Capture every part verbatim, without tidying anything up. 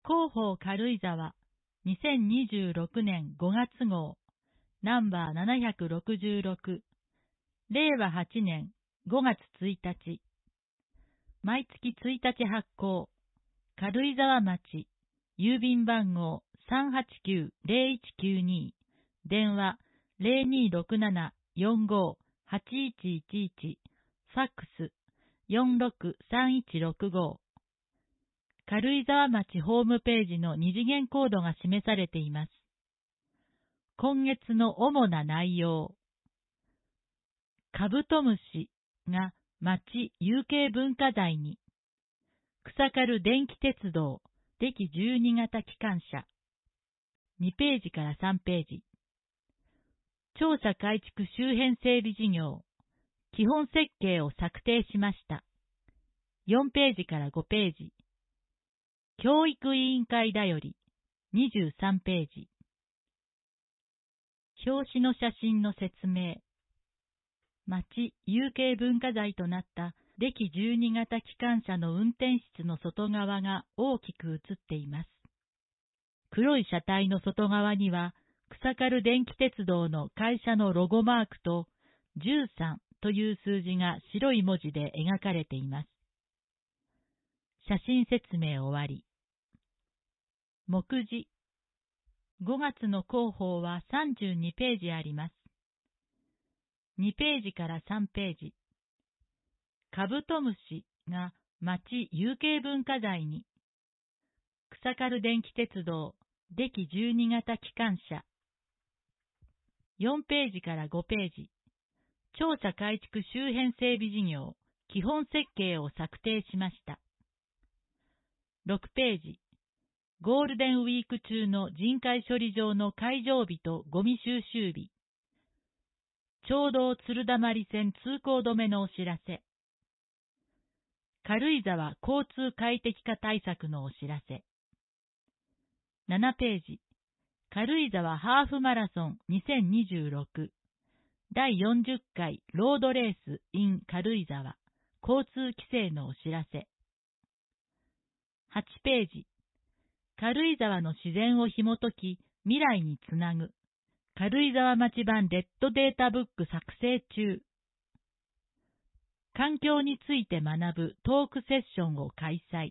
広報軽井沢にせんにじゅうろくねんごがつ号ナンバーななひゃくろくじゅうろくれいわはちねんごがつついたち毎月ついたち発行軽井沢町郵便番号 さんはちきゅうぜろいちきゅうに 電話 ゼロにーろくななよんごはちいちいちいち ファックス よんろくさんいちろくご軽井沢町ホームページの二次元コードが示されています。今月の主な内容。カブトムシが町有形文化財に。草刈電気鉄道デキじゅうに型機関車。にページからさんページ。庁舎改築周辺整備事業。基本設計を策定しました。よんページからごページ。教育委員会だよりにじゅうさんページ。表紙の写真の説明。町有形文化財となったデキじゅうに型機関車の運転室の外側が大きく写っています。黒い車体の外側には草刈電気鉄道の会社のロゴマークとじゅうさんという数字が白い文字で描かれています。写真説明終わり。目次。ごがつの広報はさんじゅうにページあります。にページからさんページ。カブトムシが町有形文化財に。草刈電気鉄道デキじゅうに型機関車。よんページからごページ。庁舎改築周辺整備事業基本設計を策定しました。ろくページ。ゴールデンウィーク中の人海処理場の開場日とゴミ収集日。町道鶴溜線通行止めのお知らせ。軽井沢交通快適化対策のお知らせ。ななページ。軽井沢ハーフマラソンにせんにじゅうろくだいよんじゅっかいロードレース in 軽井沢交通規制のお知らせ。はちページ。軽井沢の自然を紐解き未来につなぐ軽井沢町版レッドデータブック作成中。環境について学ぶトークセッションを開催。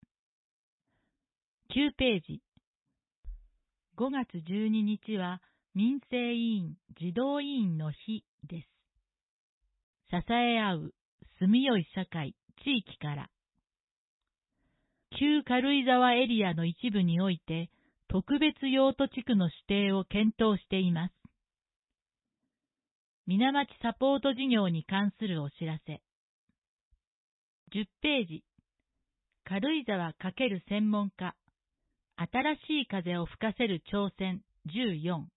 きゅうページ。ごがつじゅうににちは民生委員児童委員の日です。支え合う住みよい社会地域から旧軽井沢エリアの一部において特別用途地区の指定を検討しています。水町サポート事業に関するお知らせ。じゅっページ。軽井沢×専門家新しい風を吹かせる挑戦じゅうよん。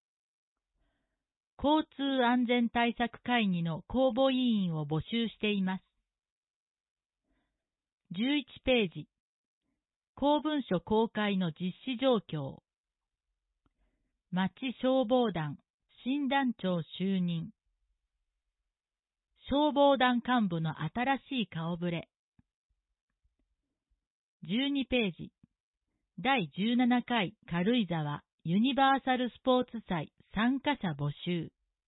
交通安全対策会議の公募委員を募集しています。じゅういちページ。公文書公開の実施状況。町消防団新団長就任。消防団幹部の新しい顔ぶれ。じゅうにページ。だいじゅうななかい軽井沢ユニバーサルスポーツ祭参加者募集。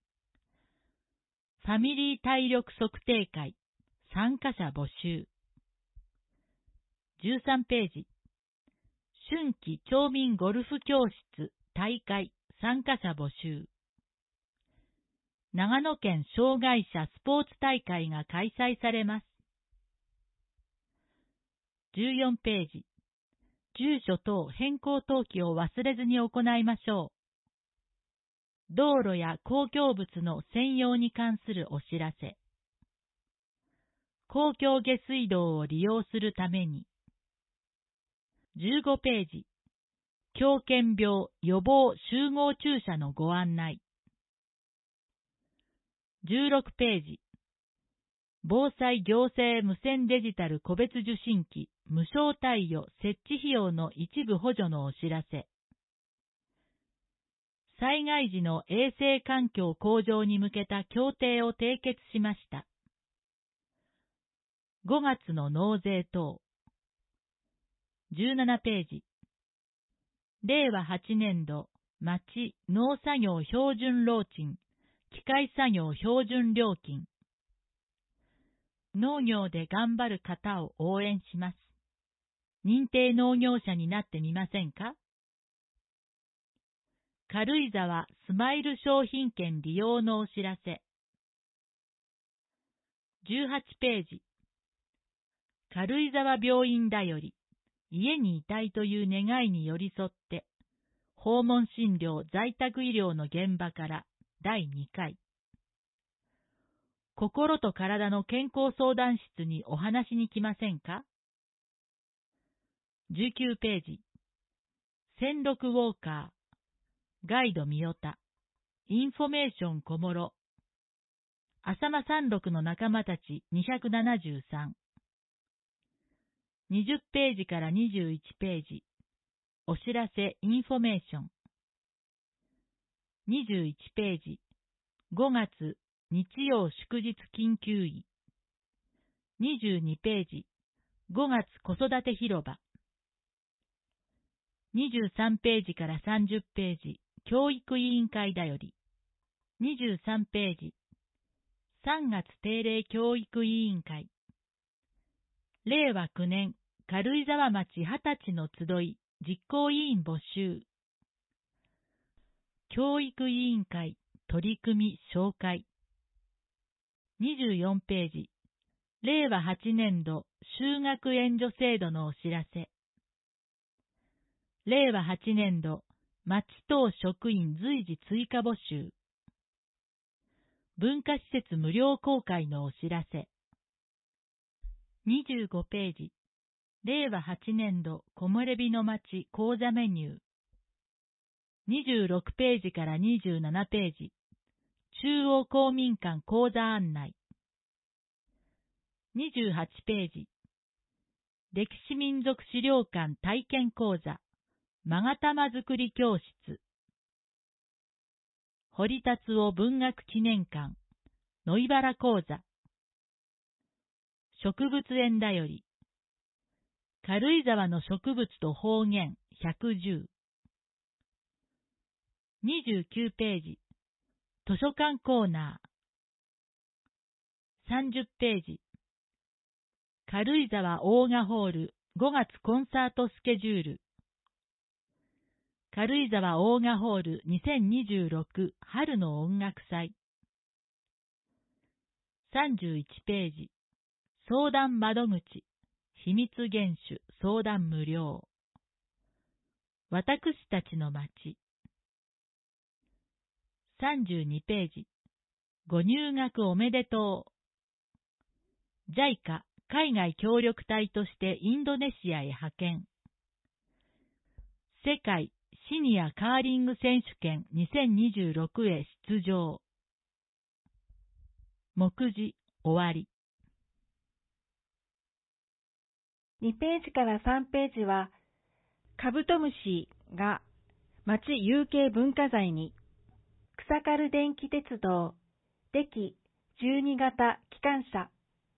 ファミリー体力測定会参加者募集。じゅうさんページ。春季町民ゴルフ教室大会参加者募集。長野県障害者スポーツ大会が開催されます。じゅうよんページ。住所等変更登記を忘れずに行いましょう。道路や公共物の占用に関するお知らせ。公共下水道を利用するために。じゅうごページ。狂犬病予防集合注射のご案内。じゅうろくページ。防災行政無線デジタル個別受信機無償貸与設置費用の一部補助のお知らせ。災害時の衛生環境向上に向けた協定を締結しました。ごがつの納税等。じゅうななページ。 れいわはちねんど、町農作業標準労賃、機械作業標準料金。農業で頑張る方を応援します。認定農業者になってみませんか？軽井沢スマイル商品券利用のお知らせ。じゅうはちページ。軽井沢病院だより、家にいたいという願いに寄り添って、訪問診療在宅医療の現場からだいにかい。心と体の健康相談室にお話に来ませんか？じゅうきゅうページ。千六ウォーカー、ガイド三代田、インフォメーション小諸、浅間山麓の仲間たちにひゃくななじゅうさん。にじゅうページからにじゅういちページ。お知らせインフォメーション。にじゅういちページ。ごがつ日曜祝日緊急医。にじゅうにページ。ごがつ子育て広場。にじゅうさんページからさんじゅうページ。教育委員会だより。にじゅうさんページ。さんがつ定例教育委員会。れいわきゅうねん軽井沢町はたちの集い実行委員募集。教育委員会取り組み紹介。にじゅうよんページ。れいわはちねんど就学援助制度のお知らせ。れいわはちねんど町等職員随時追加募集。文化施設無料公開のお知らせ。にじゅうごページ。れいわはちねんど木漏れ日の町講座メニュー。にじゅうろくページからにじゅうななページ。中央公民館講座案内。にじゅうはちページ。歴史民族資料館体験講座。勾玉作り教室。堀達夫文学記念館。野井原講座。植物園だより。軽井沢の植物と方言ひゃくじゅう。にじゅうきゅうページ。図書館コーナー。さんじゅうページ。軽井沢オーガホールごがつコンサートスケジュール。軽井沢オーガホールにせんにじゅうろく春の音楽祭。さんじゅういちページ。相談窓口。秘密厳守相談無料。私たちの街。さんじゅうにページ。ご入学おめでとう。ジャイカ 海外協力隊としてインドネシアへ派遣。世界シニアカーリング選手権にせんにじゅうろくへ出場。目次終わり。 にページからさんページは、カブトムシが町有形文化財に、草刈電気鉄道、デキじゅうに型機関車。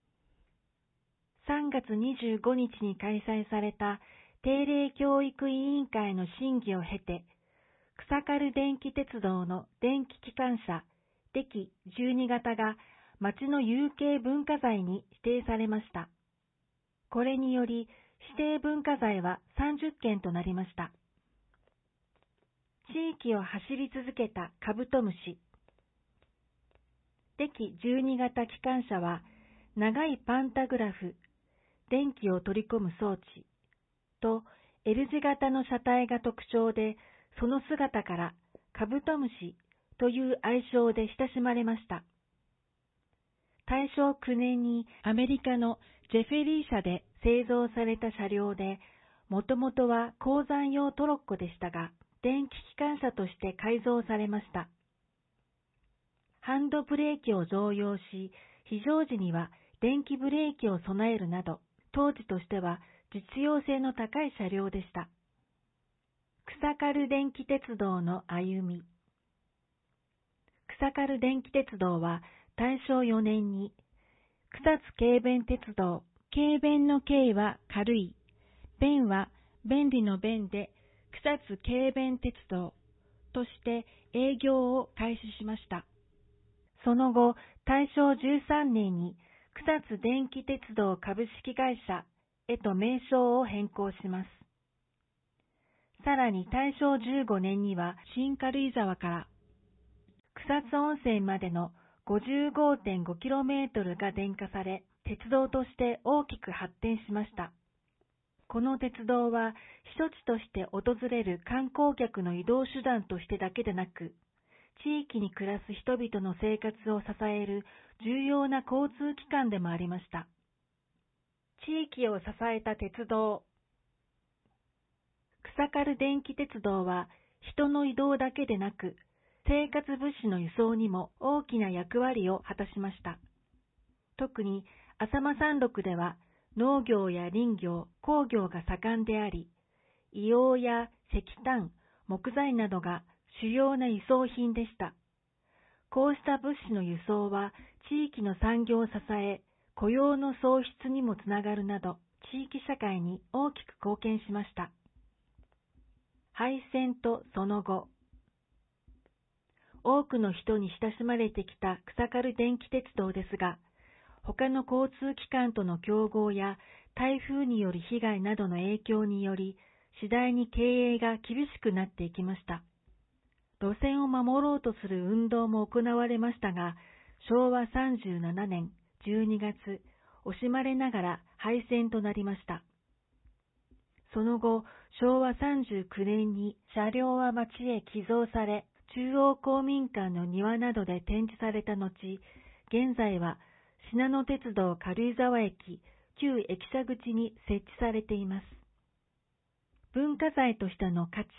さんがつにじゅうごにちに開催された定例教育委員会の審議を経て、草刈電気鉄道の電気機関車、デキじゅうに型が町の有形文化財に指定されました。これにより、指定文化財はさんじゅっけんとなりました。地域を走り続けたカブトムシ。デキじゅうに型機関車は、長いパンタグラフ、電気を取り込む装置と L 字型の車体が特徴で、その姿からカブトムシという愛称で親しまれました。たいしょうきゅうねんにアメリカのジェフェリー社で製造された車両で、もともとは鉱山用トロッコでしたが、電気機関車として改造されました。ハンドブレーキを増用し、非常時には電気ブレーキを備えるなど、当時としては実用性の高い車両でした。草刈電気鉄道の歩み。草刈電気鉄道はたいしょうよねんに、草津軽便鉄道、軽便の軽は軽い、便は便利の便で草津軽便鉄道として営業を開始しました。その後、たいしょうじゅうさんねんに草津電気鉄道株式会社へと名称を変更します。さらにたいしょうじゅうごねんには新軽井沢から草津温泉までの ごじゅうごてんごキロメートル が電化され、鉄道として大きく発展しました。この鉄道は避暑地として訪れる観光客の移動手段としてだけでなく、地域に暮らす人々の生活を支える重要な交通機関でもありました。地域を支えた鉄道。草軽電気鉄道は人の移動だけでなく、生活物資の輸送にも大きな役割を果たしました。特に浅間山麓では農業や林業、工業が盛んであり、硫黄や石炭、木材などが主要な輸送品でした。こうした物資の輸送は地域の産業を支え、雇用の創出にもつながるなど、地域社会に大きく貢献しました。廃線とその後。多くの人に親しまれてきた草軽電気鉄道ですが、他の交通機関との競合や台風による被害などの影響により、次第に経営が厳しくなっていきました。路線を守ろうとする運動も行われましたが、しょうわさんじゅうななねんじゅうにがつ、惜しまれながら廃線となりました。その後、しょうわさんじゅうきゅうねんに車両は町へ寄贈され、中央公民館の庭などで展示された後、現在は信濃鉄道軽井沢駅旧駅舎口に設置されています。文化財としての価値。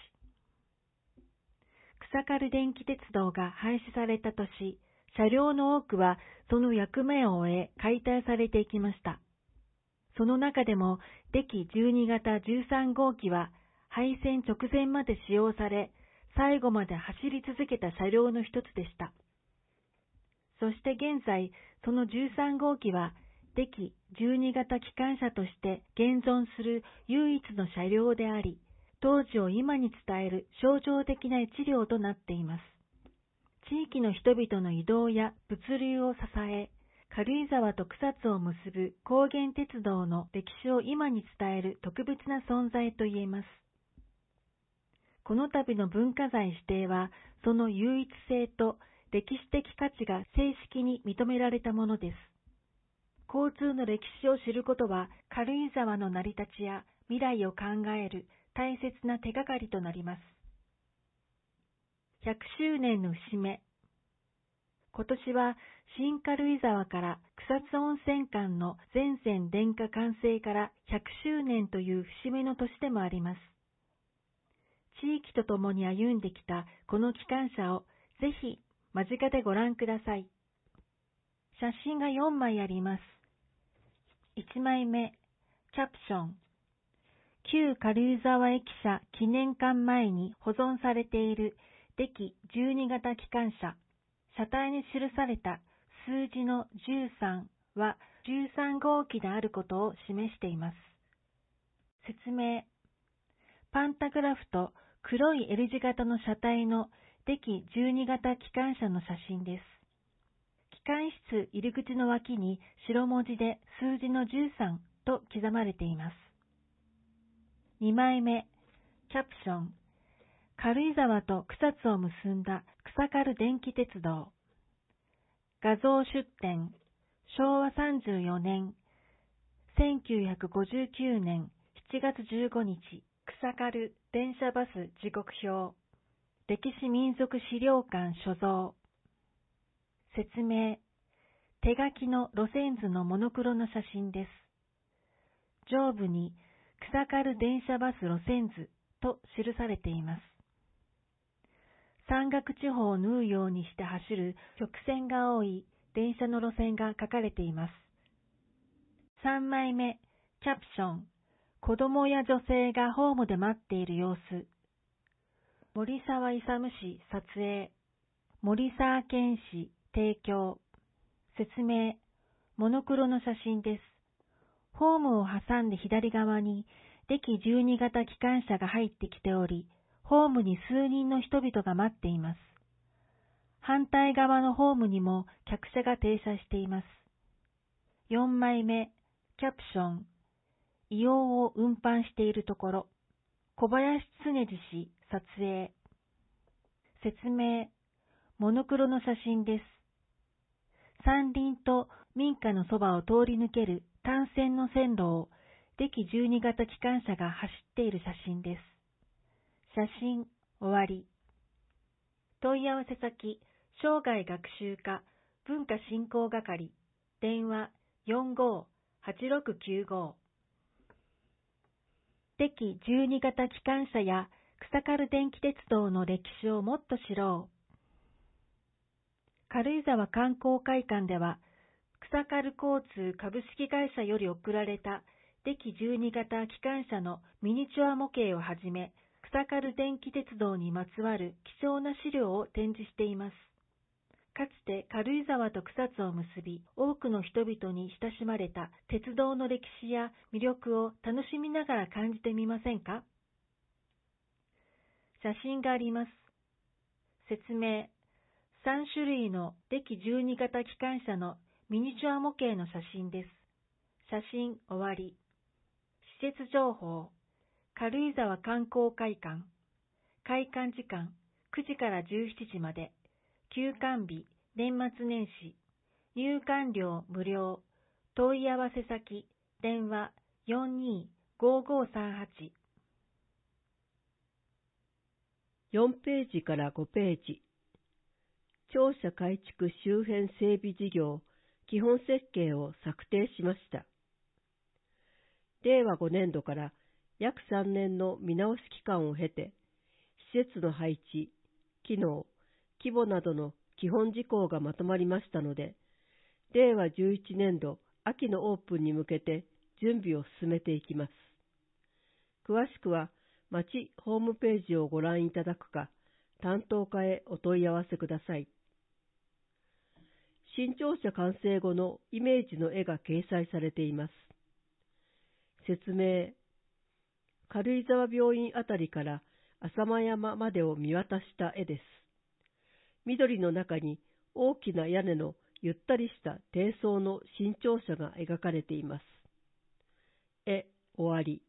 草軽電気鉄道が廃止された年、車両の多くはその役目を終え解体されていきました。その中でも、デキじゅうにがたじゅうさんごうきは廃線直前まで使用され、最後まで走り続けた車両の一つでした。そして現在、そのじゅうさんごうきは、デキじゅうにがた機関車として現存する唯一の車両であり、当時を今に伝える象徴的な一両となっています。地域の人々の移動や物流を支え、軽井沢と草津を結ぶ高原鉄道の歴史を今に伝える特別な存在と言えます。この度の文化財指定は、その唯一性と歴史的価値が正式に認められたものです。交通の歴史を知ることは、軽井沢の成り立ちや未来を考える大切な手がかりとなります。ひゃくしゅうねんの節目。今年は新軽井沢から草津温泉間の全線電化完成からひゃくしゅうねんという節目の年でもあります。地域とともに歩んできたこの機関車をぜひ間近でご覧ください。写真がよんまいあります。いちまいめ、キャプション。旧軽井沢駅舎記念館前に保存されているデキじゅうにがた機関車。車体に記された数字のじゅうさんはじゅうさんごうきであることを示しています。説明。パンタグラフと黒い L 字型の車体のデキじゅうにがた機関車の写真です。機関室入り口の脇に白文字で数字のじゅうさんと刻まれています。にまいめ、キャプション。軽井沢と草津を結んだ草軽電気鉄道。画像出展。しょうわさんじゅうよねん、せんきゅうひゃくごじゅうきゅうねんしちがつじゅうごにち、草軽電車バス時刻表。歴史民俗資料館所蔵。説明。手書きの路線図のモノクロの写真です。上部に草軽電車バス路線図と記されています。山岳地方を縫うようにして走る曲線が多い電車の路線が書かれています。さんまいめ、キャプション。子供や女性がホームで待っている様子。森沢勇氏撮影。森沢健氏提供。説明。モノクロの写真です。ホームを挟んで左側にデキじゅうに型機関車が入ってきており、ホームに数人の人々が待っています。反対側のホームにも客車が停車しています。よんまいめ、キャプション、硫黄を運搬しているところ、小林常次氏撮影。説明、モノクロの写真です。山林と民家のそばを通り抜ける単線の線路をデキじゅうに型機関車が走っている写真です。写真終わり。問い合わせ先、生涯学習課文化振興係、電話 よんごーはちろくきゅうご。デキじゅうに型機関車や草軽電気鉄道の歴史をもっと知ろう。軽井沢観光会館では、草軽交通株式会社より贈られたデキじゅうに型機関車のミニチュア模型をはじめ、草軽電気鉄道にまつわる貴重な資料を展示しています。かつて軽井沢と草津を結び、多くの人々に親しまれた鉄道の歴史や魅力を楽しみながら感じてみませんか？写真があります。説明。さん種類のデキじゅうに型機関車のミニチュア模型の写真です。写真終わり。施設情報。軽井沢観光会館。開館時間くじからじゅうしちじまで。休館日、年末年始。入館料無料。問い合わせ先、電話 よんにーごーごーさんはち。 よんページからごページ。庁舎改築周辺整備事業基本設計を策定しました。れいわごねんどから約さんねんの見直し期間を経て、施設の配置、機能、規模などの基本事項がまとまりましたので、れいわじゅういちねんど秋のオープンに向けて準備を進めていきます。詳しくは町ホームページをご覧いただくか、担当課へお問い合わせください。新庁舎完成後のイメージの絵が掲載されています。説明。軽井沢病院あたりから浅間山までを見渡した絵です。緑の中に大きな屋根のゆったりした低層の新庁舎が描かれています。絵終わり。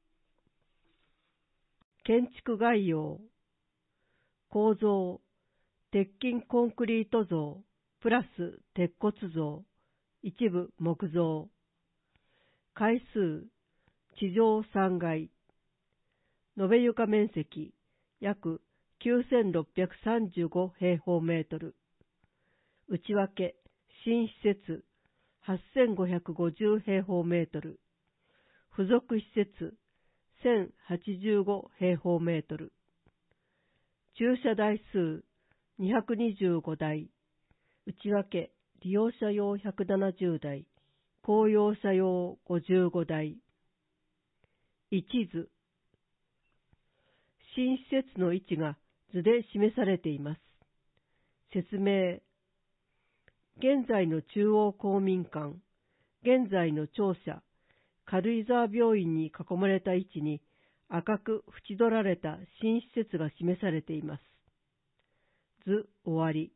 建築概要。構造、鉄筋コンクリート像、プラス鉄骨像、一部木造。階数、地上さんがい。延べ床面積、約きゅうせんろっぴゃくさんじゅうご平方メートル。内訳、新施設、はっせんごひゃくごじゅう平方メートル。付属施設、せんはちじゅうご平方メートル。駐車台数、にひゃくにじゅうごだい。内訳、利用者用ひゃくななじゅうだい、公用車用ごじゅうごだい。一図。新施設の位置が図で示されています。説明。現在の中央公民館、現在の庁舎、軽井沢病院に囲まれた位置に赤く縁取られた新施設が示されています。図終わり。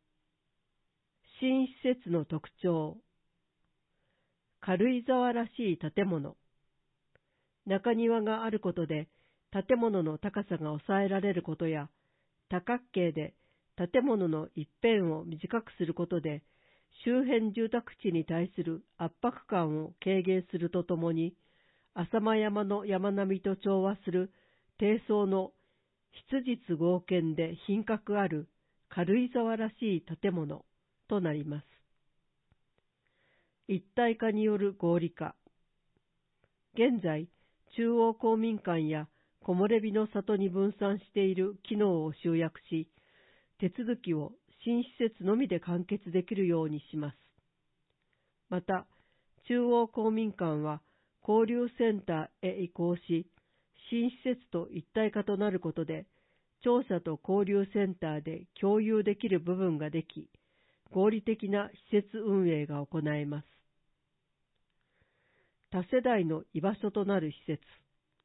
新施設の特徴。軽井沢らしい建物。中庭があることで建物の高さが抑えられることや、多角形で建物の一辺を短くすることで、周辺住宅地に対する圧迫感を軽減するとともに、浅間山の山並みと調和する低層の質実剛健で品格ある軽井沢らしい建物となります。一体化による合理化。現在、中央公民館や木漏れ日の里に分散している機能を集約し、手続きを新施設のみで完結できるようにします。また、中央公民館は交流センターへ移行し、新施設と一体化となることで、庁舎と交流センターで共有できる部分ができ、合理的な施設運営が行えます。多世代の居場所となる施設。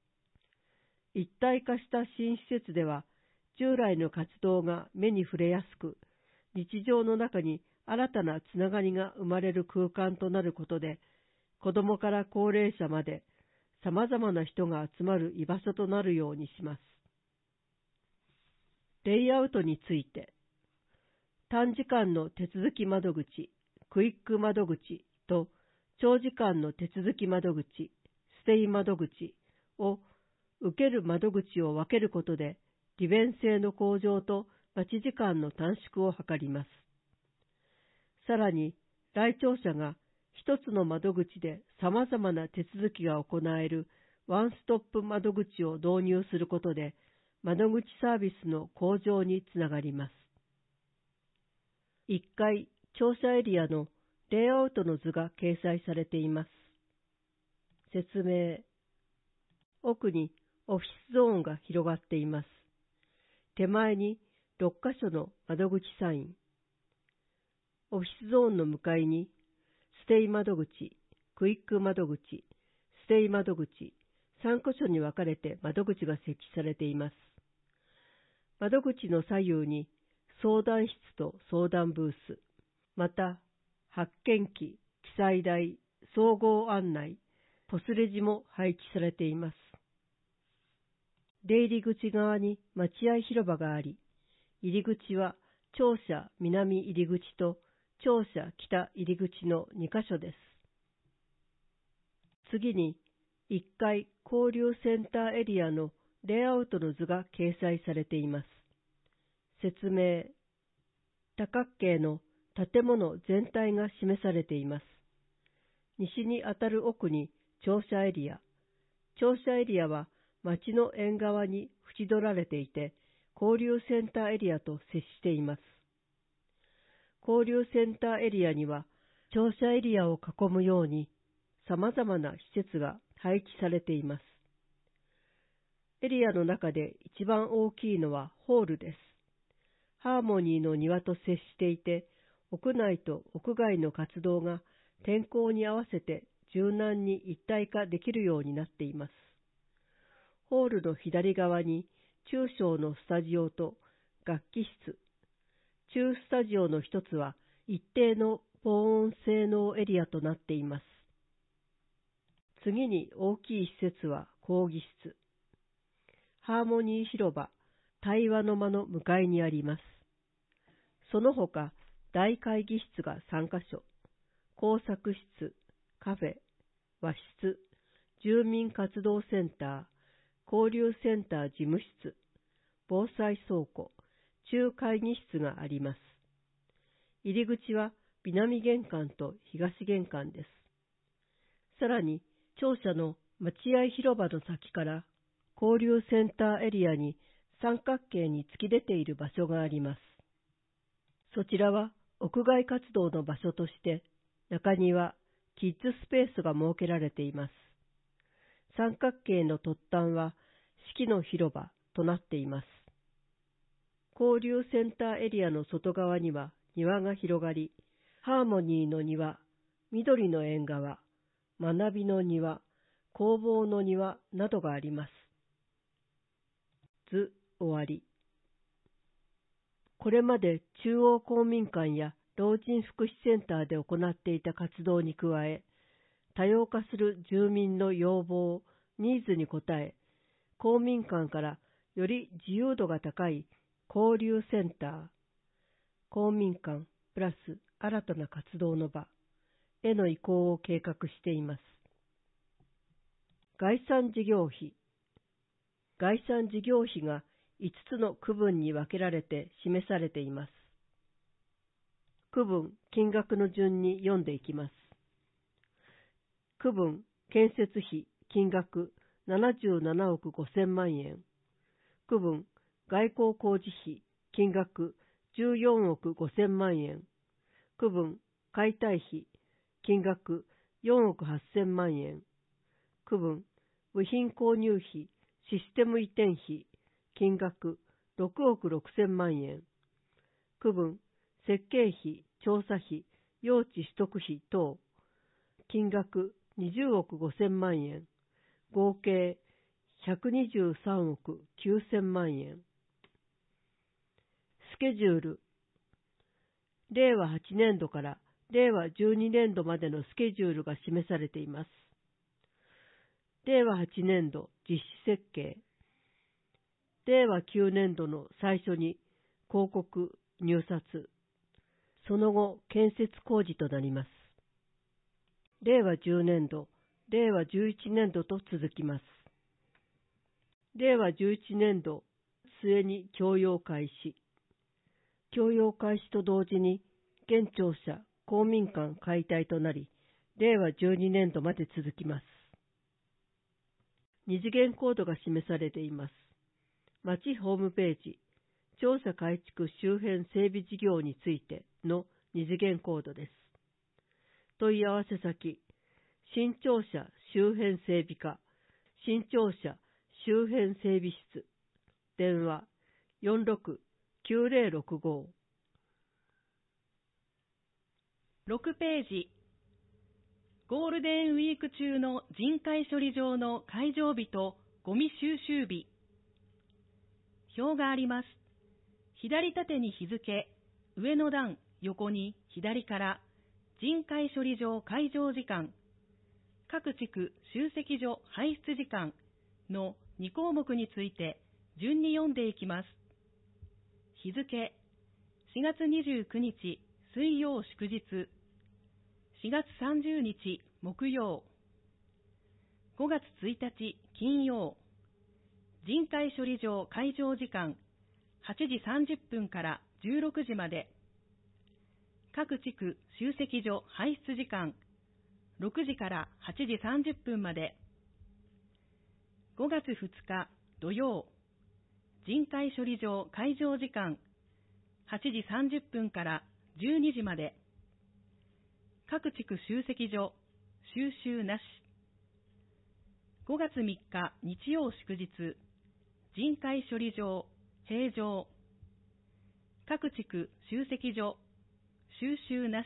一体化した新施設では、従来の活動が目に触れやすく、日常の中に新たなつながりが生まれる空間となることで、子どもから高齢者まで様々な人が集まる居場所となるようにします。レイアウトについて、短時間の手続き窓口、クイック窓口と長時間の手続き窓口、ステイ窓口を受ける窓口を分けることで、利便性の向上と待ち時間の短縮を図ります。さらに、来庁者が一つの窓口で様々な手続きが行えるワンストップ窓口を導入することで、窓口サービスの向上につながります。いっかい庁舎エリアのレイアウトの図が掲載されています。説明。奥にオフィスゾーンが広がっています。手前にろっかしょの窓口サイン。オフィスゾーンの向かいに、ステイ窓口、クイック窓口、ステイ窓口、さんかしょに分かれて窓口が設置されています。窓口の左右に相談室と相談ブース、また発見機、記載台、総合案内、ポスレジも配置されています。出入り口側に待合広場があり、入り口は庁舎南入り口と庁舎北入り口のにかしょです。次に、いっかい交流センターエリアのレイアウトの図が掲載されています。説明。多角形の建物全体が示されています。西にあたる奥に庁舎エリア。庁舎エリアは町の縁側に縁取られていて、交流センターエリアと接しています。交流センターエリアには、庁舎エリアを囲むように、様々な施設が配置されています。エリアの中で一番大きいのはホールです。ハーモニーの庭と接していて、屋内と屋外の活動が天候に合わせて柔軟に一体化できるようになっています。ホールの左側に中小のスタジオと楽器室、中スタジオの一つは一定の防音性能エリアとなっています。次に大きい施設は講義室。ハーモニー広場、対話の間の向かいにあります。その他、大会議室がさんかしょ、工作室、カフェ、和室、住民活動センター、交流センター事務室、防災倉庫、中会議室があります。入り口は南玄関と東玄関です。さらに、庁舎の待合広場の先から交流センターエリアに三角形に突き出ている場所があります。そちらは屋外活動の場所として中庭、キッズスペースが設けられています。三角形の突端は式の広場となっています。交流センターエリアの外側には庭が広がり、ハーモニーの庭、緑の縁側、学びの庭、工房の庭などがあります。図終わり。これまで中央公民館や老人福祉センターで行っていた活動に加え、多様化する住民の要望、ニーズに応え、公民館からより自由度が高い交流センター、公民館プラス新たな活動の場への移行を計画しています。概算事業費。概算事業費がいつつの区分に分けられて示されています。区分、金額の順に読んでいきます。区分、建設費、金額ななじゅうななおくごせんまんえん。区分、外交工事費、金額じゅうよんおくごせんまんえん。区分、解体費、金額よんおくはっせんまんえん。区分、部品購入費、システム移転費、金額ろくおくろくせんまんえん。区分、設計費、調査費、用地取得費等、金額にじゅうおくごせんまんえん。合計ひゃくにじゅうさんおくきゅうせんまんえん。スケジュール。れいわはちねんどかられいわじゅうにねんどまでのスケジュールが示されています。れいわはちねんど実施設計。れいわきゅうねんどの最初に広告、入札。その後、建設工事となります。れいわじゅうねんど、れいわじゅういちねんどと続きます。れいわじゅういちねんど末に供用開始。供用開始と同時に、現庁舎、公民館解体となり、れいわじゅうにねんどまで続きます。二次元コードが示されています。町ホームページ、庁舎改築周辺整備事業についての二次元コードです。問い合わせ先、新庁舎周辺整備課、新庁舎周辺整備室、電話よんろくきゅうぜろろくご。 ろくページ、ゴールデンウィーク中の人海処理場の開場日とゴミ収集日。表があります。左縦に日付、上の段、横に左から人海処理場開場時間、各地区集積所排出時間のにこうもくについて順に読んでいきます。日付、しがつにじゅうくにち水曜祝日、しがつさんじゅうにち木曜、ごがつついたち金曜、人海処理場開場時間はちじさんじゅっぷんからじゅうろくじまで、各地区集積所排出時間ろくじからはちじさんじゅっぷんまで、ごがつふつか土曜、人海処理場開場時間はちじさんじゅっぷんからじゅうにじまで、各地区集積所収集なし。ごがつみっか日曜祝日、人海処理場閉場、各地区集積所収集なし。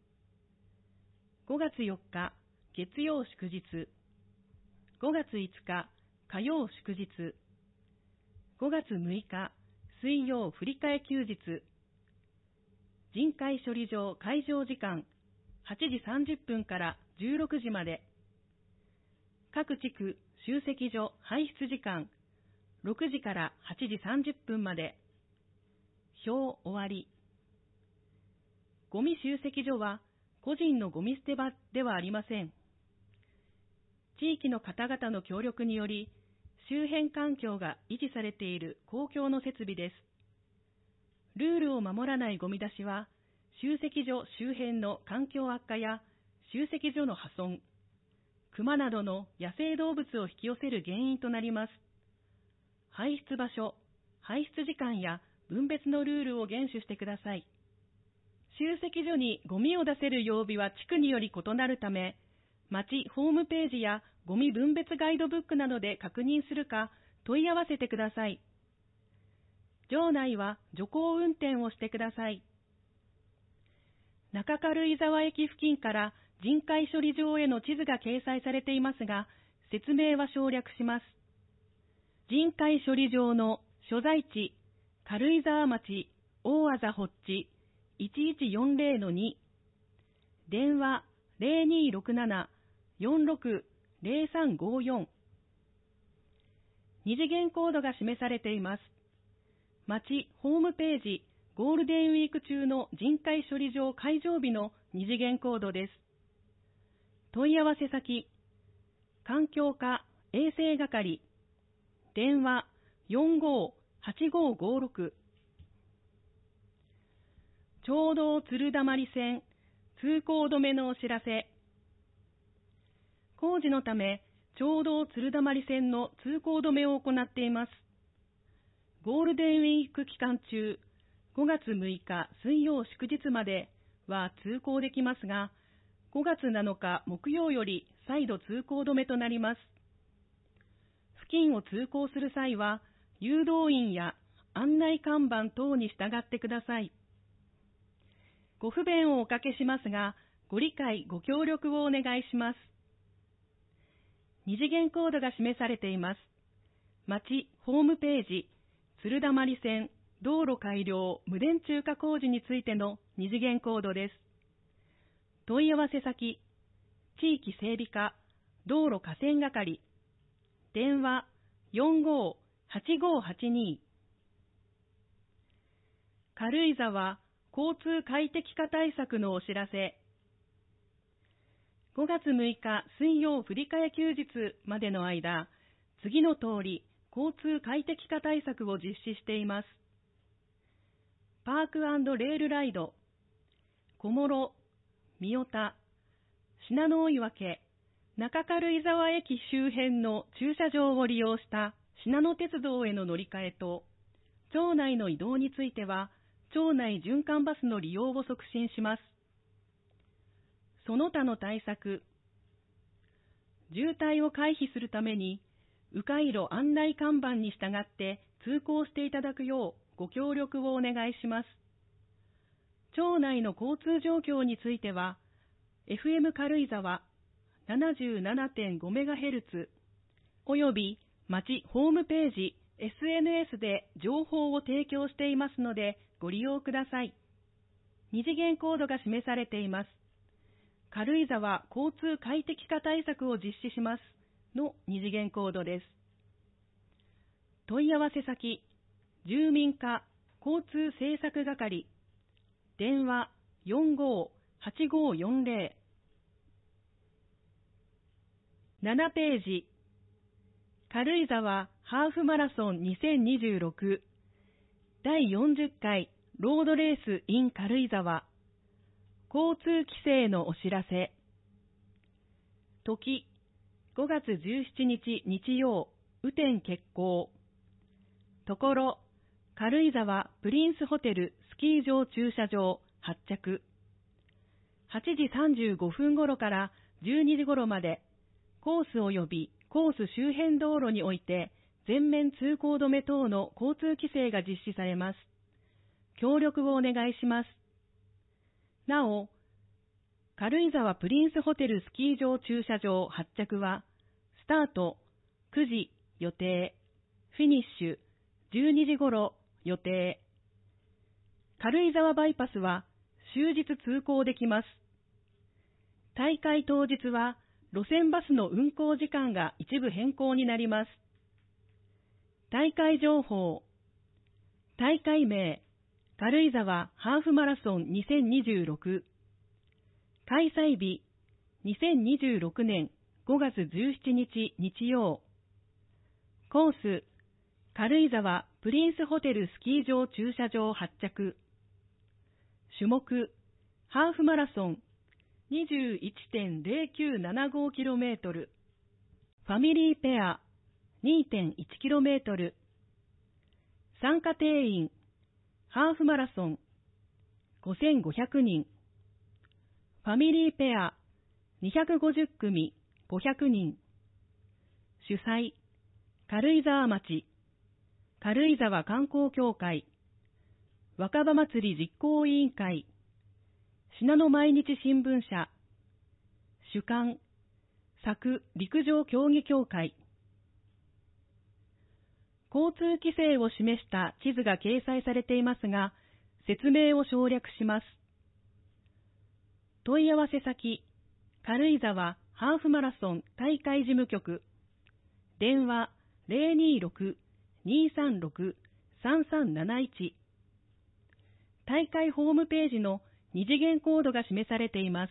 ごがつよっか月曜祝日、ごがついつか火曜祝日、ごがつむいか水曜振り替え休日、人海処理場開場時間はちじさんじゅっぷんからじゅうろくじまで、各地区集積所排出時間ろくじからはちじさんじゅっぷんまで。表終わり。ゴミ集積所は個人のゴミ捨て場ではありません。地域の方々の協力により周辺環境が維持されている公共の設備です。ルールを守らないゴミ出しは集積所周辺の環境悪化や集積所の破損、熊などの野生動物を引き寄せる原因となります。排出場所、排出時間や分別のルールを厳守してください。集積所にゴミを出せる曜日は地区により異なるため、町ホームページやゴミ分別ガイドブックなどで確認するか問い合わせてください。場内は徐行運転をしてください。中軽井沢駅付近から人海処理場への地図が掲載されていますが、説明は省略します。人海処理場の所在地、軽井沢町大字発地いちいちよんぜろのに、電話ゼロにーろくなな よんろくゼロさんごよん。二次元コードが示されています。町ホームページゴールデンウィーク中の人海処理場開場日の二次元コードです。問い合わせ先、環境課衛生係、電話よんごーはちごーごろく。町道鶴溜線通行止めのお知らせ。工事のため町道鶴溜線の通行止めを行っています。ゴールデンウィーク期間中、ごがつむいか水曜祝日までは通行できますが、ごがつなのか木曜より再度通行止めとなります。付近を通行する際は、誘導員や案内看板等に従ってください。ご不便をおかけしますが、ご理解ご協力をお願いします。二次元コードが示されています。 町ホームページ、鶴溜線道路改良無電柱化工事についての二次元コードです。問い合わせ先、地域整備課道路河川係、電話 よんごーはちごーはちに。軽井沢交通快適化対策のお知らせ。ごがつむいか水曜振り替え休日までの間、次の通り交通快適化対策を実施しています。パーク&レールライド、小諸、三代田、信濃追分、中軽井沢駅周辺の駐車場を利用したしなの鉄道への乗り換えと、町内の移動については、町内循環バスの利用を促進します。その他の対策、渋滞を回避するために、迂回路案内看板に従って通行していただくようご協力をお願いします。町内の交通状況については、エフエム 軽井沢 ななじゅうななてんごメガヘルツ および町ホームページ、エスエヌエス で情報を提供していますのでご利用ください。二次元コードが示されています。軽井沢交通快適化対策を実施しますの二次元コードです。問い合わせ先、住民課交通政策係、電話 よんごーはちごーよんぜろ。ななページ、軽井沢ハーフマラソンにせんにじゅうろくだいよんじゅっかいロードレース in 軽井沢交通規制のお知らせ。時、ごがつじゅうしちにち日曜、雨天決行。ところ、軽井沢プリンスホテルスキー場駐車場発着。はちじさんじゅうごふん頃からじゅうにじ頃まで、コース及びコース周辺道路において、全面通行止め等の交通規制が実施されます。協力をお願いします。なお、軽井沢プリンスホテルスキー場駐車場発着は、スタートくじ予定、フィニッシュじゅうにじ頃予定。軽井沢バイパスは終日通行できます。大会当日は路線バスの運行時間が一部変更になります。大会情報、大会名、軽井沢ハーフマラソンにせんにじゅうろく、開催日、にせんにじゅうろくねんごがつじゅうしちにち日曜、コース、軽井沢プリンスホテルスキー場駐車場発着、種目、ハーフマラソン にじゅういちてんぜろきゅうななごキロメートル、ファミリーペア にてんいちキロメートル、参加定員、ハーフマラソンごせんごひゃくにん、ファミリーペアにひゃくごじゅっくみごひゃくにん、主催、軽井沢町、軽井沢観光協会、若葉祭り実行委員会、信濃毎日新聞社、主幹、佐久陸上競技協会。交通規制を示した地図が掲載されていますが、説明を省略します。問い合わせ先、軽井沢ハーフマラソン大会事務局、電話 ゼロにーろく にーさんろく さんさんなないち。大会ホームページの二次元コードが示されています。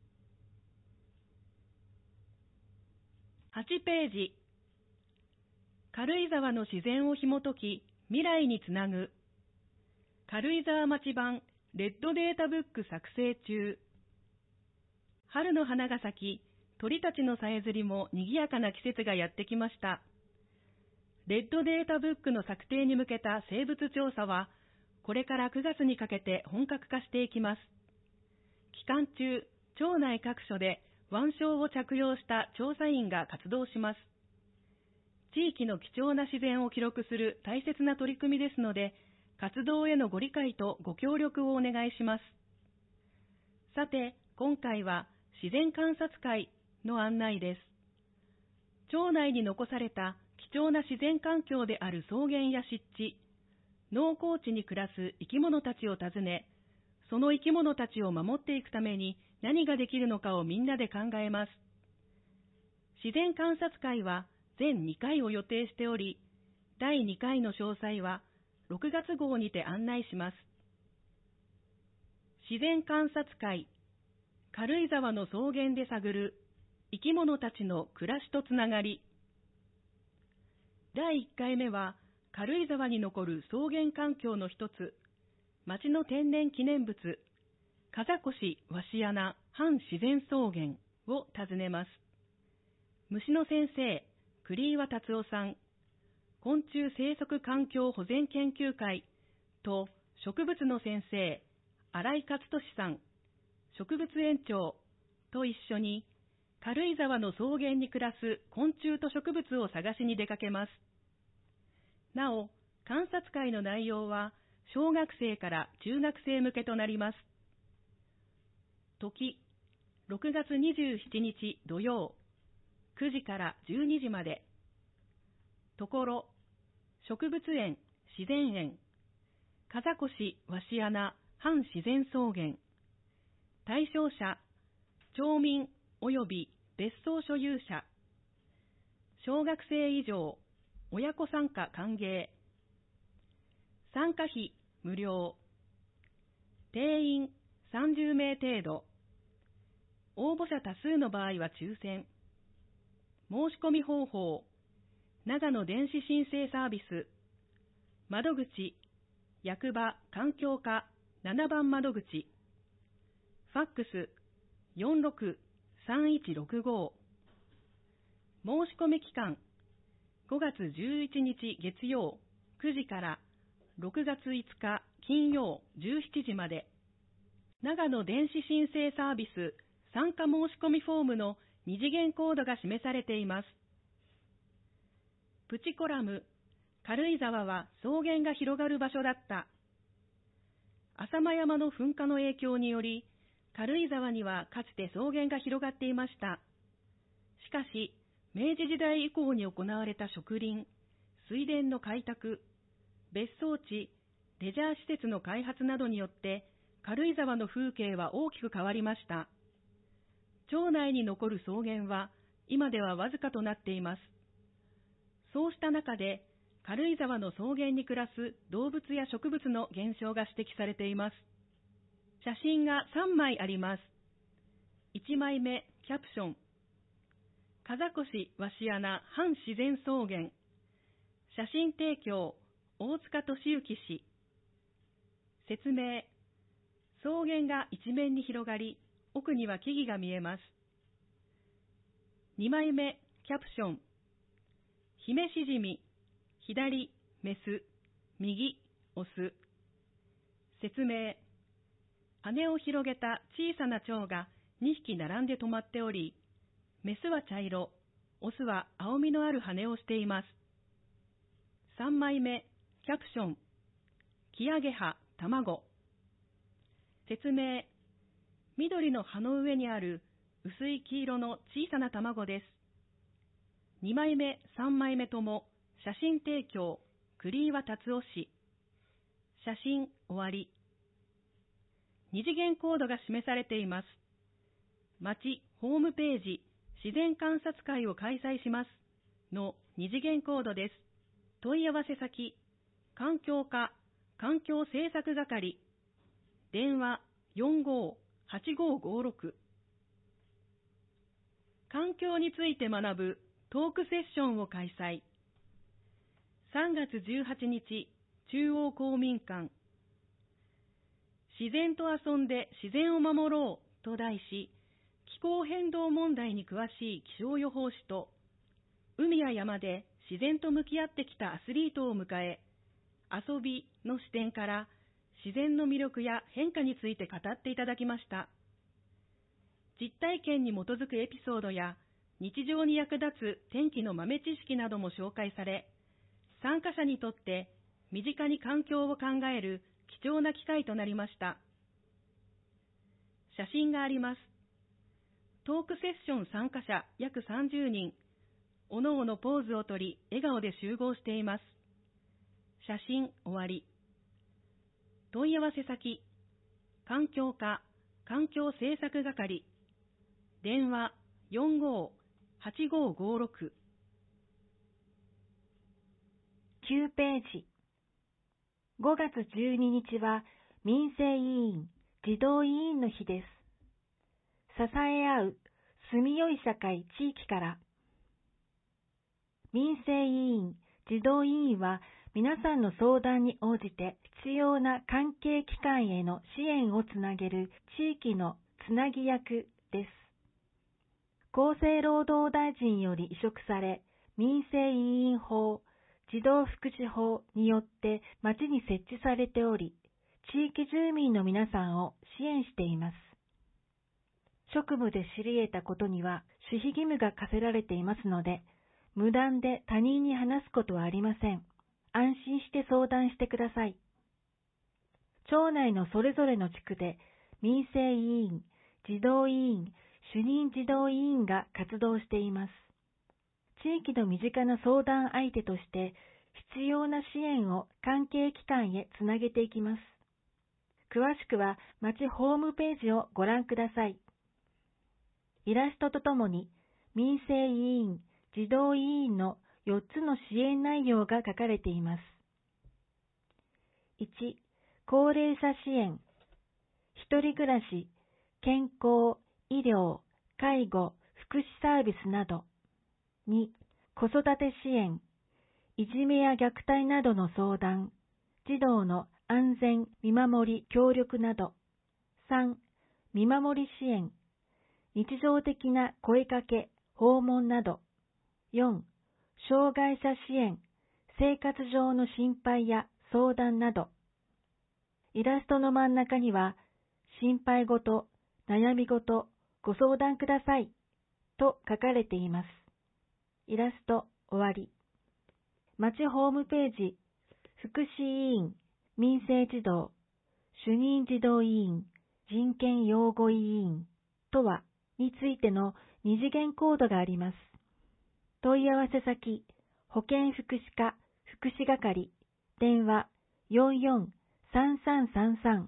はちページ、軽井沢の自然を紐解き、未来につなぐ。軽井沢町版レッドデータブック作成中。春の花が咲き、鳥たちのさえずりも賑やかな季節がやってきました。レッドデータブックの策定に向けた生物調査は、これからくがつにかけて本格化していきます。期間中、町内各所で腕章を着用した調査員が活動します。地域の貴重な自然を記録する大切な取り組みですので、活動へのご理解とご協力をお願いします。さて、今回は自然観察会の案内です。町内に残された貴重な自然環境である草原や湿地、農耕地に暮らす生き物たちを訪ね、その生き物たちを守っていくために何ができるのかをみんなで考えます。自然観察会は全にかいを予定しており、だいにかいの詳細はろくがつ号にて案内します。自然観察会、軽井沢の草原で探る生き物たちの暮らしとつながり。だいいっかいめは軽井沢に残る草原環境の一つ、町の天然記念物、風越鷲穴半自然草原を訪ねます。虫の先生、栗岩達夫さん、昆虫生息環境保全研究会と植物の先生、新井勝利さん、植物園長と一緒に軽井沢の草原に暮らす昆虫と植物を探しに出かけます。なお、観察会の内容は小学生から中学生向けとなります。時、ろくがつにじゅうしちにち土曜、くじからじゅうにじまで。ところ、植物園、自然園、風越鷲穴半自然草原。対象者、町民及び別荘所有者。小学生以上、親子参加歓迎。参加費無料。定員さんじゅうめい程度。応募者多数の場合は抽選。申し込み方法、長野電子申請サービス、窓口、役場環境課ななばん窓口、ファックスよんろくさんいちろくご。申し込み期間、ごがつじゅういちにち月曜くじからろくがついつか金曜じゅうしちじまで。長野電子申請サービス参加申し込みフォームの二次元コードが示されています。プチコラム、軽井沢は草原が広がる場所だった。浅間山の噴火の影響により、軽井沢にはかつて草原が広がっていました。しかし、明治時代以降に行われた植林、水田の開拓、別荘地、レジャー施設の開発などによって、軽井沢の風景は大きく変わりました。町内に残る草原は、今ではわずかとなっています。そうした中で、軽井沢の草原に暮らす動物や植物の減少が指摘されています。写真がさんまいあります。いちまいめ、キャプション。風越鷲穴半自然草原。写真提供、大塚敏之氏。説明。草原が一面に広がり、奥には木々が見えます。にまいめ、キャプション。姫しじみ、左、メス、右、オス。説明。羽を広げた小さな蝶がにひき並んで止まっており、メスは茶色、オスは青みのある羽をしています。さんまいめ、キャプション。キアゲハ、卵。説明。緑の葉の上にある薄い黄色の小さな卵です。にまいめ、さんまいめとも写真提供、栗岩達夫氏。写真終わり。二次元コードが示されています。町ホームページ自然観察会を開催しますの二次元コードです。問い合わせ先、環境課環境政策係、電話よんごーはちごーごーろく。環境について学ぶトークセッションを開催。さんがつじゅうはちにち、中央公民館。自然と遊んで自然を守ろうと題し、気候変動問題に詳しい気象予報士と、海や山で自然と向き合ってきたアスリートを迎え、遊びの視点から自然の魅力や変化について語っていただきました。実体験に基づくエピソードや日常に役立つ天気の豆知識なども紹介され、参加者にとって身近に環境を考える貴重な機会となりました。写真があります。トークセッション参加者約さんじゅうにん、 おのおのポーズをとり、笑顔で集合しています。写真終わり。問い合わせ先、環境課、環境政策係、電話 よんごーはちごーごーろく。 きゅうページ。ごがつじゅうににちは民生委員、児童委員の日です。支え合う、住みよい社会地域から。民生委員、児童委員は皆さんの相談に応じて必要な関係機関への支援をつなげる地域のつなぎ役です。厚生労働大臣より移植され、民生委員法、児童福祉法によって町に設置されており、地域住民の皆さんを支援しています。職務で知り得たことには守秘義務が課せられていますので、無断で他人に話すことはありません。安心して相談してください。町内のそれぞれの地区で民生委員、児童委員、主任児童委員が活動しています。地域の身近な相談相手として必要な支援を関係機関へつなげていきます。詳しくは町ホームページをご覧ください。イラストとともに民生委員、児童委員のよっつの支援内容が書かれています。いち、高齢者支援、一人暮らし、健康、医療、介護、福祉サービスなど。に、子育て支援、いじめや虐待などの相談、児童の安全、見守り、協力など。さん、見守り支援、日常的な声かけ、訪問など。よん、障害者支援、生活上の心配や相談など。イラストの真ん中には、心配事、悩み事、ご相談くださいと書かれています。イラスト終わり。町ホームページ、福祉委員、民生児童、主任児童委員、人権擁護委員とはについての二次元コードがあります。問い合わせ先、保健福祉課、福祉係、電話 よんよんさんさんさんさん。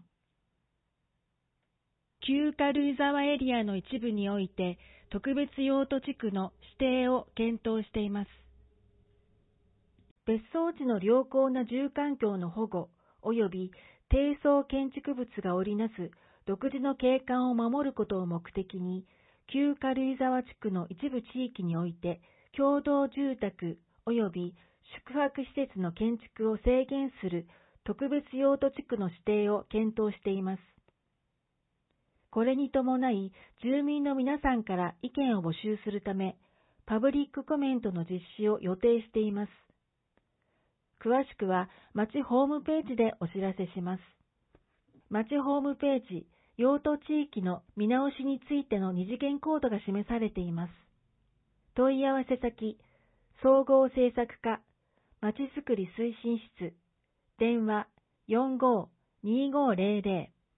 旧軽井沢エリアの一部において特別用途地区の指定を検討しています。別荘地の良好な住環境の保護及び低層建築物が織りなす独自の景観を守ることを目的に、旧軽井沢地区の一部地域において共同住宅及び宿泊施設の建築を制限する特別用途地区の指定を検討しています。これに伴い、住民の皆さんから意見を募集するため、パブリックコメントの実施を予定しています。詳しくは、町ホームページでお知らせします。町ホームページ、用途地域の見直しについての二次元コードが示されています。問い合わせ先、総合政策課、まちづくり推進室、電話 よんごーにーごーぜろぜろ。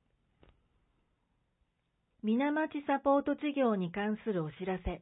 水町サポート事業に関するお知らせ。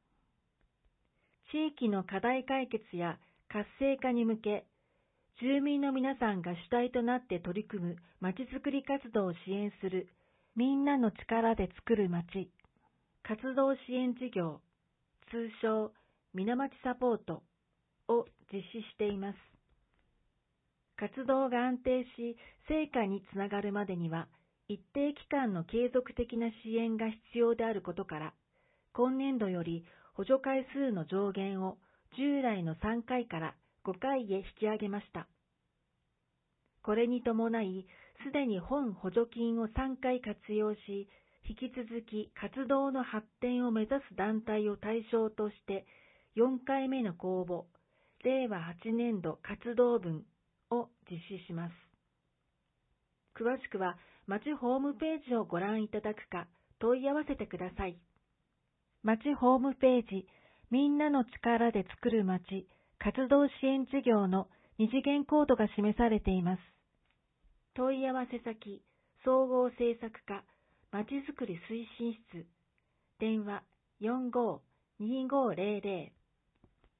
地域の課題解決や活性化に向け、住民の皆さんが主体となって取り組むまちづくり活動を支援するみんなの力でつくるまち活動支援事業、通称水町サポートを実施しています。活動が安定し、成果につながるまでには、一定期間の継続的な支援が必要であることから、今年度より補助回数の上限を従来のさんかいからごかいへ引き上げました。これに伴い、すでに本補助金をさんかい活用し、引き続き活動の発展を目指す団体を対象として、よんかいめの公募、れいわはちねんど活動分を実施します。詳しくは、町ホームページをご覧いただくか、問い合わせてください。町ホームページ、みんなの力でつくる町活動支援事業の二次元コードが示されています。問い合わせ先、総合政策課、まちづくり推進室、電話 よんごーにーごーぜろぜろ。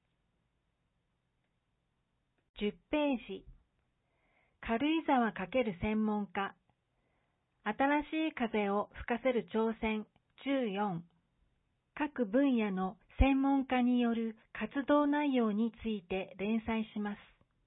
じゅっページ。軽井沢×専門家。新しい風を吹かせる挑戦じゅうよん。各分野の専門家による活動内容について連載します。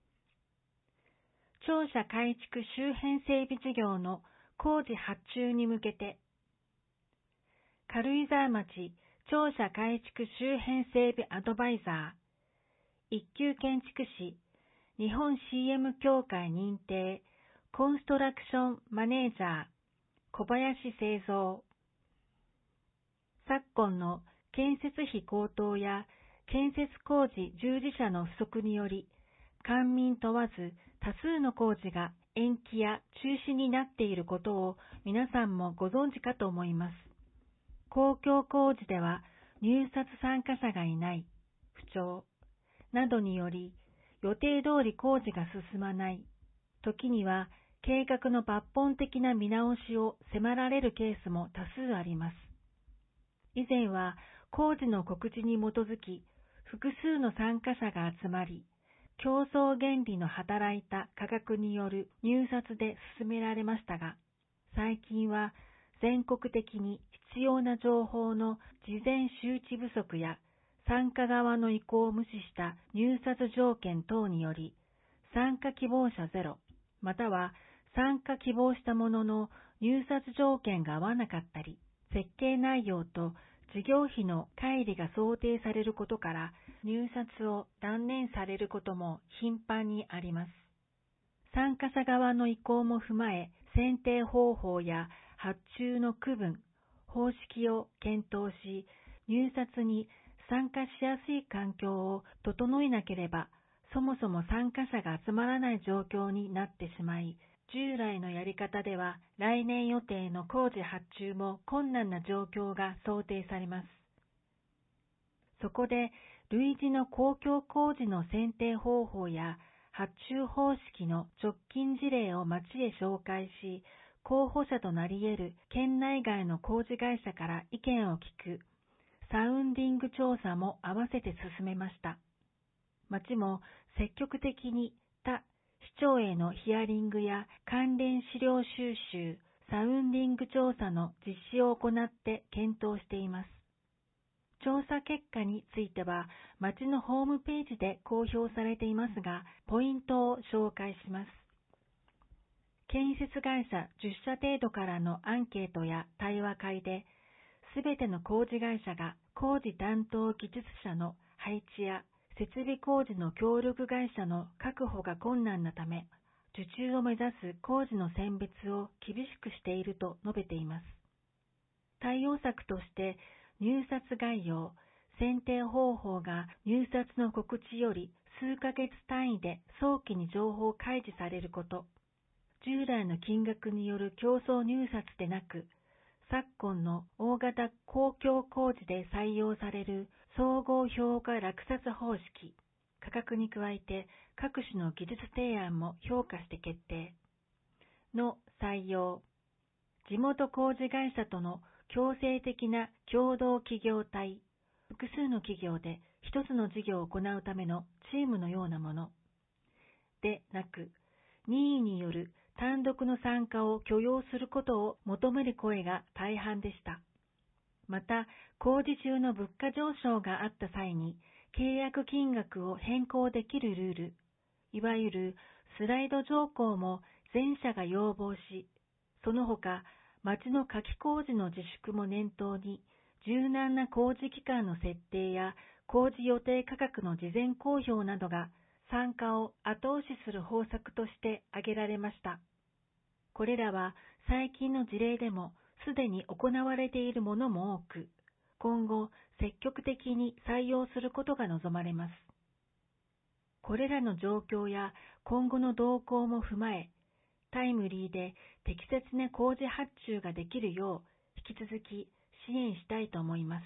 庁舎改築周辺整備事業の工事発注に向けて、軽井沢町庁舎改築周辺整備アドバイザー、一級建築士、日本 シーエム 協会認定、コンストラクションマネージャー、小林製造。昨今の建設費高騰や建設工事従事者の不足により、官民問わず多数の工事が延期や中止になっていることを皆さんもご存知かと思います。公共工事では入札参加者がいない、不調などにより予定通り工事が進まない、時には計画の抜本的な見直しを迫られるケースも多数あります。以前は工事の告知に基づき複数の参加者が集まり、競争原理の働いた価格による入札で進められましたが、最近は全国的に必要な情報の事前周知不足や参加側の意向を無視した入札条件等により、参加希望者ゼロ、または参加希望したものの入札条件が合わなかったり、設計内容と事業費の乖離が想定されることから入札を断念されることも頻繁にあります。参加者側の意向も踏まえ、選定方法や発注の区分、方式を検討し、入札に参加しやすい環境を整えなければ、そもそも参加者が集まらない状況になってしまい、従来のやり方では来年予定の工事発注も困難な状況が想定されます。そこで類似の公共工事の選定方法や発注方式の直近事例を町へ紹介し、候補者となり得る県内外の工事会社から意見を聞くサウンディング調査も合わせて進めました。町も積極的に他市長へのヒアリングや関連資料収集、サウンディング調査の実施を行って検討しています。調査結果については、町のホームページで公表されていますが、ポイントを紹介します。建設会社じゅっしゃ程度からのアンケートや対話会で、すべての工事会社が工事担当技術者の配置や設備工事の協力会社の確保が困難なため、受注を目指す工事の選別を厳しくしていると述べています。対応策として、入札概要、選定方法が入札の告知より数ヶ月単位で早期に情報開示されること、従来の金額による競争入札でなく、昨今の大型公共工事で採用される総合評価落札方式、価格に加えて各種の技術提案も評価して決定の採用、地元工事会社との強制的な共同企業体、複数の企業で一つの事業を行うためのチームのようなものでなく、任意による単独の参加を許容することを求める声が大半でした。また、工事中の物価上昇があった際に、契約金額を変更できるルール、いわゆるスライド条項も全社が要望し、その他、町の夏季工事の自粛も念頭に、柔軟な工事期間の設定や工事予定価格の事前公表などが参加を後押しする方策として挙げられました。これらは最近の事例でもすでに行われているものも多く、今後積極的に採用することが望まれます。これらの状況や今後の動向も踏まえ、タイムリーで適切な工事発注ができるよう引き続き支援したいと思います。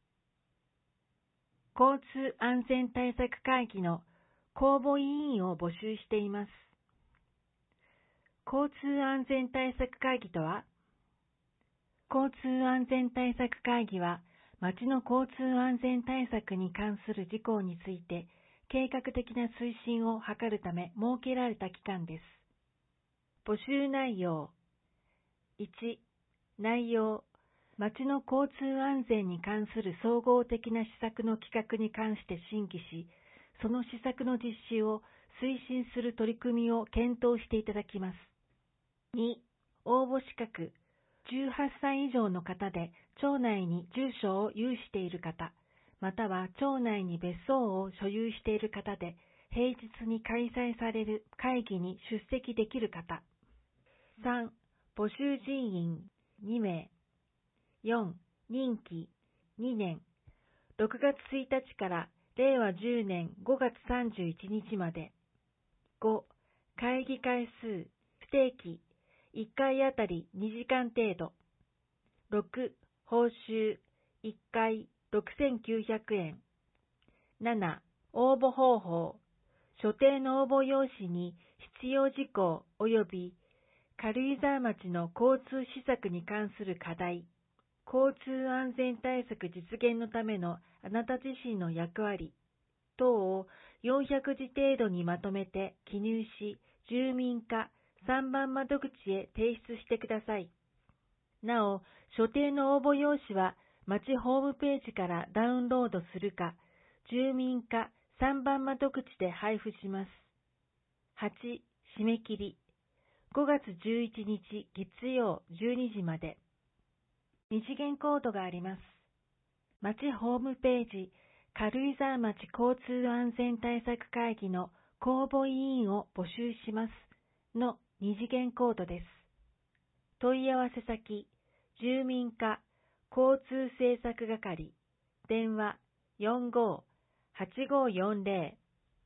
交通安全対策会議の公募委員を募集しています。交通安全対策会議とは、交通安全対策会議は、町の交通安全対策に関する事項について計画的な推進を図るため設けられた機関です。募集内容。いち、内容。町の交通安全に関する総合的な施策の企画に関して審議し、その施策の実施を推進する取り組みを検討していただきます。に、応募資格。じゅうはっさい以上の方で町内に住所を有している方、または町内に別荘を所有している方で平日に開催される会議に出席できる方。さん、募集人員にめい。よん、任期にねん。ろくがつついたちかられいわじゅうねんごがつさんじゅういちにちまで。ご、会議回数不定期いっかいあたりにじかん程度。ろく、報酬いっかいろくせんきゅうひゃくえん。なな、応募方法。所定の応募用紙に必要事項及び軽井沢町の交通施策に関する課題、交通安全対策実現のためのあなた自身の役割等をよんひゃくじ程度にまとめて記入し、住民課さんばん窓口へ提出してください。なお、所定の応募用紙は町ホームページからダウンロードするか、住民課さんばん窓口で配布します。はち、締め切り。ごがつじゅういちにち月曜じゅうにじまで。二次元コードがあります。町ホームページ、軽井沢町交通安全対策会議の公募委員を募集しますの二次元コードです。問い合わせ先、住民課交通政策係、電話よんごーはちごーよんぜろ。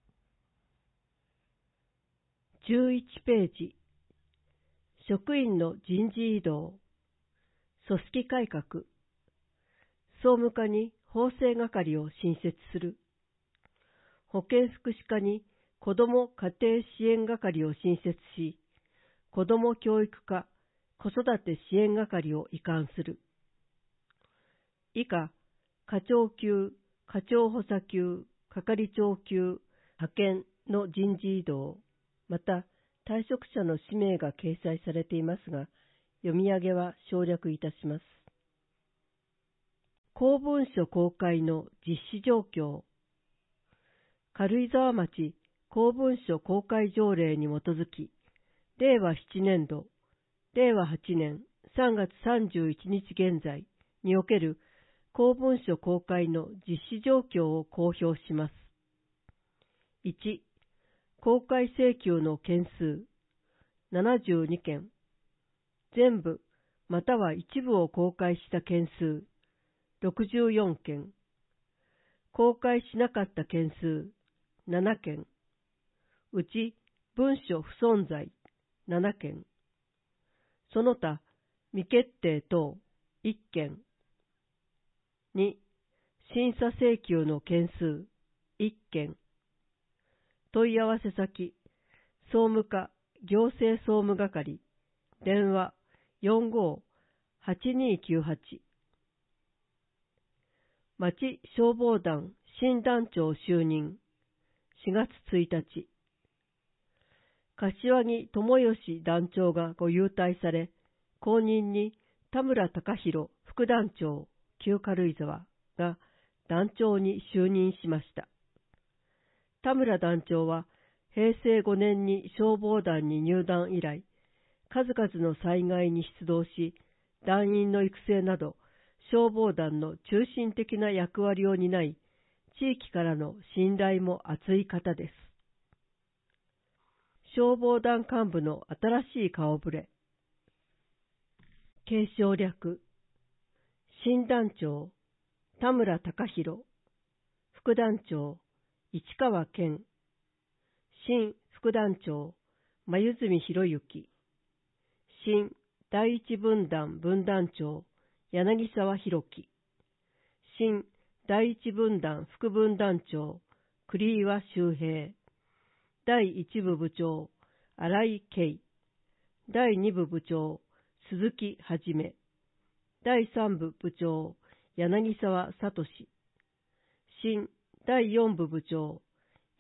じゅういちページ。職員の人事異動。組織改革。総務課に法制係を新設する。保健福祉課に子ども家庭支援係を新設し、子ども教育課、子育て支援係を移管する。以下、課長級、課長補佐級、係長級、派遣の人事異動、また退職者の氏名が掲載されていますが、読み上げは省略いたします。公文書公開の実施状況。軽井沢町公文書公開条例に基づき、れいわななねんど、れいわはちねんさんがつさんじゅういちにち現在における公文書公開の実施状況を公表します。いち、公開請求の件数ななじゅうにけん、全部または一部を公開した件数ろくじゅうよんけん、公開しなかった件数ななけん、うち文書不存在ななけん、その他未決定等いっけん。に、審査請求の件数いっけん。問い合わせ先、総務課行政総務係、電話よんごーはちにーきゅうはち。町消防団新団長就任しがつついたち。柏木智義団長がご優待され、後任に田村隆弘副団長旧軽井沢が団長に就任しました。田村団長はへいせいごねんに消防団に入団以来、数々の災害に出動し、団員の育成など消防団の中心的な役割を担い、地域からの信頼も厚い方です。消防団幹部の新しい顔ぶれ。継承略。新団長、田村隆弘。副団長、市川健。新副団長、眉住博之。新第一分団分団長、柳沢博樹。新第一分団副分団長、栗岩周平。第一部部長、新井圭。第二部部長、鈴木はじめ。第三部部長、柳沢聡。新第四部部長、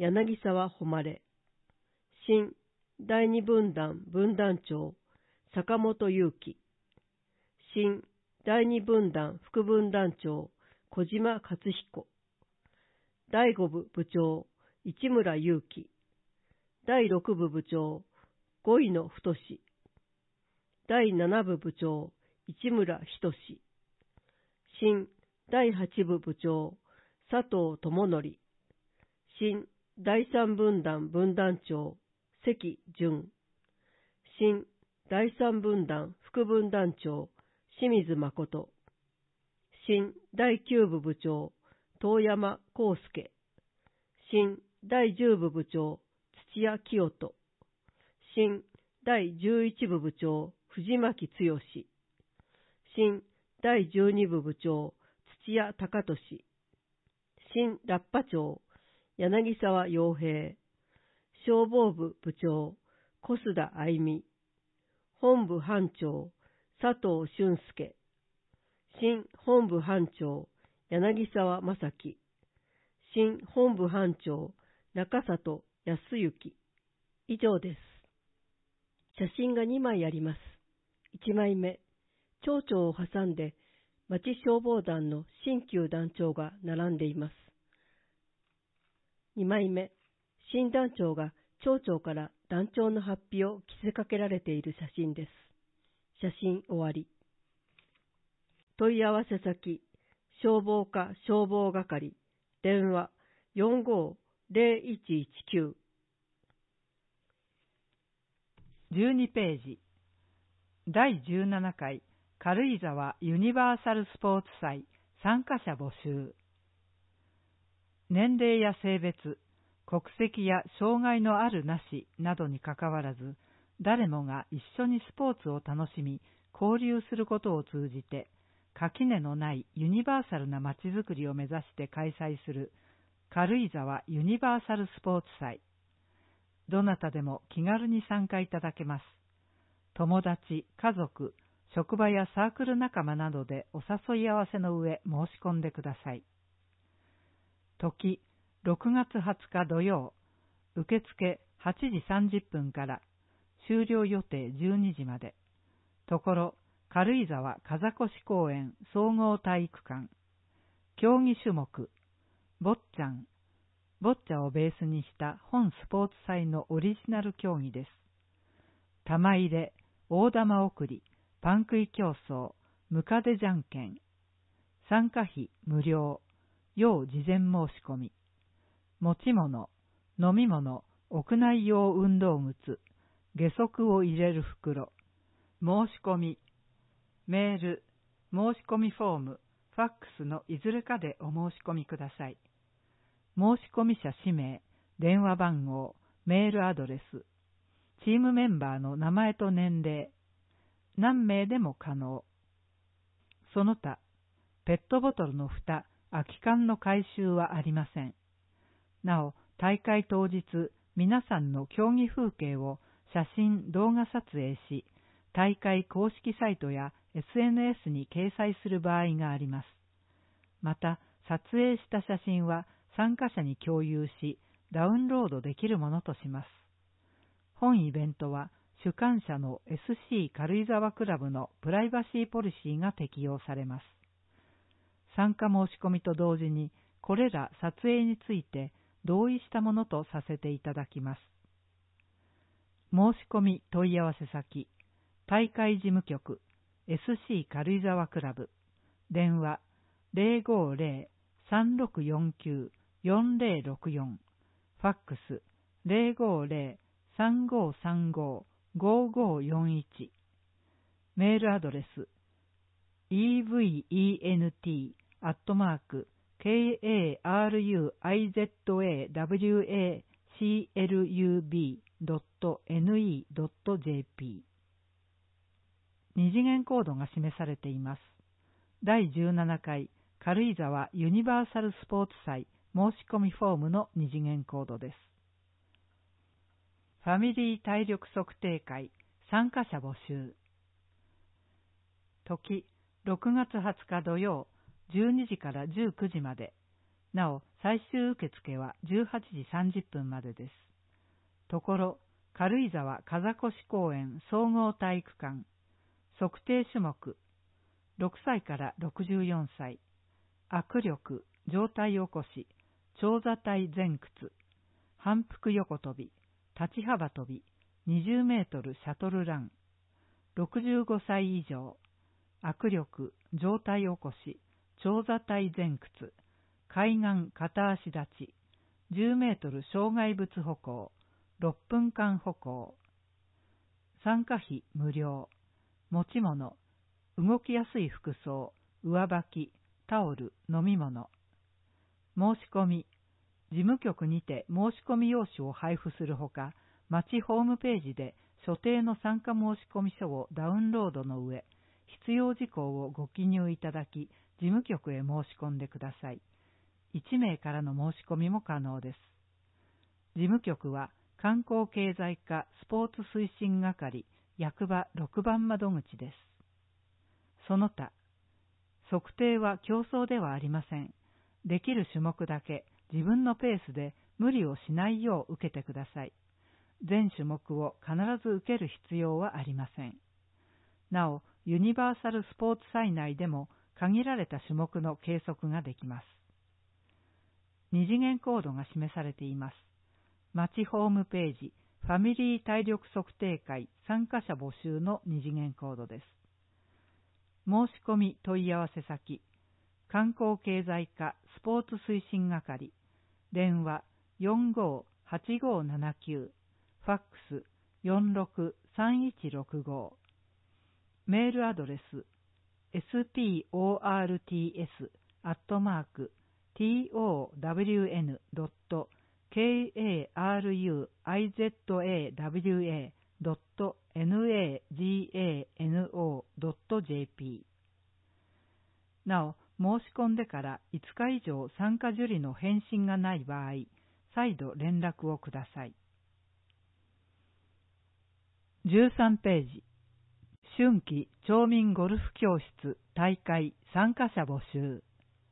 柳沢誉。新第二分団分団長、坂本祐樹。新第二分団副分団長、小島勝彦。第五部部長、市村祐樹。第六部部長、五井野太。第七部部長、市村仁。新第八部部長、佐藤智則。新第三分団分団長、関淳。新第三分団副分団長、清水誠。新第九部部長、遠山康介。新第十部部長、土屋清人。新第十一部部長、藤巻剛。新第十二部部長、土屋隆俊。新ラッパ長、柳沢洋平。消防部部長、小須田愛美。本部班長、佐藤俊介。新本部班長、柳沢正樹。新本部班長、中里康之。以上です。写真がにまいあります。いちまいめ、町長を挟んで町消防団の新旧団長が並んでいます。にまいめ、新団長が町長から団長の発表を着せかけられている写真です。写真終わり。問い合わせ先、消防課消防係、電話 よんごーぜろいちいちきゅう。 じゅうにページ。だいじゅうななかい軽井沢ユニバーサルスポーツ祭参加者募集。年齢や性別、国籍や障害のあるなしなどにかかわらず、誰もが一緒にスポーツを楽しみ、交流することを通じて、垣根のないユニバーサルなまちづくりを目指して開催する軽井沢ユニバーサルスポーツ祭。どなたでも気軽に参加いただけます。友達、家族、職場やサークル仲間などでお誘い合わせの上申し込んでください。時、ろくがつはつか土曜、受付はちじさんじゅっぷんから終了予定じゅうにじまで。ところ、軽井沢風越公園総合体育館。競技種目、ボッチャン。ボッチャをベースにした本スポーツ祭のオリジナル競技です。玉入れ、大玉送り、パン食い競争、ムカデじゃんけん。参加費無料、要事前申し込み。持ち物、飲み物、屋内用運動靴、下足を入れる袋。申し込み、メール、申し込みフォーム、ファックスのいずれかでお申し込みください。申し込み者氏名、電話番号、メールアドレス、チームメンバーの名前と年齢、何名でも可能。その他、ペットボトルの蓋、空き缶の回収はありません。なお、大会当日、皆さんの競技風景を写真・動画撮影し、大会公式サイトや エスエヌエス に掲載する場合があります。また、撮影した写真は参加者に共有し、ダウンロードできるものとします。本イベントは、主管者の エスシー 軽井沢クラブのプライバシーポリシーが適用されます。参加申し込みと同時に、これら撮影について同意したものとさせていただきます。申し込み問い合わせ先、大会事務局 エスシー 軽井沢クラブ、電話 ゼロごーゼロ さんろくよんきゅう よんゼロろくよん、ファックス ゼロごーゼロ さんごーさんごー ごーごーよんいち、メールアドレス イーブイイーエヌティー アットマーク ケーエーアールユーアイゼットエーダブリューエーシーエルユービードットエヌイードットジェーピー。二次元コードが示されています。だいじゅうななかい軽井沢ユニバーサルスポーツ祭申し込みフォームの二次元コードです。ファミリー体力測定会参加者募集。時、ろくがつはつか土曜、じゅうにじからじゅうくじまで。 なお、最終受付はじゅうはちじさんじゅっぷんまでです。ところ、軽井沢風越公園総合体育館、測定種目、ろくさいからろくじゅうよんさい、握力、上体起こし、長座体前屈、反復横跳び、立ち幅跳び、にじゅうメートルシャトルラン、ろくじゅうごさい以上、握力、上体起こし、長座体前屈、海岸片足立ち、じゅうメートル障害物歩行、ろっぷんかん歩行。参加費無料。持ち物、動きやすい服装、上履き、タオル、飲み物。申し込み、事務局にて申し込み用紙を配布するほか、町ホームページで所定の参加申込書をダウンロードの上、必要事項をご記入いただき、事務局へ申し込んでください。いちめいからの申し込みも可能です。事務局は観光経済課スポーツ推進係役場ろくばん窓口です。その他、測定は競争ではありません。できる種目だけ自分のペースで無理をしないよう受けてください。全種目を必ず受ける必要はありません。なお、ユニバーサルスポーツ祭内でも限られた種目の計測ができます。二次元コードが示されています。町ホームページ、ファミリー体力測定会参加者募集の二次元コードです。申し込み問い合わせ先、観光経済課スポーツ推進係、電話 よんごーはちごーななきゅう、ファックス よんろくさんいちろくご、メールアドレス エスピーオーアールティーエス アットマーク トワン ドット ケーエーアールユーアイゼットエーダブリューエー ドット ナゴ ドット ジェーピー。なお、申し込んでからいつか以上参加受理の返信がない場合、再度連絡をください。じゅうさんページ、春季町民ゴルフ教室大会参加者募集。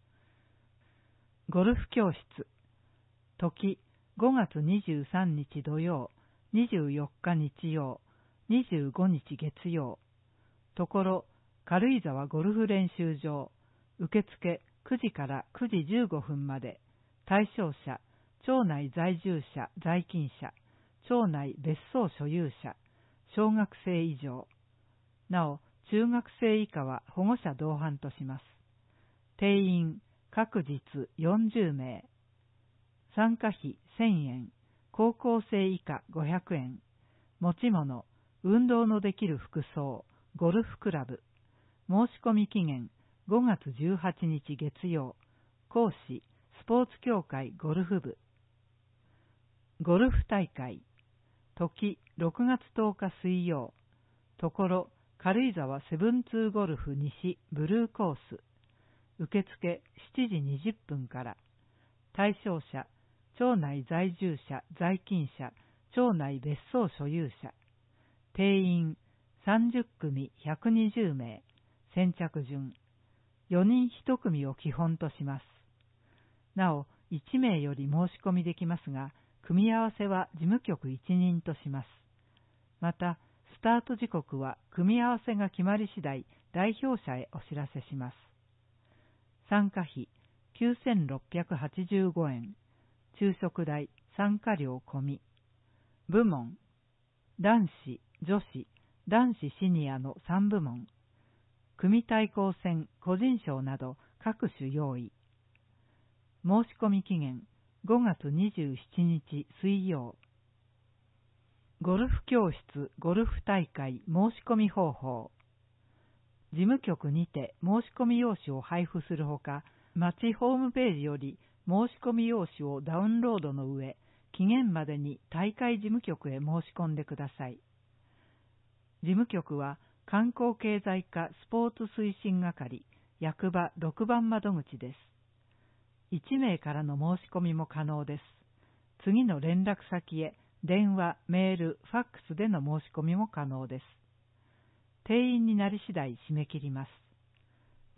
ゴルフ教室、時ごがつにじゅうさんにち土曜、にじゅうよっか日曜、にじゅうごにち月曜。ところ、軽井沢ゴルフ練習場、受付くじからくじじゅうごふんまで、対象者、町内在住者、在勤者、町内別荘所有者、小学生以上。なお、中学生以下は保護者同伴とします。定員、各日よんじゅうめい。参加費せんえん、高校生以下ごひゃくえん。持ち物、運動のできる服装、ゴルフクラブ。申し込み期限、ごがつじゅうはちにち月曜。講師、スポーツ協会ゴルフ部。ゴルフ大会。時、ろくがつとおか水曜。ところ、軽井沢セブンツーゴルフ西ブルーコース。受付しちじにじゅっぷんから。対象者、町内在住者、在勤者、町内別荘所有者。定員さんじゅっくみひゃくにじゅうめい。先着順。よにんいち組を基本とします。なお、いちめいより申し込みできますが、組み合わせは事務局いちにんとします。また、スタート時刻は組み合わせが決まり次第、代表者へお知らせします。参加費きゅうせんろっぴゃくはちじゅうごえん。昼食代、参加料込み。部門、男子、女子、男子シニアのさんぶもん。組対抗戦、個人賞など各種用意。申し込み期限、ごがつにじゅうしちにち水曜。ゴルフ教室、ゴルフ大会申し込み方法。事務局にて申し込み用紙を配布するほか、町ホームページより申し込み用紙をダウンロードの上、期限までに大会事務局へ申し込んでください。事務局は観光経済課スポーツ推進係役場ろくばん窓口です。いちめいからの申し込みも可能です。次の連絡先へ電話、メール、ファックスでの申し込みも可能です。定員になり次第締め切ります。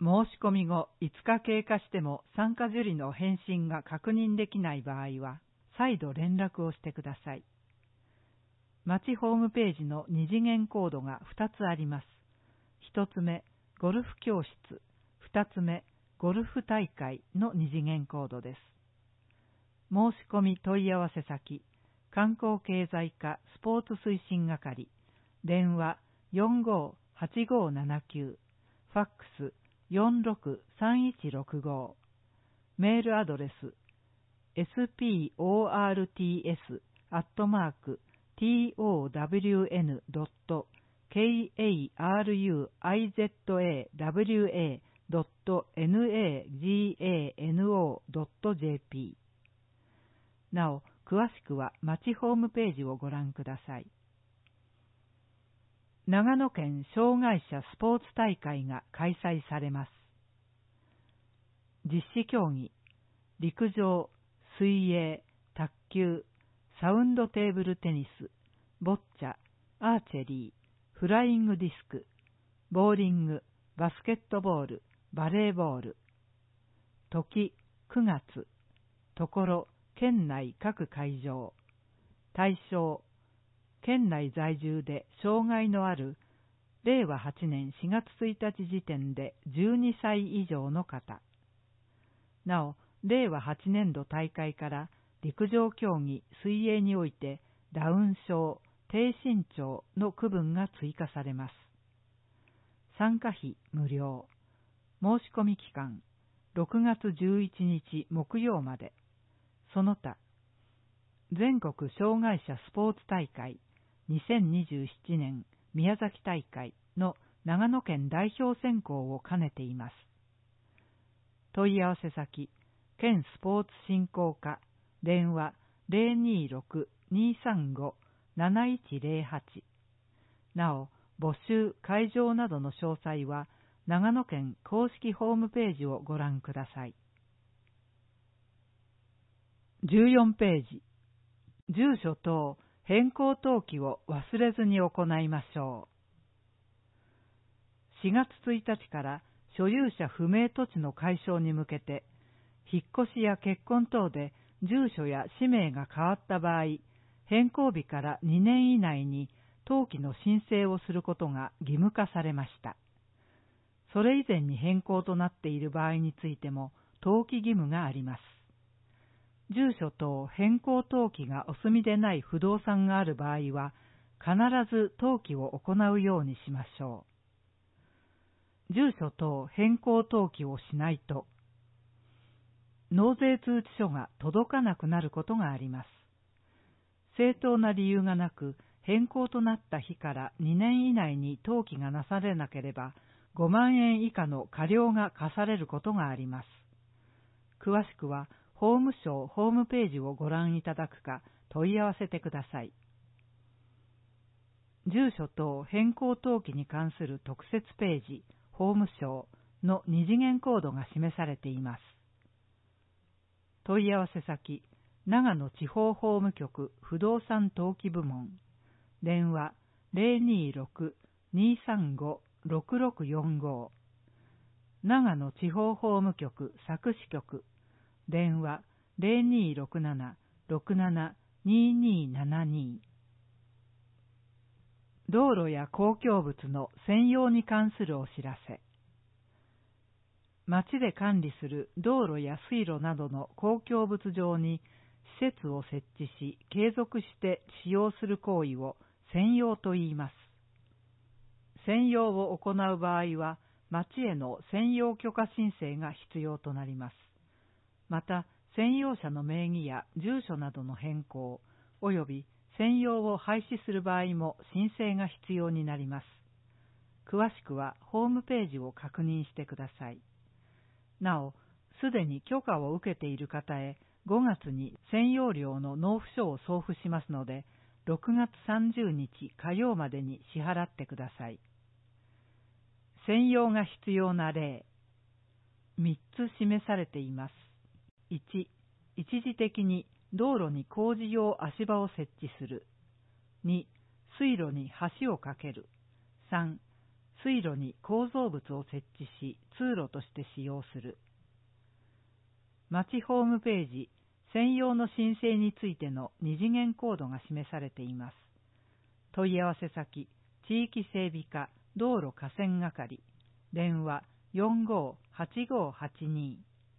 申し込み後いつか経過しても参加受理の返信が確認できない場合は、再度連絡をしてください。町ホームページの二次元コードがふたつあります。ひとつめ、ゴルフ教室、ふたつめ、ゴルフ大会の二次元コードです。申し込み問い合わせ先、観光経済課スポーツ推進係、電話 よんごーはちごーななきゅう、ファックス よんろくさんいちろくご、メールアドレス エスピーオーアールティーエス アットマーク ティーオーダブリューエヌ ドット ケーエーアールユーアイゼットエーダブリューエー ドット ネガノ ドット ジェーピー。なお、詳しくは町ホームページをご覧ください。長野県障害者スポーツ大会が開催されます。実施競技、陸上、水泳、卓球、サウンドテーブルテニス、ボッチャ、アーチェリー、フライングディスク、ボーリング、バスケットボール、バレーボール。時、くがつ。ところ、県内各会場。対象、県内在住で障害のあるれいわはちねんしがつついたち時点でじゅうにさい以上の方。なお、れいわはちねんど大会から陸上競技、水泳においてダウン症、低身長の区分が追加されます。参加費無料。申し込み期間ろくがつじゅういちにち木曜まで。その他、全国障害者スポーツ大会にせんにじゅうななねん宮崎大会の長野県代表選考を兼ねています。問い合わせ先、県スポーツ振興課、電話 ゼロにーろく にーさんご なないちゼロはち。なお、募集、会場などの詳細は長野県公式ホームページをご覧ください。じゅうよんページ、住所等変更登記を忘れずに行いましょう。しがつついたちから所有者不明土地の解消に向けて、引っ越しや結婚等で住所や氏名が変わった場合、変更日からにねん以内に登記の申請をすることが義務化されました。それ以前に変更となっている場合についても登記義務があります。住所等変更登記がお済みでない不動産がある場合は、必ず登記を行うようにしましょう。住所等変更登記をしないと、納税通知書が届かなくなることがあります。正当な理由がなく、変更となった日からにねん以内に登記がなされなければ、ごまんえん以下の過料が課されることがあります。詳しくは、法務省ホームページをご覧いただくか問い合わせてください。住所等変更登記に関する特設ページ、法務省の二次元コードが示されています。問い合わせ先、長野地方法務局不動産登記部門、電話 ゼロにーろく にーさんご ろくろくよんご、長野地方法務局佐久支局、電話 ゼロにーろくなな ろくなな にーにーななに。道路や公共物の占用に関するお知らせ。町で管理する道路や水路などの公共物上に施設を設置し、継続して使用する行為を占用と言います。占用を行う場合は、町への占用許可申請が必要となります。また、占用者の名義や住所などの変更、および占用を廃止する場合も申請が必要になります。詳しくはホームページを確認してください。なお、すでに許可を受けている方へごがつに占用料の納付書を送付しますので、ろくがつさんじゅうにち火曜までに支払ってください。占用が必要な例、みっつ示されています。いち、一時的に道路に工事用足場を設置する。に、水路に橋を架ける。さん、 水路に構造物を設置し、通路として使用する。町ホームページ、専用の申請についての二次元コードが示されています。問い合わせ先、地域整備課道路河川係、電話 よんごーはちごーはちに。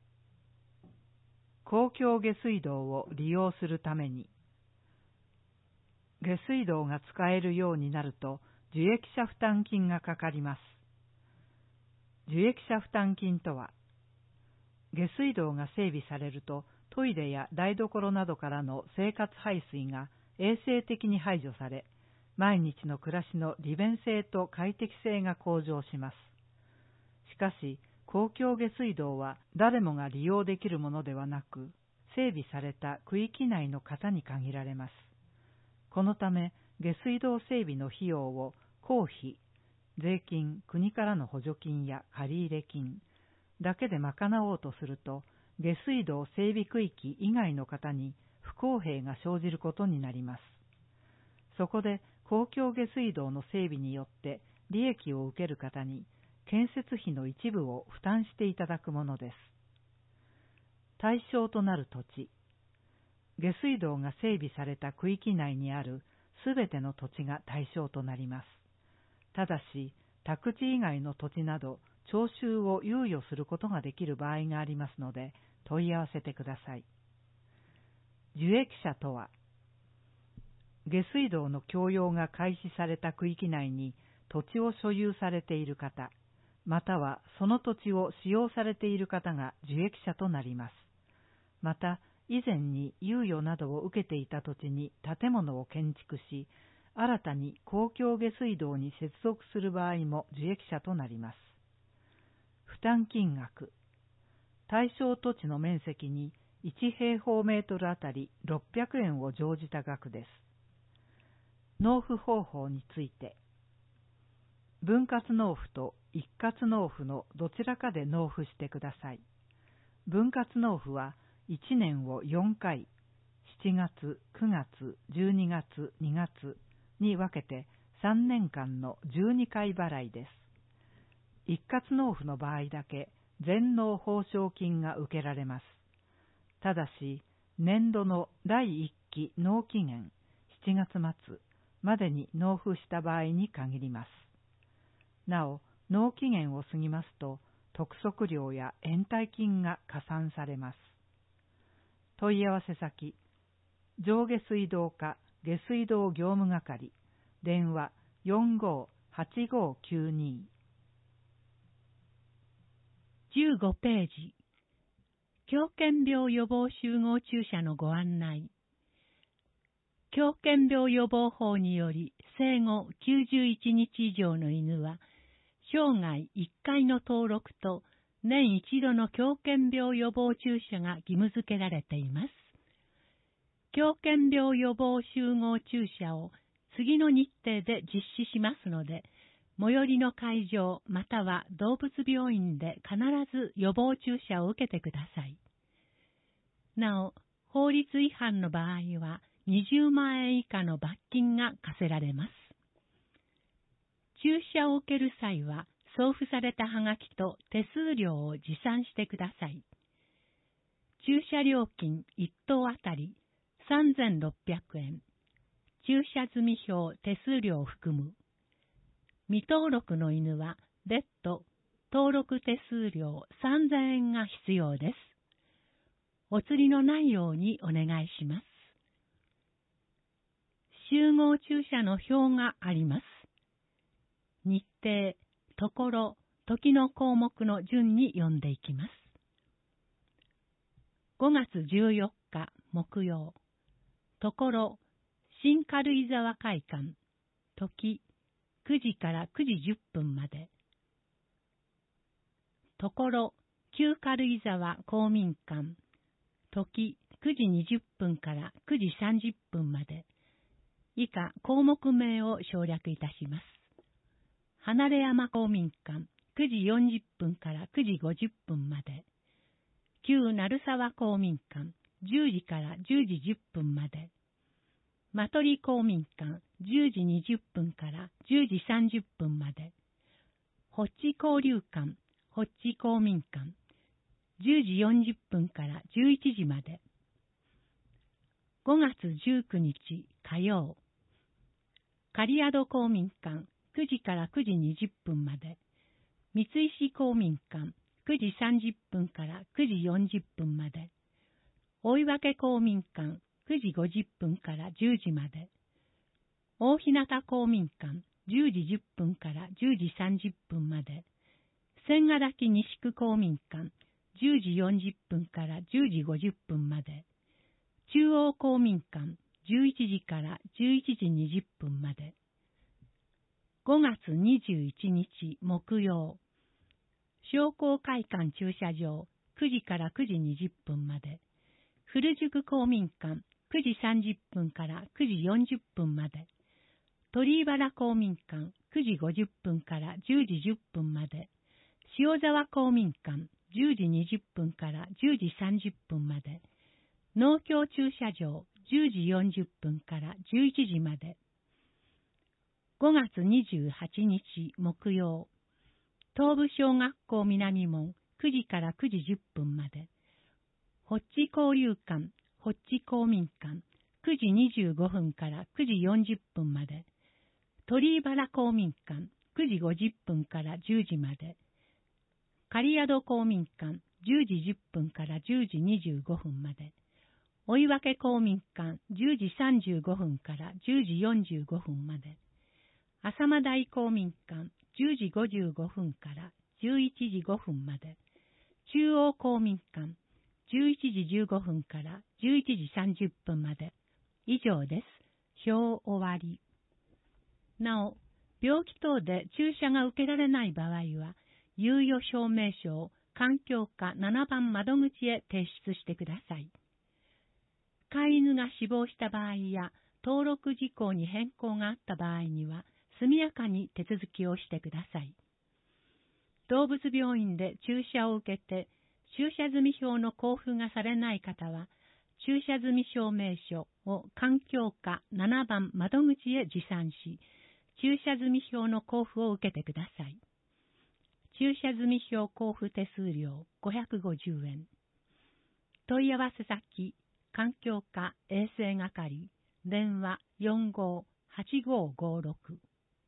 公共下水道を利用するために、下水道が使えるようになると受益者負担金がかかります。受益者負担金とは、下水道が整備されるとトイレや台所などからの生活排水が衛生的に排除され、毎日の暮らしの利便性と快適性が向上します。しかし、公共下水道は誰もが利用できるものではなく、整備された区域内の方に限られます。このため、下水道整備の費用を公費、税金、国からの補助金や借入金だけで賄おうとすると、下水道整備区域以外の方に不公平が生じることになります。そこで、公共下水道の整備によって利益を受ける方に建設費の一部を負担していただくものです。対象となる土地。下水道が整備された区域内にあるすべての土地が対象となります。ただし、宅地以外の土地など徴収を猶予することができる場合がありますので問い合わせてください。受益者とは、下水道の供用が開始された区域内に土地を所有されている方、またはその土地を使用されている方が受益者となります。また、以前に猶予などを受けていた土地に建物を建築し、新たに公共下水道に接続する場合も受益者となります。負担金額。対象土地の面積にいちへいほうメートルあたりろっぴゃくえんを乗じた額です。納付方法について、分割納付と一括納付のどちらかで納付してください。分割納付はいちねんをよんかい、しちがつ、くがつ、じゅうにがつ、にがつに分けてさんねんかんのじゅうにかい払いです。一括納付の場合だけ全納報奨金が受けられます。ただし、年度のだいいっき納期限しちがつまつまでに納付した場合に限ります。なお、納期限を過ぎますと、督促料や延滞金が加算されます。問い合わせ先、上下水道課下水道業務係、電話 よんごーはちごーきゅうに。 じゅうごページ、狂犬病予防集合注射のご案内。狂犬病予防法により生後きゅうじゅういちにち以上の犬は生涯いっかいの登録と年一度の狂犬病予防注射が義務付けられています。狂犬病予防集合注射を次の日程で実施しますので、最寄りの会場または動物病院で必ず予防注射を受けてください。なお、法律違反の場合はにじゅうまんえん以下の罰金が課せられます。注射を受ける際は、送付されたはがきと手数料を持参してください。注射料金いっとうあたりさんぜんろっぴゃくえん。注射済表手数料を含む。未登録の犬は別途登録手数料さんぜんえんが必要です。お釣りのないようにお願いします。集合注射の表があります。日程、ところ、時の項目の順に読んでいきます。ごがつじゅうよっか木曜、ところ、新軽井沢会館、時、くじからくじじゅっぷんまで。ところ、旧軽井沢公民館、時、くじにじゅっぷんからくじさんじゅっぷんまで。以下、項目名を省略いたします。離山公民館、くじよんじゅっぷんからくじごじゅっぷんまで。旧鳴沢公民館、じゅうじからじゅうじじゅっぷんまで。真取公民館、じゅうじにじゅっぷんからじゅうじさんじゅっぷんまで。 ホッチ交流館、ホッチ公民館、じゅうじよんじゅっぷんからじゅういちじまで。ごがつじゅうくにち火曜、刈宿公民館、くじからくじにじゅっぷんまで。三石公民館、くじさんじゅっぷんからくじよんじゅっぷんまで。追分公民館、くじごじゅっぷんからじゅうじまで。大日向公民館、じゅうじじゅっぷんからじゅうじさんじゅっぷんまで。千ヶ滝西区公民館、じゅうじよんじゅっぷんからじゅうじごじゅっぷんまで。中央公民館、じゅういちじからじゅういちじにじゅっぷんまで。ごがつにじゅういちにち木曜、商工会館駐車場、くじからくじにじゅっぷんまで。古宿公民館、くじさんじゅっぷんからくじよんじゅっぷんまで。鳥居原公民館、くじごじゅっぷんからじゅうじじゅっぷんまで。塩沢公民館、じゅうじにじゅっぷんからじゅうじさんじゅっぷんまで。農協駐車場、じゅうじよんじゅっぷんからじゅういちじまで。ごがつにじゅうはちにち木曜、東部小学校南門、くじからくじじゅっぷんまで。ホッチ交流館、ホッチ公民館、くじにじゅうごふんからくじよんじゅっぷんまで。鳥居原公民館、くじごじゅっぷんからじゅうじまで。刈宿公民館、じゅうじじゅっぷんからじゅうじにじゅうごふんまで。追分公民館、じゅうじさんじゅうごふんからじゅうじよんじゅうごふんまで。浅間台公民館、じゅうじごじゅうごふんからじゅういちじごふんまで。中央公民館、じゅういちじじゅうごふんからじゅういちじさんじゅっぷんまで。以上です。表終わり。なお、病気等で注射が受けられない場合は、猶予証明書を環境課ななばん窓口へ提出してください。飼い犬が死亡した場合や登録事項に変更があった場合には、速やかに手続きをしてください。動物病院で注射を受けて、注射済証の交付がされない方は、注射済証明書を環境課ななばん窓口へ持参し、注射済証の交付を受けてください。注射済証交付手数料ごひゃくごじゅうえん。問い合わせ先、環境課衛生係、電話 よんごーはちごーごーろく。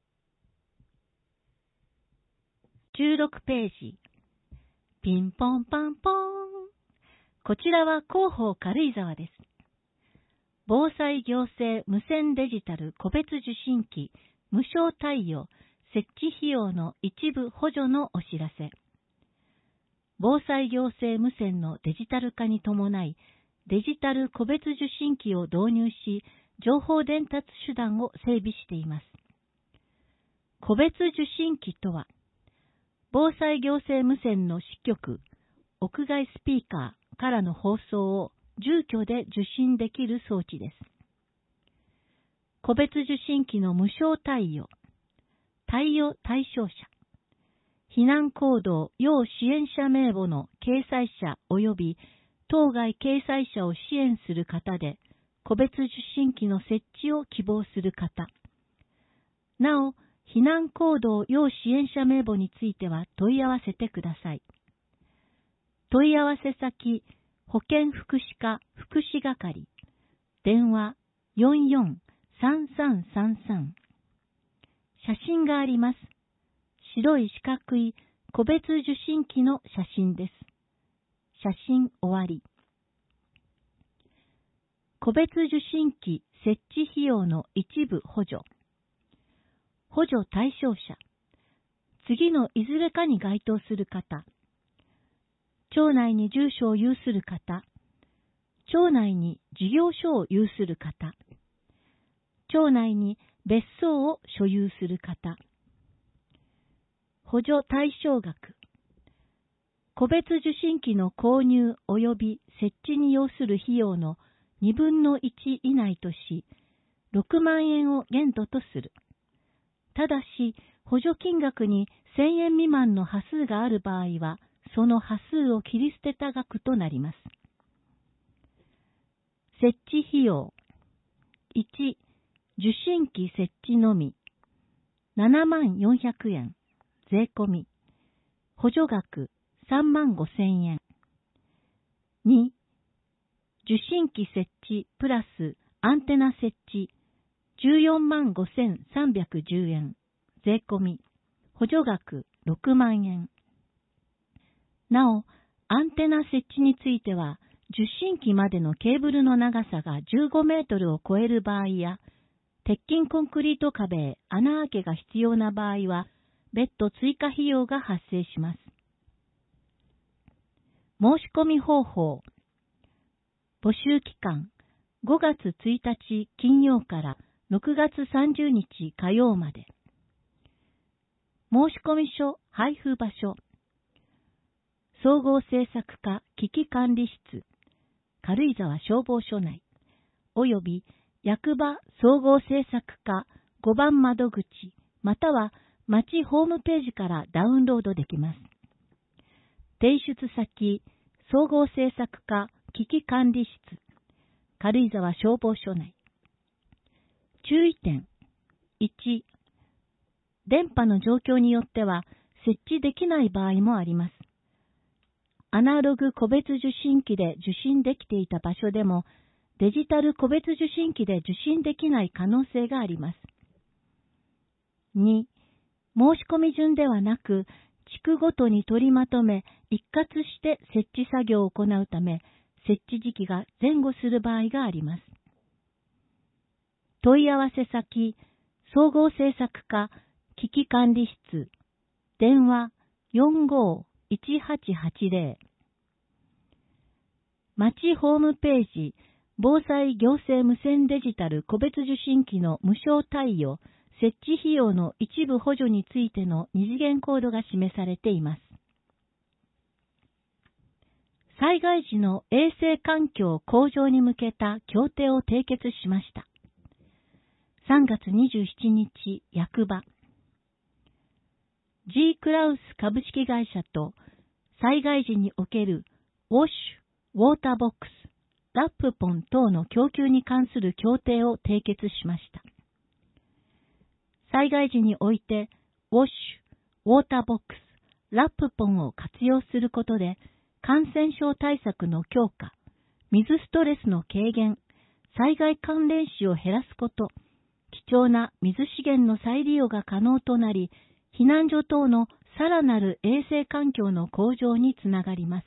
じゅうろくページ。ピンポンパンポーン。こちらは広報軽井沢です。防災行政無線デジタル個別受信機無償貸与設置費用の一部補助のお知らせ。防災行政無線のデジタル化に伴い、デジタル個別受信機を導入し、情報伝達手段を整備しています。個別受信機とは、防災行政無線の支局、屋外スピーカーからの放送を住居で受信できる装置です。個別受信機の無償貸与、貸与対象者、避難行動要支援者名簿の掲載者及び当該掲載者を支援する方で、個別受信機の設置を希望する方。なお、避難行動要支援者名簿については問い合わせてください。問い合わせ先、保健福祉課福祉係、電話 よんよんさんさんさんさん。写真があります。白い四角い個別受信機の写真です。写真終わり。個別受信機設置費用の一部補助。補助対象者。次のいずれかに該当する方。町内に住所を有する方。町内に事業所を有する方。町内に別荘を所有する方。補助対象額。個別受信機の購入及び設置に要する費用のにぶんのいち以内とし、ろくまんえんを限度とする。ただし、補助金額にせんえん未満の端数がある場合は、その端数を切り捨てた額となります。設置費用。いち、受信機設置のみ、ななまんよんひゃくえん。 税込み。補助額さんまんごせんえん。に、受信機設置プラスアンテナ設置じゅうよんまんごせんさんびゃくじゅうえん。税込み。補助額ろくまんえん。なお、アンテナ設置については、受信機までのケーブルの長さがじゅうごメートルを超える場合や、鉄筋コンクリート壁へ穴開けが必要な場合は、別途追加費用が発生します。申し込み方法。募集期間、ごがつついたち金曜からろくがつさんじゅうにち火曜まで。申込書配布場所。総合政策課危機管理室、軽井沢消防署内、および役場総合政策課ごばん窓口、または町ホームページからダウンロードできます。提出先、総合政策課危機管理室、軽井沢消防署内。注意点。いち、電波の状況によっては設置できない場合もあります。アナログ個別受信機で受信できていた場所でも、デジタル個別受信機で受信できない可能性があります。に、申し込み順ではなく、地区ごとに取りまとめ、一括して設置作業を行うため、設置時期が前後する場合があります。問い合わせ先、総合政策課危機管理室、電話よんごーいちはちはちぜろ。町ホームページ、防災行政無線デジタル個別受信機の無償貸与、設置費用の一部補助についての二次元コードが示されています。災害時の衛生環境向上に向けた協定を締結しました。さんがつにじゅうしちにち、役場。G クラウス株式会社と災害時におけるウォッシュ、ウォーターボックス、ラップポン等の供給に関する協定を締結しました。災害時においてウォッシュ、ウォーターボックス、ラップポンを活用することで感染症対策の強化、水ストレスの軽減、災害関連死を減らすこと、貴重な水資源の再利用が可能となり、避難所等のさらなる衛生環境の向上につながります。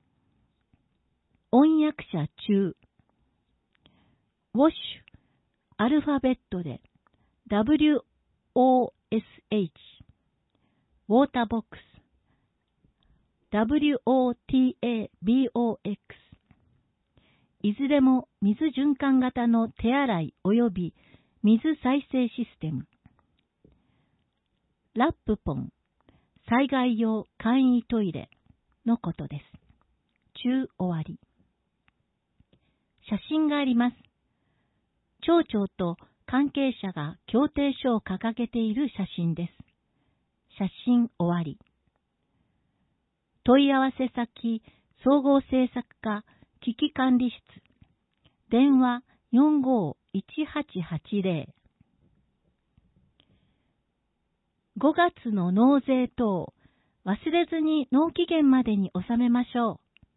音訳者中。ウォッシュ、アルファベットで ダブリューオーエスエイチ、ウォーターボックス、ダブリューオーティーエービーオーエックス、いずれも水循環型の手洗い及び水再生システム。ラップポン、災害用簡易トイレのことです。中終わり。写真があります。町長と関係者が協定書を掲げている写真です。写真終わり。問い合わせ先、総合政策課危機管理室。電話よんごーいちはちはちぜろ。ごがつの納税等、忘れずに納期限までに納めましょう。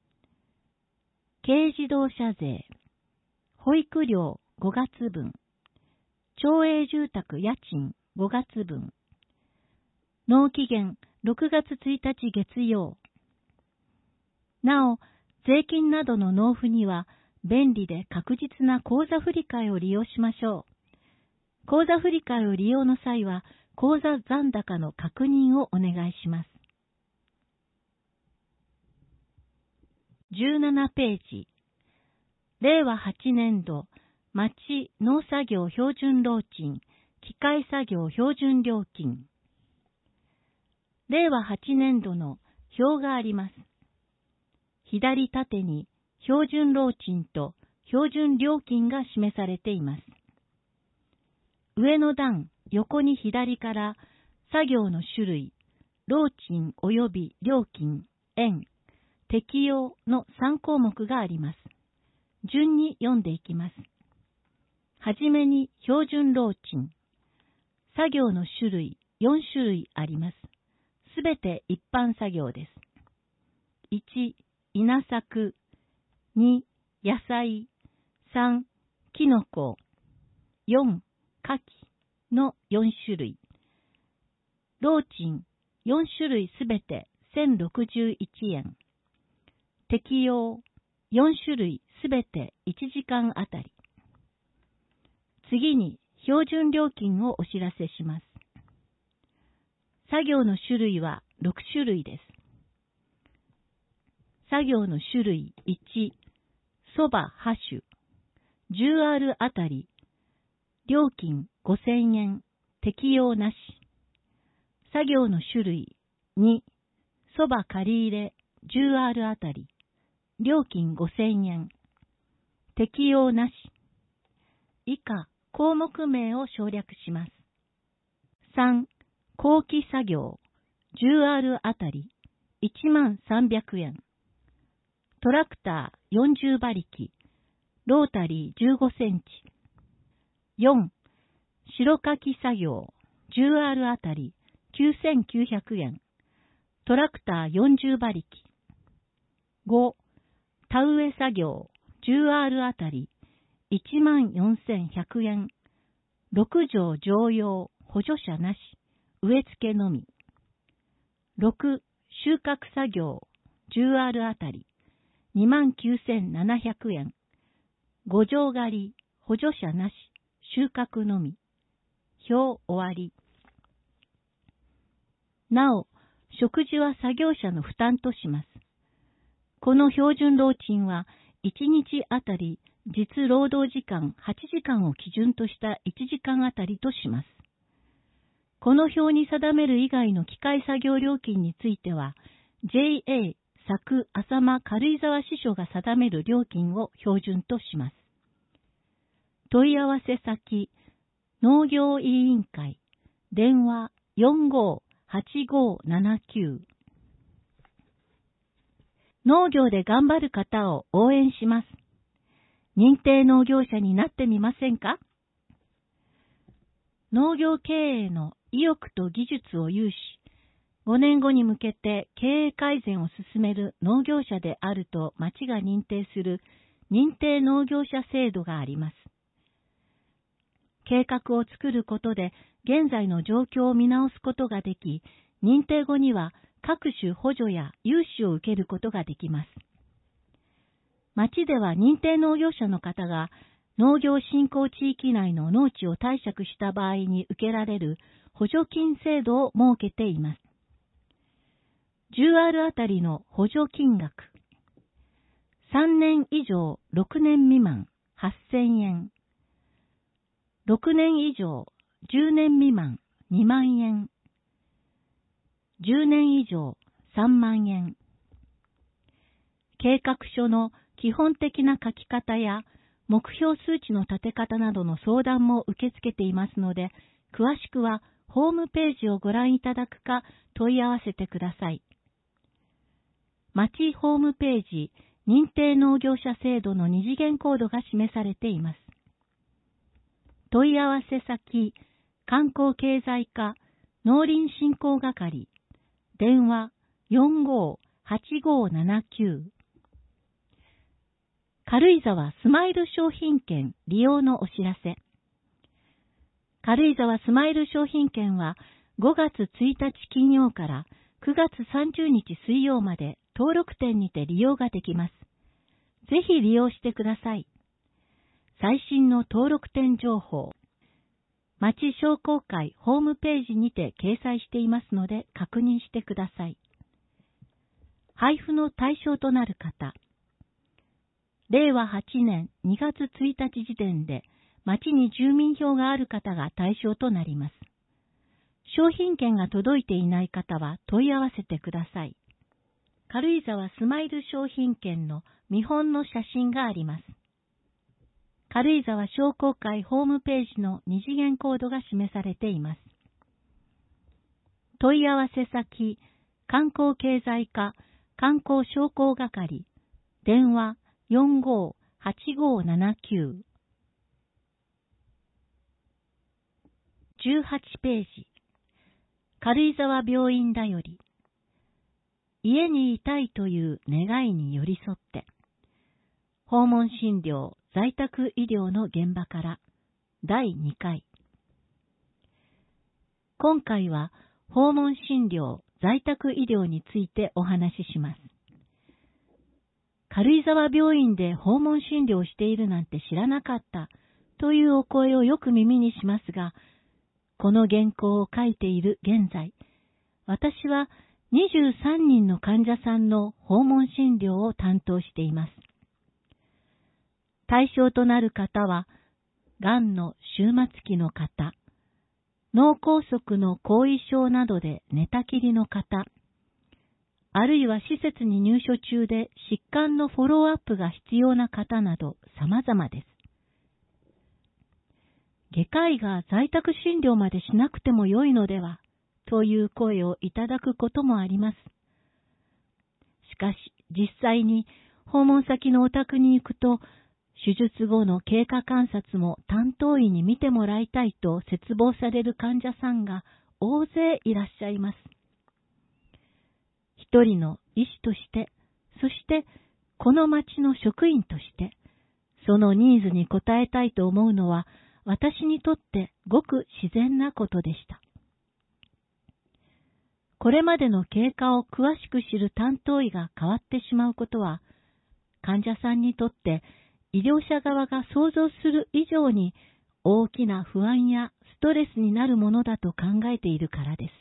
軽自動車税、保育料ごがつぶん、町営住宅家賃ごがつぶん、納期限ろくがつついたち月曜。なお、税金などの納付には便利で確実な口座振替を利用しましょう。口座振替を利用の際は、口座残高の確認をお願いします。じゅうななページ。れいわはちねんど、町農作業標準労賃、機械作業標準料金。れいわはちねんどの表があります。左縦に標準労賃と標準料金が示されています。上の段、横に左から作業の種類、労賃及び料金、円、適用のさんこうもくがあります。順に読んでいきます。はじめに標準労賃。作業の種類、よんしゅるいあります。 すべて一般作業です。いち、稲作。に、野菜。さん、キノコ。よん、牡蠣のよん種類。労賃よん種類すべてせんろくじゅういちえん。適用よん種類すべていちじかんあたり。次に標準料金をお知らせします。作業の種類はろく種類です。作業の種類いち、そばは種、じゅうアール あたり、料金ごせんえん、適用なし。作業の種類に、そば借り入れ じゅうアール あたり、料金ごせんえん、適用なし。以下、項目名を省略します。さん、後期作業 じゅうアール あたりいちまんさんびゃくえん。トラクターよんじゅうばりき、ロータリーじゅうごセンチ。よん、白かき作業 じゅうアール あたりきゅうせんきゅうひゃくえん。トラクターよんじゅうばりき。ご、田植え作業 じゅうアール あたりいちまんよんせんひゃくえん。ろくじょう常用、補助者なし、植え付けのみ。ろく、収穫作業 じゅうアール あたりにまんきゅうせんななひゃくえん。ごじょう狩り、補助者なし、収穫のみ。表終わり。なお、食事は作業者の負担とします。この標準労賃はいちにちあたり実労働時間はちじかんを基準としたいちじかんあたりとします。この表に定める以外の機械作業料金については、ジェイエー 佐久浅間軽井沢支所が定める料金を標準とします。問い合わせ先、農業委員会、電話よんごーはちごーななきゅう。農業で頑張る方を応援します。認定農業者になってみませんか？農業経営の意欲と技術を有し、ごねんごに向けて経営改善を進める農業者であると町が認定する認定農業者制度があります。計画を作ることで現在の状況を見直すことができ、認定後には各種補助や融資を受けることができます。町では認定農業者の方が農業振興地域内の農地を貸借した場合に受けられる補助金制度を設けています。じゅうアール あたりの補助金額。さんねん以上ろくねん未満はっせんえん。ろくねん以上じゅうねん未満にまんえん。じゅうねん以上さんまんえん。計画書の基本的な書き方や目標数値の立て方などの相談も受け付けていますので、詳しくはホームページをご覧いただくか問い合わせてください。町ホームページ認定農業者制度の二次元コードが示されています。問い合わせ先、観光経済課農林振興係、電話よんごーはちごーななきゅう。軽井沢スマイル商品券利用のお知らせ。軽井沢スマイル商品券はごがつついたち金曜からくがつさんじゅうにち水曜まで登録店にて利用ができます。ぜひ利用してください。最新の登録店情報、町商工会ホームページにて掲載していますので確認してください。配布の対象となる方、れいわはちねんにがつついたち時点で町に住民票がある方が対象となります。商品券が届いていない方は問い合わせてください。軽井沢スマイル商品券の見本の写真があります。軽井沢商工会ホームページの二次元コードが示されています。問い合わせ先、観光経済課観光商工係、電話よんごーはちごーななきゅう。じゅうはちページ、軽井沢病院だより。 家にいたいという願いに寄り添って、訪問診療在宅医療の現場からだいにかい。今回は訪問診療在宅医療についてお話しします。軽井沢病院で訪問診療をしているなんて知らなかったというお声をよく耳にしますが、この原稿を書いている現在、私はにじゅうさんにんの患者さんの訪問診療を担当しています。対象となる方は、がんの終末期の方、脳梗塞の後遺症などで寝たきりの方、あるいは施設に入所中で疾患のフォローアップが必要な方など様々です。外科医が在宅診療までしなくてもよいのではという声をいただくこともあります。しかし実際に訪問先のお宅に行くと、手術後の経過観察も担当医に見てもらいたいと切望される患者さんが大勢いらっしゃいます。一人の医師として、そしてこの町の職員として、そのニーズに応えたいと思うのは私にとってごく自然なことでした。これまでの経過を詳しく知る担当医が変わってしまうことは、患者さんにとって医療者側が想像する以上に大きな不安やストレスになるものだと考えているからです。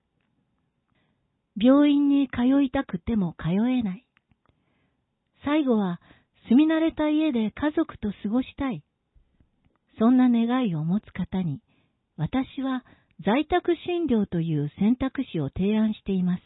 病院に通いたくても通えない。最後は住み慣れた家で家族と過ごしたい。そんな願いを持つ方に、私は在宅診療という選択肢を提案しています。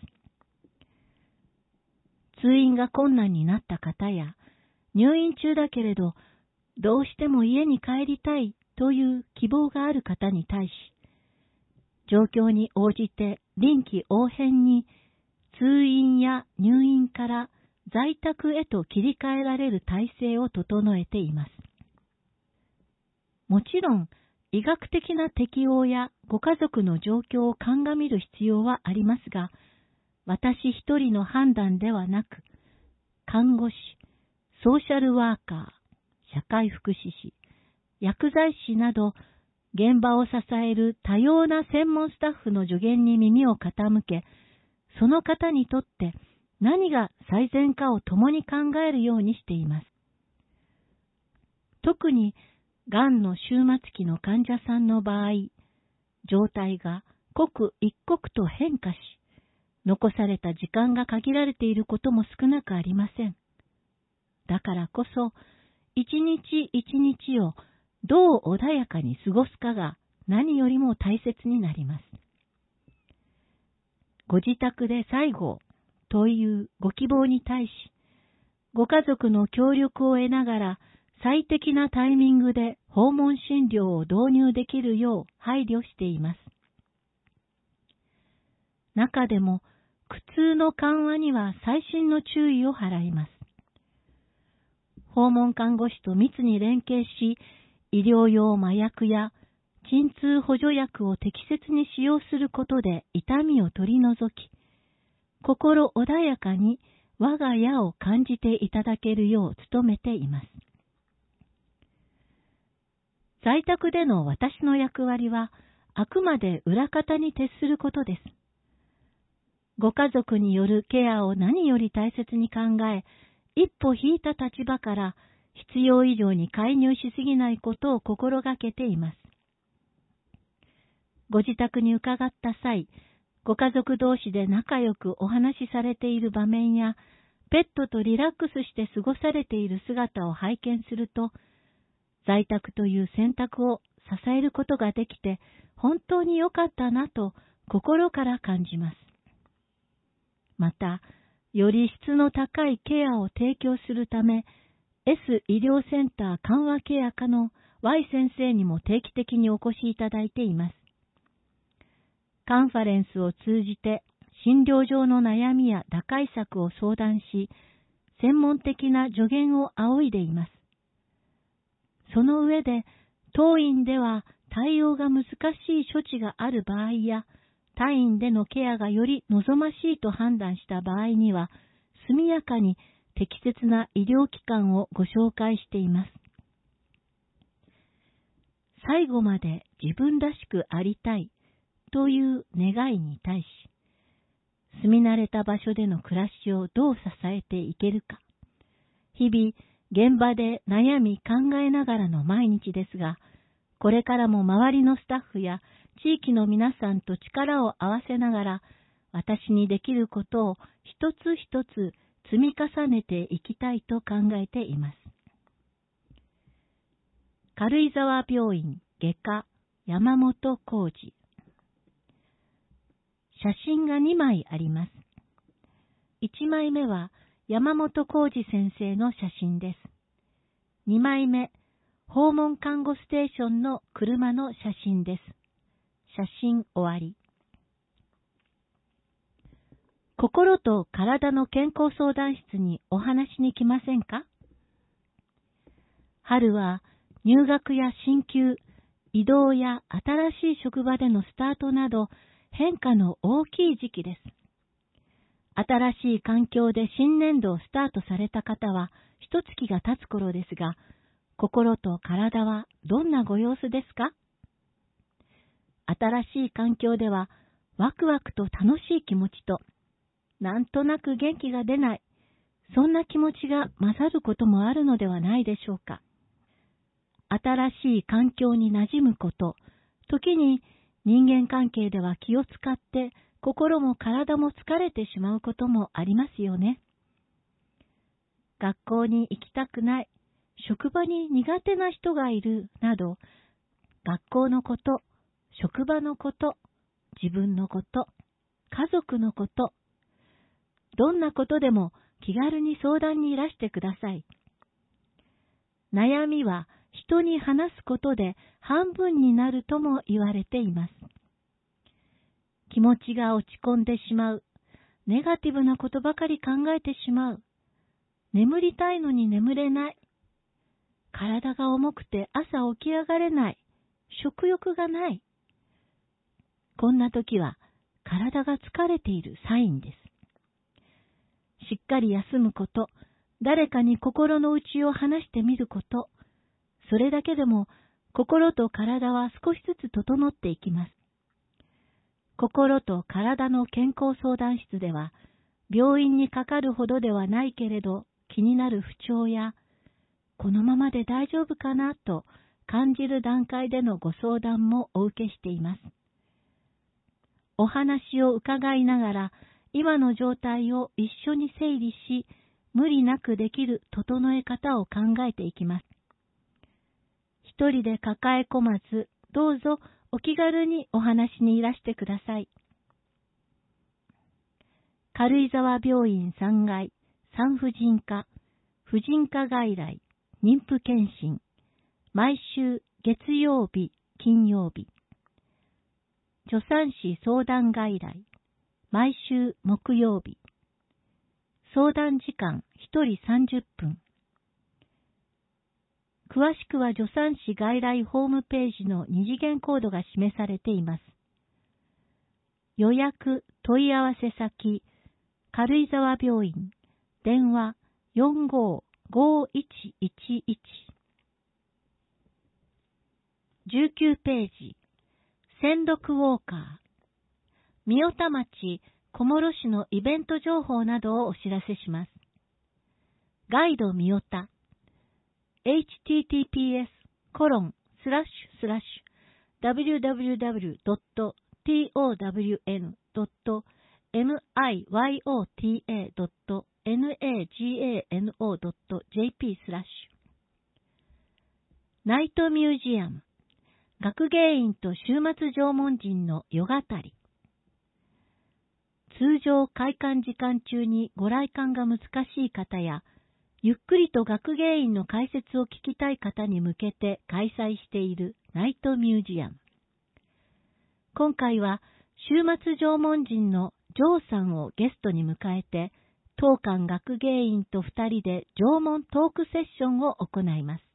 通院が困難になった方や、入院中だけれど、どうしても家に帰りたいという希望がある方に対し、状況に応じて臨機応変に通院や入院から在宅へと切り替えられる体制を整えています。もちろん、医学的な適応やご家族の状況を鑑みる必要はありますが、私一人の判断ではなく、看護師、ソーシャルワーカー、社会福祉士、薬剤師など、現場を支える多様な専門スタッフの助言に耳を傾け、その方にとって何が最善かを共に考えるようにしています。特に、がんの終末期の患者さんの場合、状態が刻一刻と変化し、残された時間が限られていることも少なくありません。だからこそ、一日一日をどう穏やかに過ごすかが何よりも大切になります。ご自宅で最後というご希望に対し、ご家族の協力を得ながら最適なタイミングで訪問診療を導入できるよう配慮しています。中でも苦痛の緩和には細心の注意を払います。訪問看護師と密に連携し、医療用麻薬や鎮痛補助薬を適切に使用することで痛みを取り除き、心穏やかに我が家を感じていただけるよう努めています。在宅での私の役割は、あくまで裏方に徹することです。ご家族によるケアを何より大切に考え、一歩引いた立場から必要以上に介入しすぎないことを心がけています。ご自宅に伺った際、ご家族同士で仲良くお話しされている場面や、ペットとリラックスして過ごされている姿を拝見すると、在宅という選択を支えることができて、本当に良かったなと心から感じます。また、より質の高いケアを提供するため、S 医療センター緩和ケア科の Y 先生にも定期的にお越しいただいています。カンファレンスを通じて診療上の悩みや打開策を相談し、専門的な助言を仰いでいます。その上で、当院では対応が難しい処置がある場合や、 退院でのケアがより望ましいと判断した場合には、速やかに適切な医療機関をご紹介しています。最後まで自分らしくありたいという願いに対し、住み慣れた場所での暮らしをどう支えていけるか、日々現場で悩み考えながらの毎日ですが、これからも周りのスタッフや地域の皆さんと力を合わせながら、私にできることを一つ一つ積み重ねていきたいと考えています。軽井沢病院外科山本浩二。写真がにまいあります。いちまいめは山本浩二先生の写真です。にまいめ、訪問看護ステーションの車の写真です。写真終わり。心と体の健康相談室にお話に来ませんか？春は入学や進級、移動や新しい職場でのスタートなど変化の大きい時期です。新しい環境で新年度をスタートされた方は一月が経つ頃ですが、心と体はどんなご様子ですか？新しい環境ではワクワクと楽しい気持ちと、なんとなく元気が出ない、そんな気持ちが混ざることもあるのではないでしょうか。新しい環境に馴染むこと、時に人間関係では気を使って心も体も疲れてしまうこともありますよね。学校に行きたくない、職場に苦手な人がいるなど、学校のこと、職場のこと、自分のこと、家族のこと、どんなことでも気軽に相談にいらしてください。悩みは人に話すことで半分になるとも言われています。気持ちが落ち込んでしまう、ネガティブなことばかり考えてしまう、眠りたいのに眠れない、体が重くて朝起き上がれない、食欲がない。こんな時は体が疲れているサインです。しっかり休むこと、誰かに心の内を話してみること、それだけでも心と体は少しずつ整っていきます。心と体の健康相談室では、病院にかかるほどではないけれど気になる不調や、このままで大丈夫かなと感じる段階でのご相談もお受けしています。お話を伺いながら、今の状態を一緒に整理し、無理なくできる整え方を考えていきます。一人で抱え込まず、どうぞお気軽にお話にいらしてください。軽井沢病院さんがい産婦人科、婦人科外来、妊婦検診、毎週月曜日、金曜日。助産師相談外来、毎週木曜日。相談時間ひとりさんじゅっぷん。詳しくは助産師外来ホームページの二次元コードが示されています。予約問い合わせ先、軽井沢病院、電話よんごーごーいちいちいち。じゅうきゅうページ、専読ウォーカー。三代田町、小諸市のイベント情報などをお知らせします。ガイド三代田。エイチティーティーピーエスコロンスラッシュスラッシュダブリューダブリューダブリュードットトウドットミヨタドットナガドットジェーピースラッシュナイトミュージアム学芸員と週末縄文人の夜語り。通常開館時間中にご来館が難しい方や、ゆっくりと学芸員の解説を聞きたい方に向けて開催しているナイトミュージアム。今回は週末縄文人のジョーさんをゲストに迎えて、当館学芸員と二人で縄文トークセッションを行います。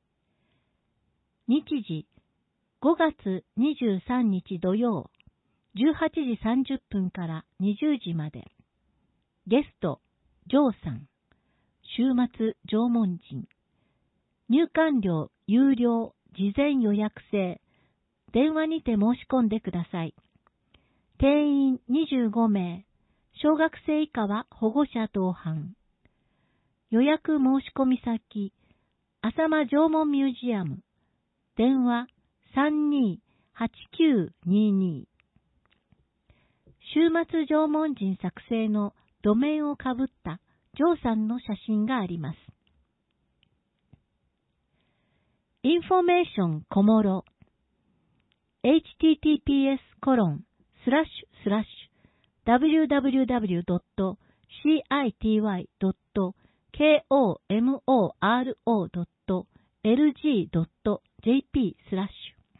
日時ごがつにじゅうさんにち土曜、 じゅうはちじさんじゅっぷんからにじゅうじまで。ゲスト、ジョーさん。週末縄文人。入館料有料、事前予約制。電話にて申し込んでください。定員にじゅうごめい。小学生以下は保護者同伴。予約申し込み先、浅間縄文ミュージアム。電話 さんにーはちきゅうにーにー。週末縄文人作成の土面をかぶったジョーさんの写真があります。インフォメーション小諸 エイチティーティーピーエスコロンスラッシュスラッシュダブリューダブリューダブリュードットシーアイティーワイドットケーオーエムオーアールオードットエルジードットジェーピースラッシュ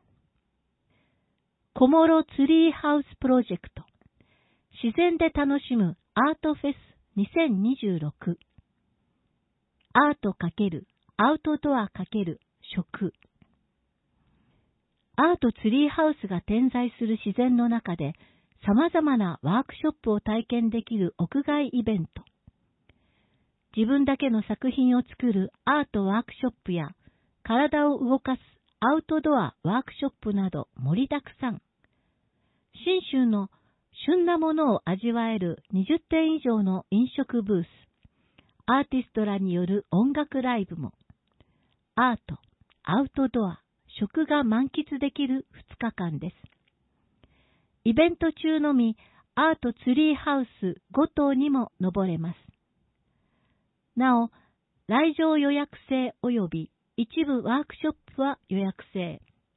小諸ツリーハウスプロジェクト自然で楽しむアートフェスにせんにじゅうろくアート×アウトドア×食アートツリーハウスが点在する自然の中で様々なワークショップを体験できる屋外イベント。自分だけの作品を作るアートワークショップや体を動かすアウトドアワークショップなど盛りだくさん。信州の旬なものを味わえるにじゅってん以上の飲食ブース。アーティストらによる音楽ライブも。アート、アウトドア、食が満喫できるふつかかんです。イベント中のみアートツリーハウスごとうにも登れます。なお、来場予約制及び一部ワークショップは予約制。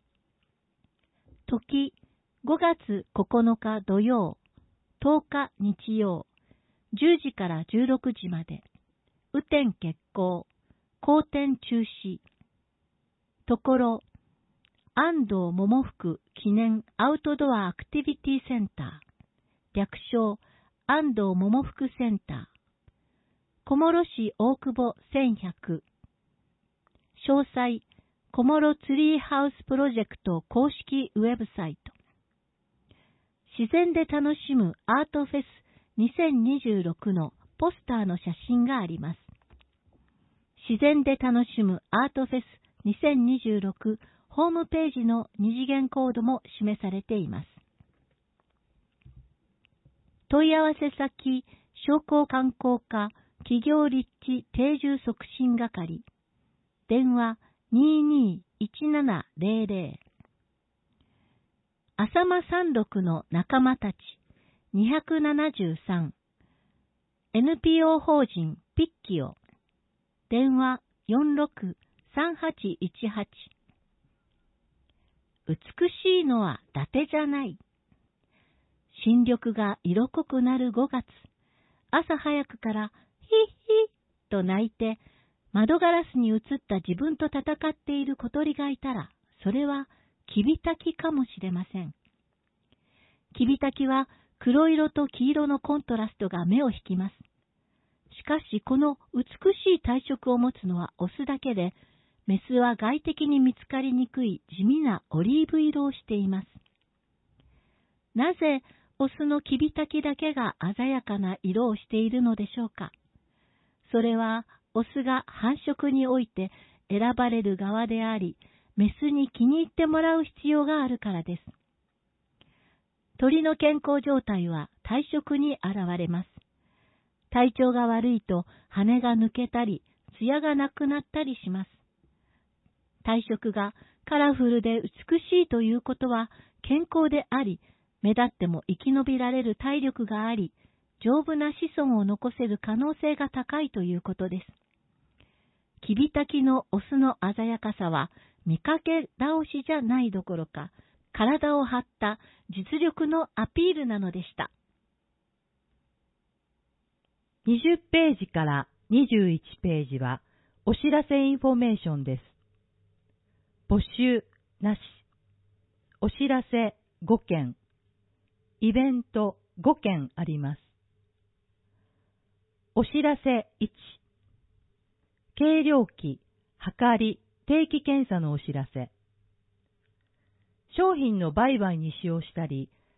時、ごがつここのか土曜、とおか日曜、じゅうじからじゅうろくじまで。雨天決行、好天中止。ところ、安藤桃福記念アウトドアアクティビティセンター、略称安藤桃福センター、小諸市大久保せんひゃく。詳細、小諸ツリーハウスプロジェクト公式ウェブサイト。自然で楽しむアートフェスにせんにじゅうろくのポスターの写真があります。自然で楽しむアートフェスにせんにじゅうろくホームページの二次元コードも示されています。問い合わせ先、商工観光課企業立地定住促進係。電話 にーにーいちななゼロゼロ。浅間山麓の仲間たちにひゃくななじゅうさん。エヌピーオー 法人ピッキオ。電話 よんろくさんはちいちはち。美しいのは伊達じゃない。新緑が色濃くなるごがつ。朝早くからヒッヒッと鳴いて、窓ガラスに映った自分と戦っている小鳥がいたら、それはキビタキかもしれません。キビタキは黒色と黄色のコントラストが目を引きます。しかしこの美しい体色を持つのはオスだけで、メスは外敵に見つかりにくい地味なオリーブ色をしています。なぜオスのキビタキだけが鮮やかな色をしているのでしょうか。それはオスが繁殖において選ばれる側であり、メスに気に入ってもらう必要があるからです。鳥の健康状態は体色に現れます。体調が悪いと羽が抜けたり、艶がなくなったりします。体色がカラフルで美しいということは健康であり、目立っても生き延びられる体力があり、丈夫な子孫を残せる可能性が高いということです。キビタキのオスの鮮やかさは見かけ倒しじゃないどころか、体を張った実力のアピールなのでした。 にじゅっページからにじゅういちページはお知らせインフォメーションです。募集なし。お知らせごけん。イベントごけんあります。お知らせいち。計量器、測り、定期検査のお知らせ。商品の売買に使用したり、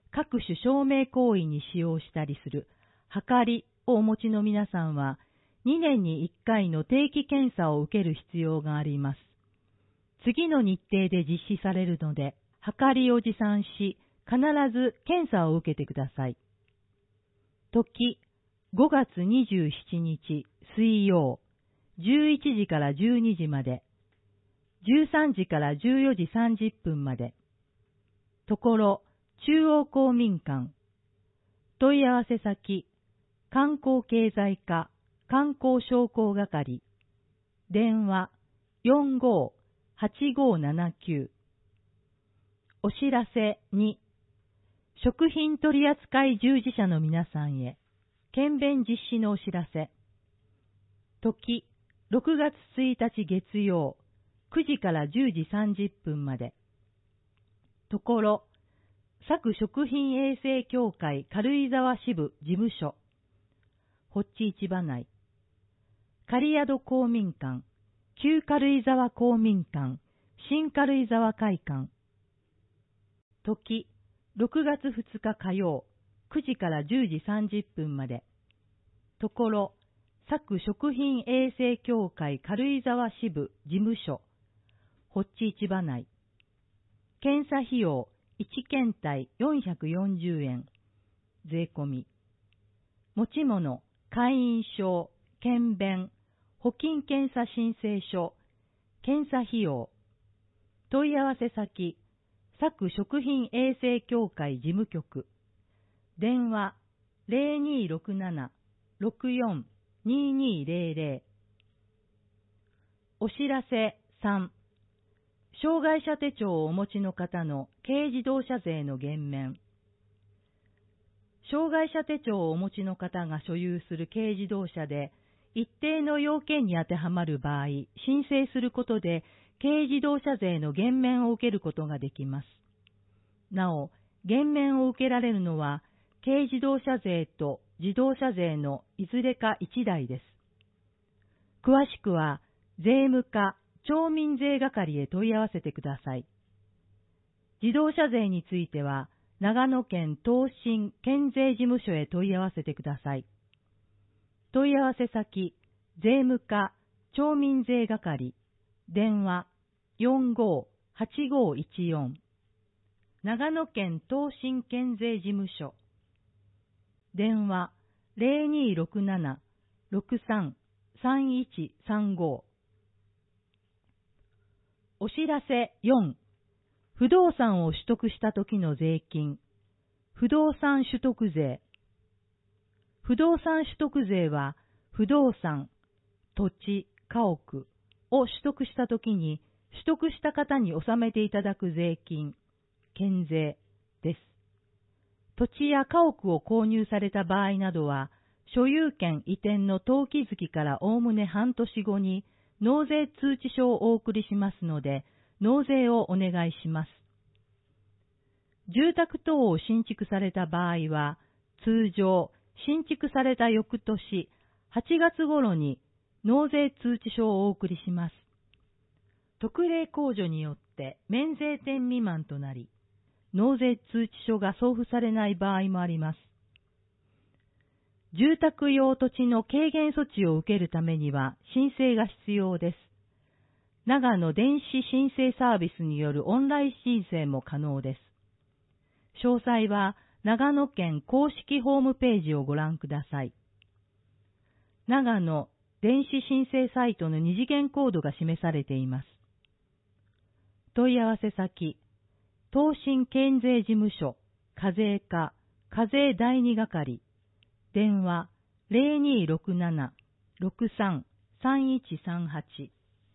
各種証明行為に使用したりするはかりをお持ちの皆さんは、にねんにいっかいの定期検査を受ける必要があります。次の日程で実施されるので、はかりを持参し、必ず検査を受けてください。時、ごがつにじゅうしちにち水曜、じゅういちじからじゅうにじまで、じゅうさんじからじゅうよじさんじゅっぷんまで。ところ、中央公民館。問い合わせ先、観光経済課、観光商工係。電話、よんごーはちごーななきゅう。お知らせに、食品取扱従事者の皆さんへ、検便実施のお知らせ。時、ろくがつついたち月曜、くじからじゅうじさんじゅっぷんまで。ところ、佐久食品衛生協会軽井沢支部事務所、ホッチ市場内。狩宿公民館、旧軽井沢公民館、新軽井沢会館。時、ろくがつふつか火曜、くじからじゅうじさんじゅっぷんまで。ところ、佐久食品衛生協会軽井沢支部事務所、ホッチ市場内。検査費用いち検体よんひゃくよんじゅうえん、税込み。持ち物、会員証、検便、保菌検査申請書、検査費用。問い合わせ先、佐久食品衛生協会事務局。電話 ゼロにーろくなな ろくよん にーにーゼロゼロ。お知らせさん。障害者手帳をお持ちの方の軽自動車税の減免。障害者手帳をお持ちの方が所有する軽自動車で、一定の要件に当てはまる場合、申請することで軽自動車税の減免を受けることができます。なお、減免を受けられるのは、軽自動車税と自動車税のいずれかいちだいです。詳しくは、税務課、町民税係へ問い合わせてください。自動車税については、長野県東信県税事務所へ問い合わせてください。問い合わせ先、税務課、町民税係、電話よんごーはちごーいちよん。長野県東信県税事務所。電話ゼロにーろくなな ろくさん さんいちさんご。お知らせよん。不動産を取得した時の税金。不動産取得税。不動産取得税は、不動産、土地、家屋を取得した時に、取得した方に納めていただく税金、県税です。土地や家屋を購入された場合などは、所有権移転の登記月からおおむね半年後に、納税通知書をお送りしますので、納税をお願いします。住宅等を新築された場合は、通常、新築された翌年、はちがつ頃に納税通知書をお送りします。特例控除によって免税店未満となり、納税通知書が送付されない場合もあります。住宅用土地の軽減措置を受けるためには申請が必要です。長野電子申請サービスによるオンライン申請も可能です。詳細は長野県公式ホームページをご覧ください。長野電子申請サイトの二次元コードが示されています。問い合わせ先、東信県税事務所、課税課、課税第二係、電話ゼロにーろくなな ろくさん さんいちさんはち。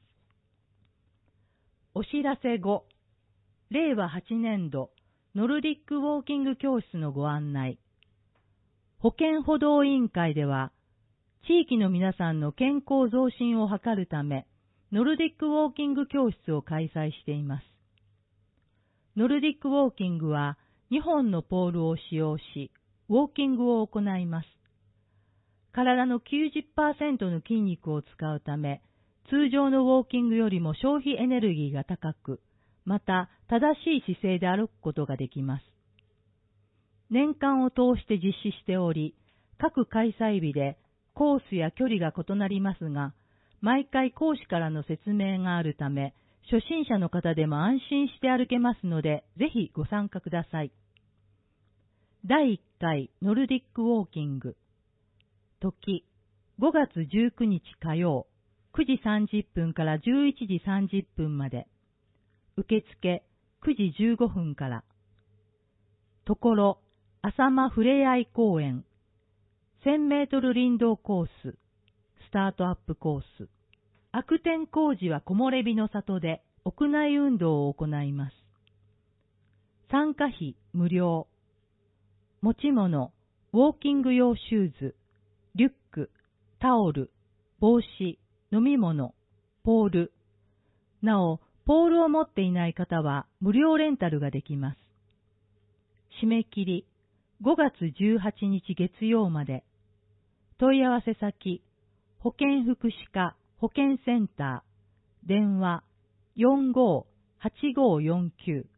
お知らせご、れいわはちねんどノルディックウォーキング教室のご案内。保健補導委員会では、地域の皆さんの健康増進を図るため、ノルディックウォーキング教室を開催しています。ノルディックウォーキングはにほんのポールを使用し、ウォーキングを行います。体の きゅうじゅっパーセント の筋肉を使うため、通常のウォーキングよりも消費エネルギーが高く、また正しい姿勢で歩くことができます。 年間を通して実施しており、各開催日でコースや距離が異なりますが、毎回講師からの説明があるため、初心者の方でも安心して歩けますので、ぜひご参加ください。だいいっかいノルディックウォーキング。時、ごがつじゅうくにち火曜、くじさんじゅっぷんからじゅういちじさんじゅっぷんまで。受付、くじじゅうごふんから。ところ、浅間ふれあい公園。せんメートル林道コース。スタートアップコース。悪天工事は木漏れ日の里で屋内運動を行います。参加費無料。持ち物、ウォーキング用シューズ、リュック、タオル、帽子、飲み物、ポール。なお、ポールを持っていない方は無料レンタルができます。締め切り、ごがつじゅうはちにち月曜まで。問い合わせ先、保健福祉課保健センター、電話 よんごーはちごーよんきゅう。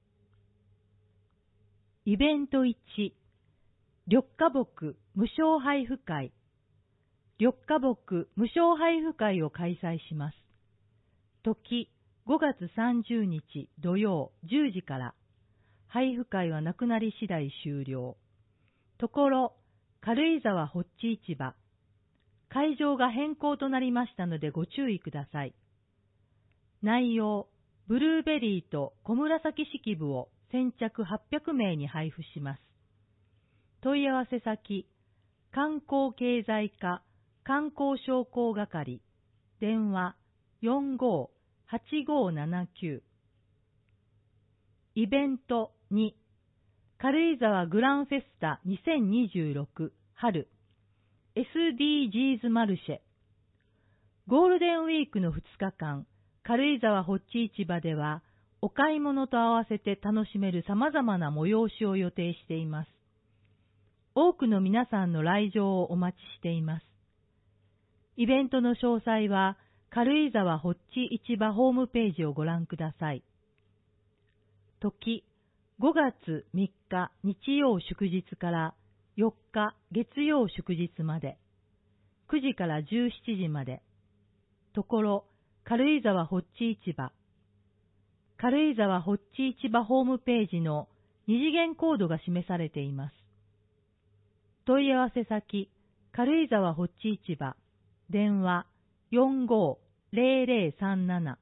イベントいち、緑化木無償配布会。緑化木無償配布会を開催します。時、ごがつさんじゅうにち土曜じゅうじから。配布会はなくなり次第終了。ところ、軽井沢ホッチ市場。会場が変更となりましたのでご注意ください。内容、ブルーベリーと小紫式部を先着はっぴゃくめいに配布します。問い合わせ先、観光経済課観光商工係、電話 よんごーはちごーななきゅう。イベントに、軽井沢グランフェスタにせんにじゅうろく春 エスディージーズ マルシェ。ゴールデンウィークのふつかかん、軽井沢ホッチ市場では、お買い物と合わせて楽しめる様々な催しを予定しています。多くの皆さんの来場をお待ちしています。イベントの詳細は、軽井沢ホッチ市場ホームページをご覧ください。時、ごがつみっか日曜祝日からよっか月曜祝日まで、くじからじゅうしちじまで。ところ、軽井沢ホッチ市場。軽井沢ホッチ市場ホームページの二次元コードが示されています。問い合わせ先、軽井沢ホッチ市場、電話 よんごーぜろぜろさんなな。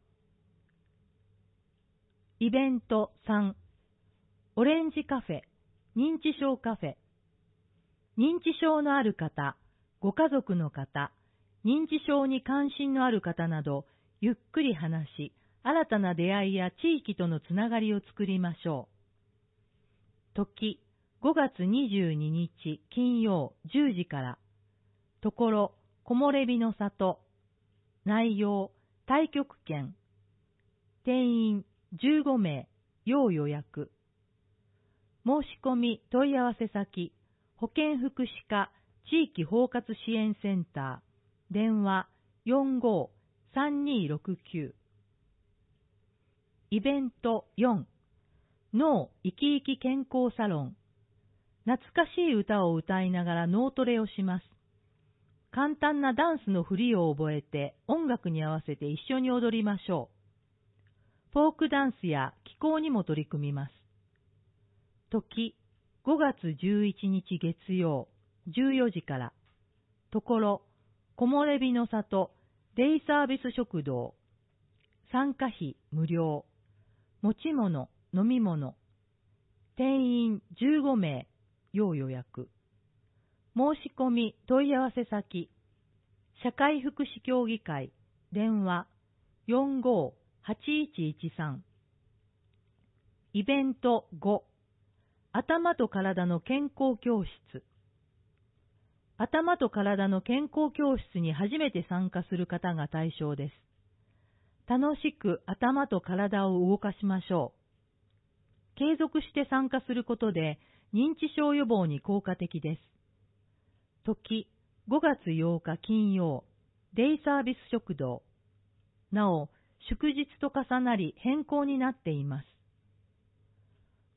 イベントさん、オレンジカフェ、認知症カフェ。認知症のある方、ご家族の方、認知症に関心のある方など、ゆっくり話し、新たな出会いや地域とのつながりを作りましょう。時、ごがつにじゅうににち金曜じゅうじから。ところ、木漏れ日の里。内容、太極拳。定員じゅうごめい、要予約。申し込み問い合わせ先、保健福祉課地域包括支援センター、電話 よんごーさんにーろくきゅう。イベントよん、脳生き生き健康サロン。懐かしい歌を歌いながら脳トレをします。簡単なダンスの振りを覚えて音楽に合わせて一緒に踊りましょう。フォークダンスや気功にも取り組みます。時、ごがつじゅういちにち月曜じゅうよじから。ところ、木漏れ日の里デイサービス食堂。参加費無料。持ち物、飲み物。定員じゅうごめい、要予約。申し込み問い合わせ先、社会福祉協議会、電話 よんごーはちいちいちさん。イベントご、頭と体の健康教室。頭と体の健康教室に初めて参加する方が対象です。楽しく頭と体を動かしましょう。継続して参加することで認知症予防に効果的です。時、ごがつようか金曜、デイサービス食堂。なお、祝日と重なり変更になっています。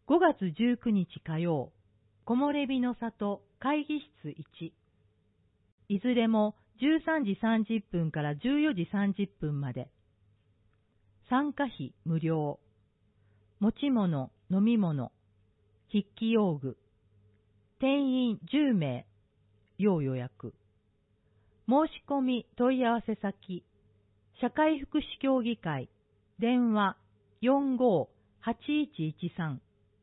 ごがつじゅうくにち火曜、木漏れ日の里会議室いち。いずれもじゅうさんじさんじゅっぷんからじゅうよじさんじゅっぷんまで。参加費無料。持ち物、飲み物、筆記用具。定員じゅうめい、要予約。申し込み問い合わせ先、社会福祉協議会、電話 よんごーはちいちいちさん。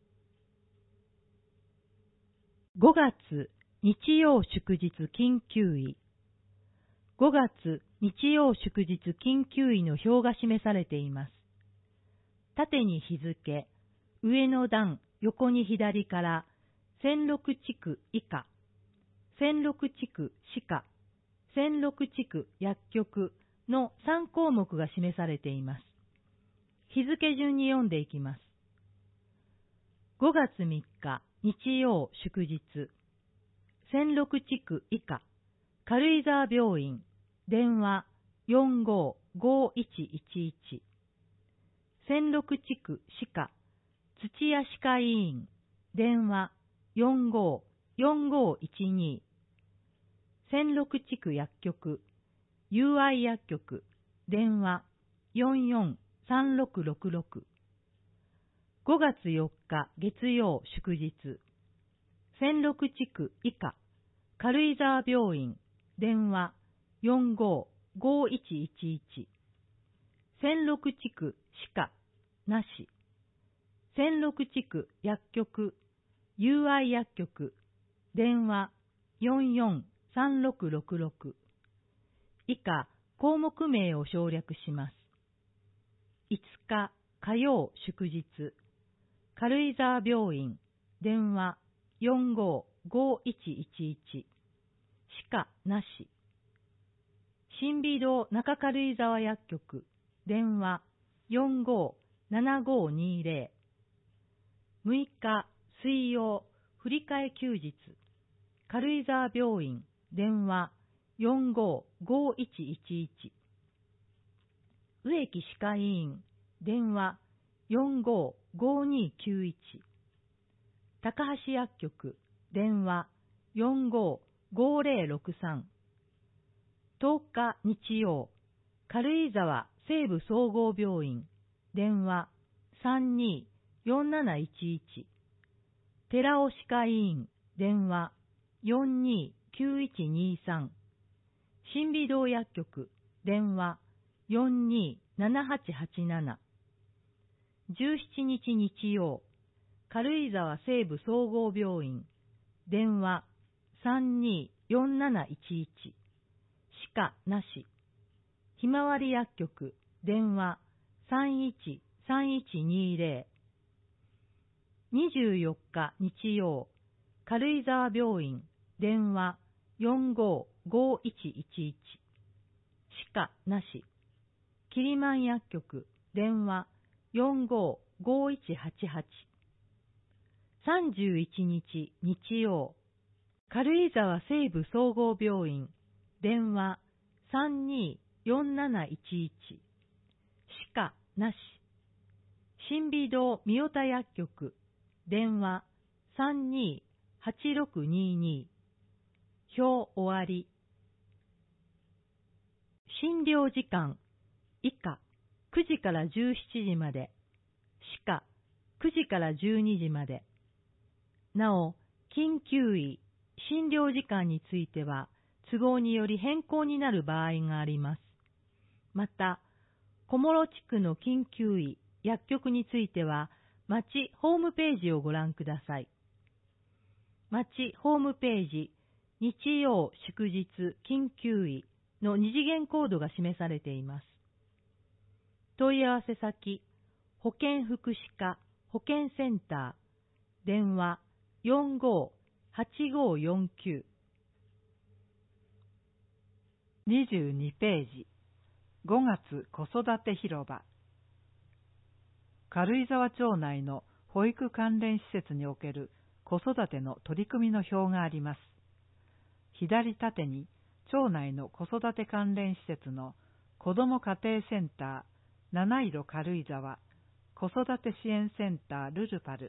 ごがつ日曜祝日緊急医。ごがつ日曜祝日緊急医の表が示されています。縦に日付、上の段、横に左から千六地区以下、千六地区歯科、千六地区薬局のさんこうもくが示されています。日付順に読んでいきます。ごがつみっか日曜祝日、千六地区以下、軽井沢病院、電話 よんごーごいちいちいち。千六地区歯科、土屋歯科医院、電話 よんごーよんごいちに。千六地区薬局、友愛薬局、電話 よんよんさんろくろくろく。ごがつよっか月曜祝日、千六地区以下、軽井沢病院、電話よんごーごいちいちいち。千六地区歯科、なし。千六地区薬局、友愛薬局、電話よんよんさんろくろくろく。以下、項目名を省略します。いつか火曜祝日、軽井沢病院、電話よんごーごいちいちいち。歯科なし。新美堂中軽井沢薬局、電話よんごーななごにぜろ。むいか水曜、振り替え休日、軽井沢病院、電話よんごーごいちいちいち。植木歯科医院、電話よんごーごにきゅういち。高橋薬局、電話よんごーごぜろろくさん。とおか日曜、軽井沢西部総合病院、電話さんにーよんなないちいち。寺尾歯科医院、電話よんにーきゅういちにさん。新美堂薬局、電話よんにーななはちはちなな。じゅうしちにち日曜、軽井沢西部総合病院、電話さんにーよんなないちいち。歯科なし。ひまわり薬局、電話さんいちさんいちにぜろ。にじゅうよっか日曜、軽井沢病院、電話よんごーごいちいちいち。歯科なし。キリマン薬局、電話よんごーごいちはちはち。さんじゅういちにち日曜、軽井沢西部総合病院、電話さんにーよんなないちいち。歯科なし。新美堂三代田薬局、電話さんにーはちろくにに。表終わり。診療時間、以下くじからじゅうしちじまで、歯科くじからじゅうにじまで。なお、緊急医、診療時間については、都合により変更になる場合があります。また、小諸地区の緊急医、薬局については、町ホームページをご覧ください。町ホームページ、日曜祝日緊急医の二次元コードが示されています。問い合わせ先、保健福祉課保健センター、電話よんごーはちごーよんきゅう。 にじゅうにページ、ごがつ子育て広場。軽井沢町内の保育関連施設における子育ての取り組みの表があります。左縦に町内の子育て関連施設の子ども家庭センター七色軽井沢、子育て支援センタールルパル、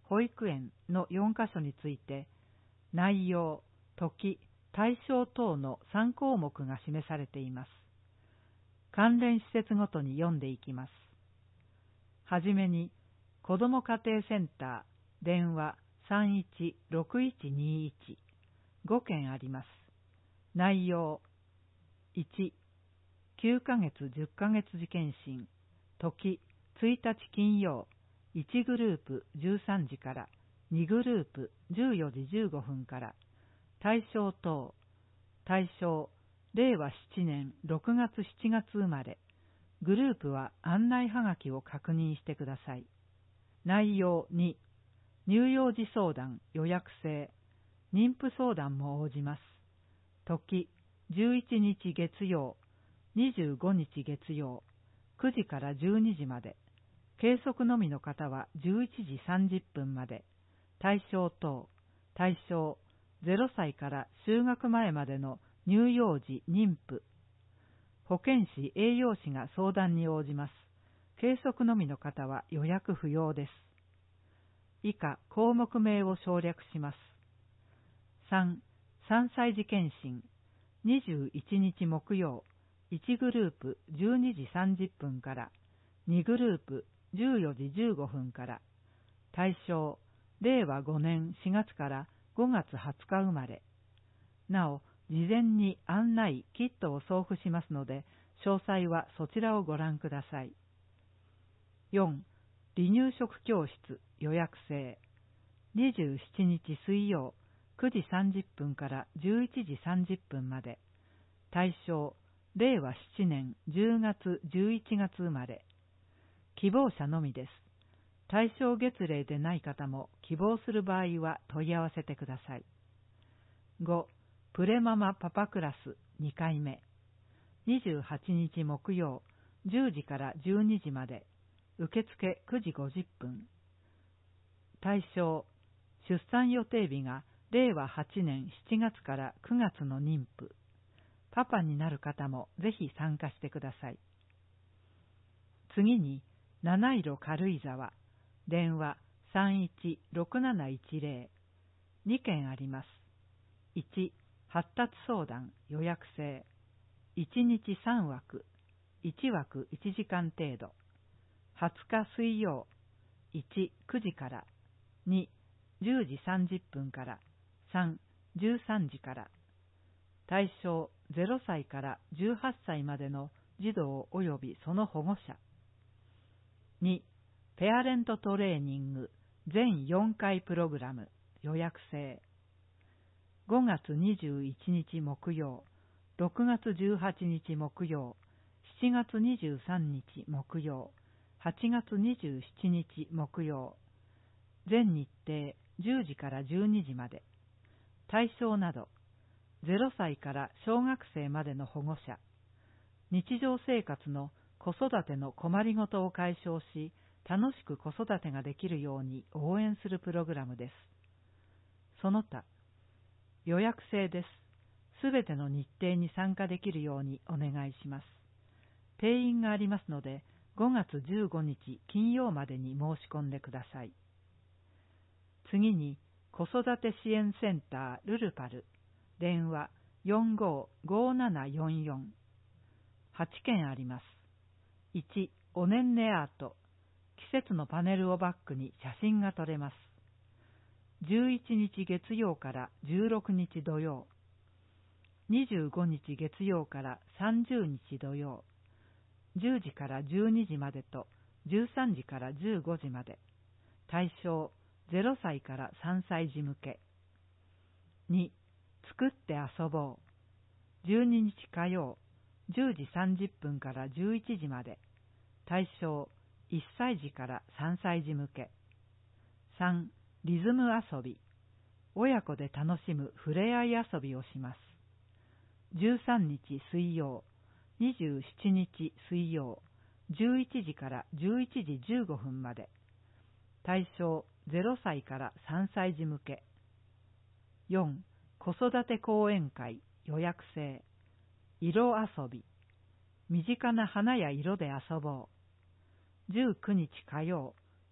保育園のよんカ所について、内容、時、対象等のさん項目が示されています。関連施設ごとに読んでいきます。はじめに、子ども家庭センター、電話 さんいちろくいちにいち、ごけんあります。内容、いち、きゅうかげつじゅっかげつ時検診、時、ついたち金曜、いちグループじゅうさんじからにグループじゅうよじじゅうごふんから、対象等、対象、れいわななねんろくがつしちがつ生まれ、グループは案内はがきを確認してください。内容に、乳幼児相談予約制、妊婦相談も応じます。時、じゅういちにち月曜、にじゅうごにち月曜、くじからじゅうにじまで、計測のみの方はじゅういちじさんじゅっぷんまで、対象等、対象、ゼロさいから就学前までの乳幼児、妊婦、保健師、栄養士が相談に応じます。計測のみの方は予約不要です。以下、項目名を省略します。さん、さんさい児検診、にじゅういちにち木曜、いちグループじゅうにじさんじゅっぷんから、にグループじゅうよじじゅうごふんから、対象、れいわごねんしがつからごがつはつか生まれ。なお、事前に案内、キットを送付しますので、詳細はそちらをご覧ください。よん、離乳食教室予約制。にじゅうしちにち水曜、くじさんじゅっぷんからじゅういちじさんじゅっぷんまで。対象、れいわななねんじゅうがつじゅういちがつ生まれ。希望者のみです。対象月齢でない方も希望する場合は問い合わせてください。ご、プレママパパクラスにかいめ。にじゅうはちにち木曜、じゅうじからじゅうにじまで。受付くじごじゅっぷん。対象、出産予定日がれいわはちねんしちがつからくがつの妊婦。パパになる方もぜひ参加してください。次に、七色軽井沢、電話 さんいちろくなないちぜろ、にけんあります。いち、発達相談予約制、いちにちさんわく、いちわくいちじかん程度、はつか水曜、いち、くじから、に、じゅうじさんじゅっぷんから、さん、じゅうさんじから、対象ゼロさいからじゅうはっさいまでの児童及びその保護者。に、ペアレントトレーニング全よんかいプログラム予約制。ごがつにじゅういちにち木曜、ろくがつじゅうはちにち木曜、しちがつにじゅうさんにち木曜、はちがつにじゅうしちにち木曜。全日程じゅうじからじゅうにじまで。対象など、ゼロさいから小学生までの保護者。日常生活の子育ての困りごとを解消し、楽しく子育てができるように応援するプログラムです。その他、予約制です。すべての日程に参加できるようにお願いします。定員がありますので、ごがつじゅうごにち金曜までに申し込んでください。次に、子育て支援センタールルパル、電話 よんごーごーななよんよん、はちけんあります。いち、おねんねアート、季節のパネルをバックに写真が撮れます。じゅういちにち月曜からじゅうろくにち土曜、にじゅうごにち月曜からさんじゅうにち土曜、じゅうじからじゅうにじまでとじゅうさんじからじゅうごじまで。対象ゼロさいからさんさい児向け。に、作って遊ぼう。じゅうににち火曜、じゅうじさんじゅっぷんからじゅういちじまで。対象いっさいじからさんさい児向け。さん、リズム遊び。親子で楽しむふれあい遊びをします。じゅうさんにち水曜、にじゅうしちにち水曜、じゅういちじからじゅういちじじゅうごふんまで。対象ゼロさいからさんさい児向け。よん、子育て講演会予約制。色遊び。身近な花や色で遊ぼう。じゅうくにち火曜、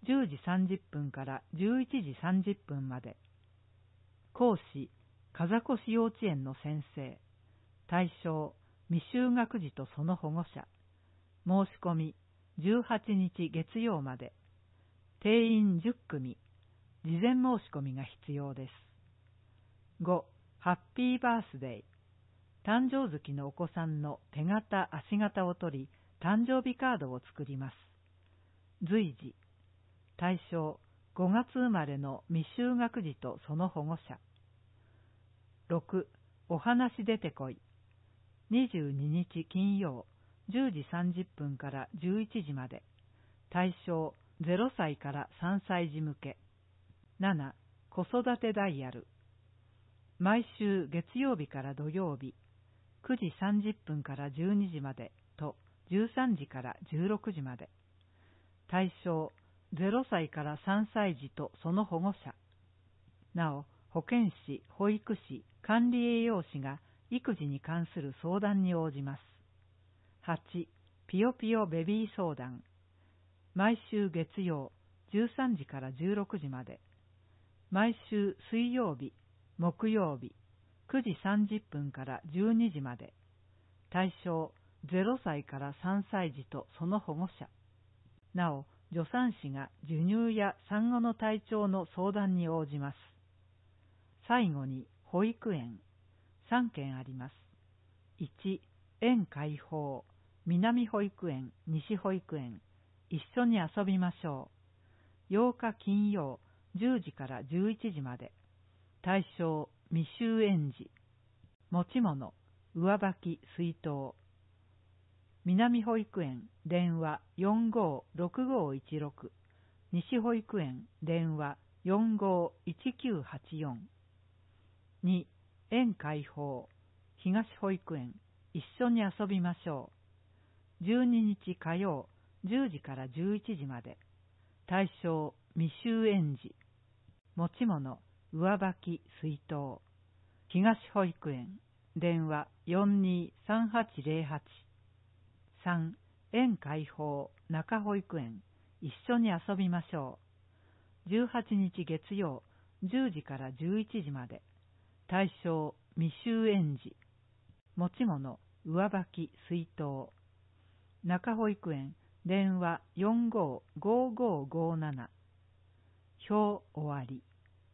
じゅうじさんじゅっぷんからじゅういちじさんじゅっぷんまで。講師、風越幼稚園の先生。対象、未就学児とその保護者。申し込み、じゅうはちにち月曜まで。定員じゅっくみ。事前申し込みが必要です。ご. ハッピーバースデー。誕生月のお子さんの手形、足形を取り、誕生日カードを作ります。随時。対象、ごがつ生まれの未就学児とその保護者。ろく. お話出てこい。にじゅうににち金曜、じゅうじさんじゅっぷんからじゅういちじまで。対象、ゼロさいからさんさい児向け。なな. 子育てダイヤル。毎週月曜日から土曜日、くじさんじゅっぷんからじゅうにじまでとじゅうさんじからじゅうろくじまで。対象、ゼロさいからさんさい児とその保護者。なお、保健師、保育士、管理栄養士が育児に関する相談に応じます。はち. ピヨピヨベビー相談。毎週月曜、じゅうさんじからじゅうろくじまで。毎週水曜日、木曜日、くじさんじゅっぷんからじゅうにじまで。対象、ゼロさいからさんさい児とその保護者。なお、助産師が授乳や産後の体調の相談に応じます。最後に、保育園。さんけんあります。いち. 園開放。南保育園、西保育園。一緒に遊びましょう。ようか金曜、じゅうじからじゅういちじまで。対象、未就園児。持ち物、上履き、水筒。南保育園、電話 よんごーろくごーいちろく。西保育園、電話 よんごーいちきゅうはちよん。に. 園開放。東保育園、一緒に遊びましょう。じゅうににち火曜、じゅうじからじゅういちじまで。対象、未就園児。持ち物、上履き、水筒。東保育園、電話 よんにーさんはちぜろはち。さん. 園開放、中保育園、一緒に遊びましょう。じゅうはちにち月曜、じゅうじからじゅういちじまで。対象、未就園児。持ち物、上履き、水筒。中保育園、電話 よんごーごーごーごーなな。表終わり。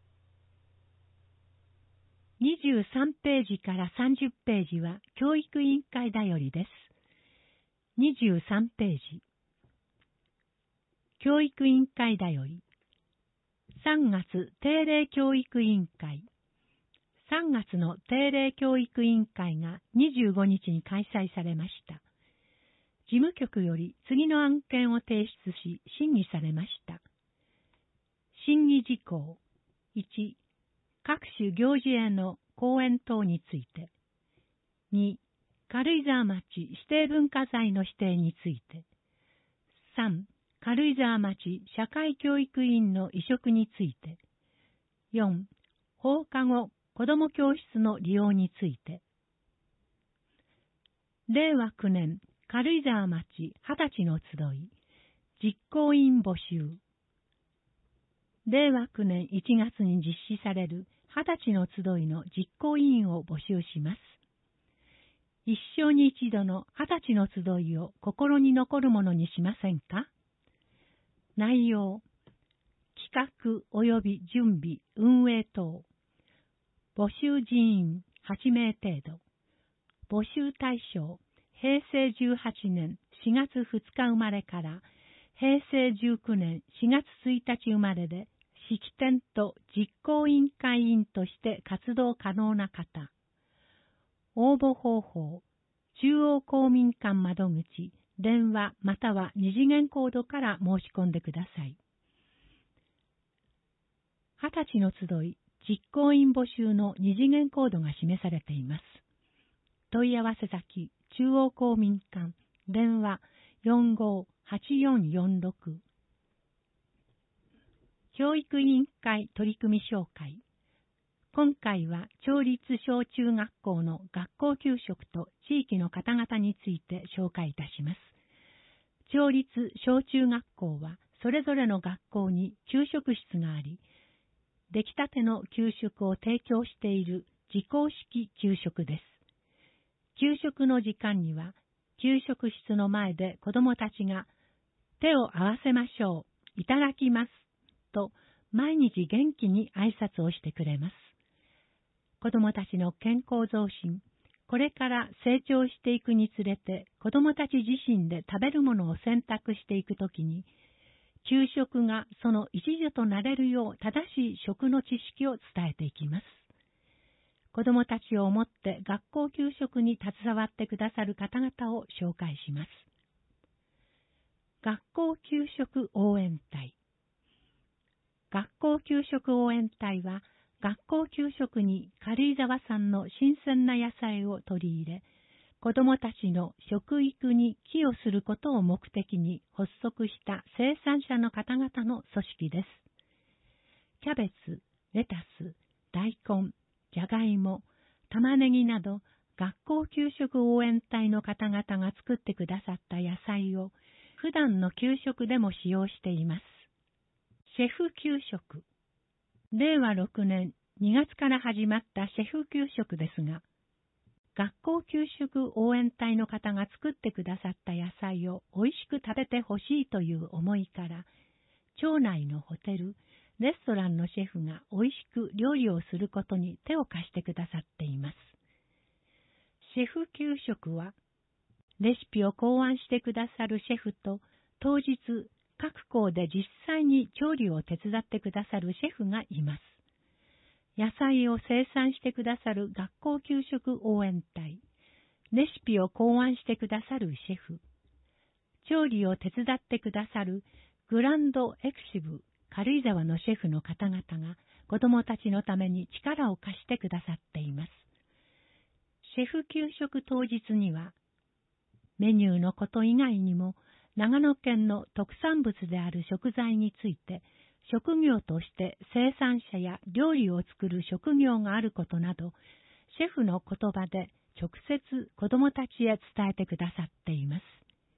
にじゅうさんページからさんじゅっページは教育委員会だよりです。にじゅうさんページ。教育委員会だより。さんがつ定例教育委員会。さんがつの定例教育委員会がにじゅうごにちに開催されました。事務局より次の案件を提出し、審議されました。審議事項。いち. 各種行事への講演等について。に. 軽井沢町指定文化財の指定について。さん. 軽井沢町社会教育委員の委嘱について。よん. 放課後子ども教室の利用について。れいわきゅうねん軽井沢町二十歳の集い、実行委員募集。れいわきゅうねんいちがつに実施される二十歳の集いの実行委員を募集します。一生に一度の二十歳の集いを心に残るものにしませんか？内容、企画及び準備、運営等。募集人員はちめい程度。募集対象、へいせいじゅうはちねんしがつふつか生まれからへいせいじゅうきゅうねんしがつついたち生まれで、式典と実行委員会員として活動可能な方。応募方法、中央公民館窓口、電話または二次元コードから申し込んでください。二十歳の集い、実行委員募集の二次元コードが示されています。問い合わせ先、中央公民館、電話 よんごーはちよんよんろく。教育委員会取組紹介。今回は町立小中学校の学校給食と地域の方々について紹介いたします。町立小中学校はそれぞれの学校に給食室があり、出来たての給食を提供している自公式給食です。給食の時間には、給食室の前で子供たちが手を合わせましょう、いただきます、と毎日元気に挨拶をしてくれます。子供たちの健康増進、これから成長していくにつれて子供たち自身で食べるものを選択していくときに、給食がその一助となれるよう正しい食の知識を伝えていきます。子供たちを思って学校給食に携わってくださる方々を紹介します。学校給食応援隊。学校給食応援隊は、学校給食に軽井沢産の新鮮な野菜を取り入れ、子どもたちの食育に寄与することを目的に発足した生産者の方々の組織です。キャベツ、レタス、大根、じゃがいも、玉ねぎなど、学校給食応援隊の方々が作ってくださった野菜を、普段の給食でも使用しています。シェフ給食。れいわろくねんにがつから始まったシェフ給食ですが、学校給食応援隊の方が作ってくださった野菜をおいしく食べてほしいという思いから、町内のホテル、レストランのシェフがおいしく料理をすることに手を貸してくださっています。シェフ給食は、レシピを考案してくださるシェフと、当日、各校で実際に調理を手伝ってくださるシェフがいます。野菜を生産してくださる学校給食応援隊、レシピを考案してくださるシェフ、調理を手伝ってくださるグランドエクシブ軽井沢のシェフの方々が子どもたちのために力を貸してくださっています。シェフ給食当日には、メニューのこと以外にも、長野県の特産物である食材について、職業として生産者や料理を作る職業があることなど、シェフの言葉で直接子どもたちへ伝えてくださっています。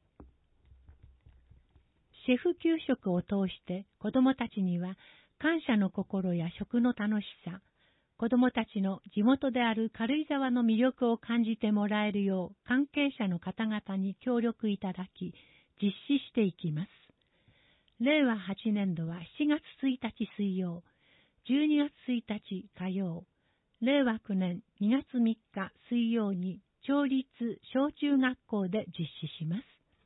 シェフ給食を通して子どもたちには感謝の心や食の楽しさ、子どもたちの地元である軽井沢の魅力を感じてもらえるよう関係者の方々に協力いただき、実施していきます。れいわはちねんどはしちがつついたち水曜、じゅうにがつついたち火曜、れいわきゅうねんにがつみっか水曜に町立小中学校で実施します。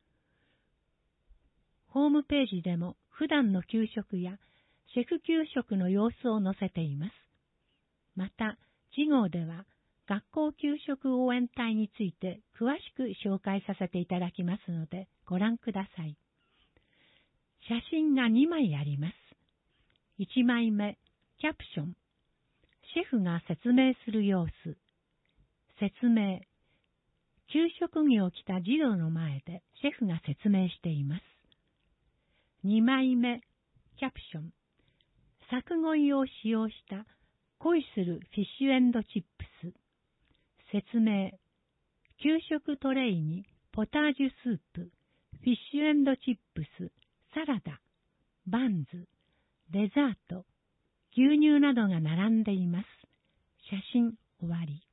ホームページでも普段の給食やシェフ給食の様子を載せています。また、次号では学校給食応援隊について詳しく紹介させていただきますのでご覧ください。写真がにまいあります。いちまいめ、キャプション。シェフが説明する様子。説明。給食着を着た児童の前でシェフが説明しています。にまいめ、キャプション。作語を使用した恋するフィッシュ&チップス。説明。給食トレイにポタージュスープ、フィッシュ&チップス、サラダ、バンズ、デザート、牛乳などが並んでいます。写真終わり。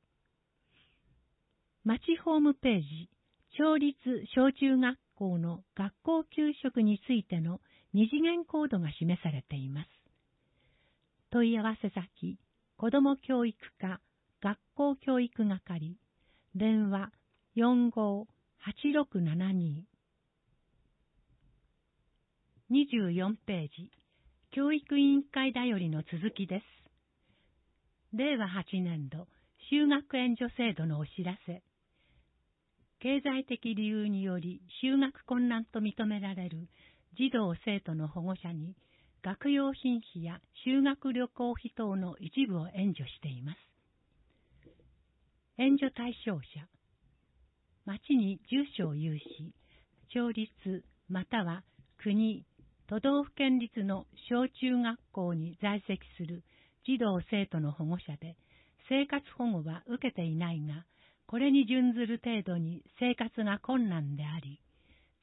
町ホームページ、町立小中学校の学校給食についての二次元コードが示されています。問い合わせ先、子ども教育課、学校教育係、電話 よんごーはちろくななに。にじゅうよんページ、教育委員会だよりの続きです。れいわはちねんど、就学援助制度のお知らせ。経済的理由により就学困難と認められる児童生徒の保護者に、学用品費や修学旅行費等の一部を援助しています。援助対象者。町に住所を有し、町立または国、都道府県立の小中学校に在籍する児童生徒の保護者で、生活保護は受けていないが、これに準ずる程度に生活が困難であり、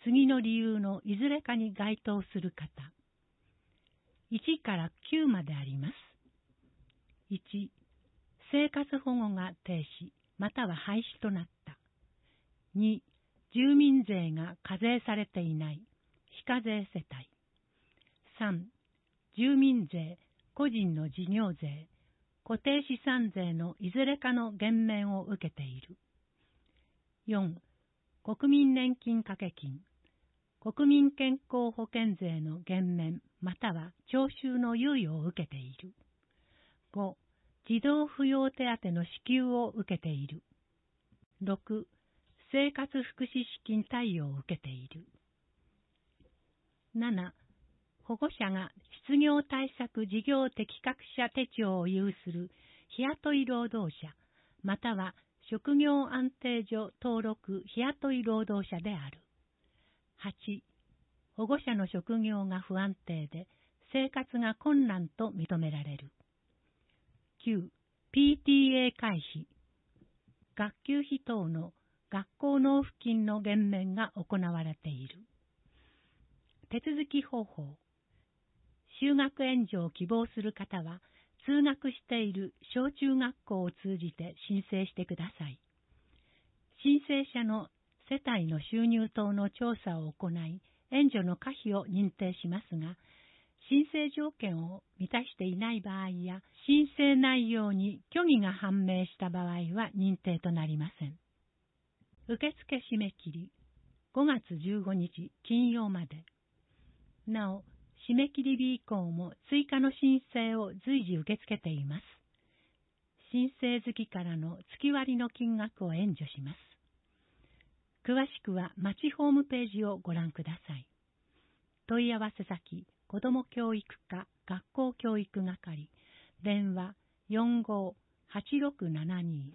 次の理由のいずれかに該当する方。いちからきゅうまであります。いち、生活保護が停止、または廃止となった。に、住民税が課税されていない、非課税世帯。さん、住民税、個人の事業税、固定資産税のいずれかの減免を受けている。よん、国民年金掛け金、国民健康保険税の減免または徴収の猶予を受けている。ご、児童扶養手当の支給を受けている。ろく、生活福祉資金貸与を受けている。なな、保護者が失業対策事業適格者手帳を有する日雇い労働者または職業安定所登録日雇い労働者である。はち、保護者の職業が不安定で生活が困難と認められる。きゅう、ピーティーエー 回避、学級費等の学校納付金の減免が行われている。手続き方法。就学援助を希望する方は、通学している小中学校を通じて申請してください。申請者の世帯の収入等の調査を行い、援助の可否を認定しますが、申請条件を満たしていない場合や、申請内容に虚偽が判明した場合は認定となりません。受付締め切り、ごがつじゅうごにち金曜まで。なお、締め切り日以降も追加の申請を随時受け付けています。申請月からの月割の金額を援助します。詳しくは町ホームページをご覧ください。問い合わせ先、子ども教育課学校教育係、電話 よんごーはちろくななに。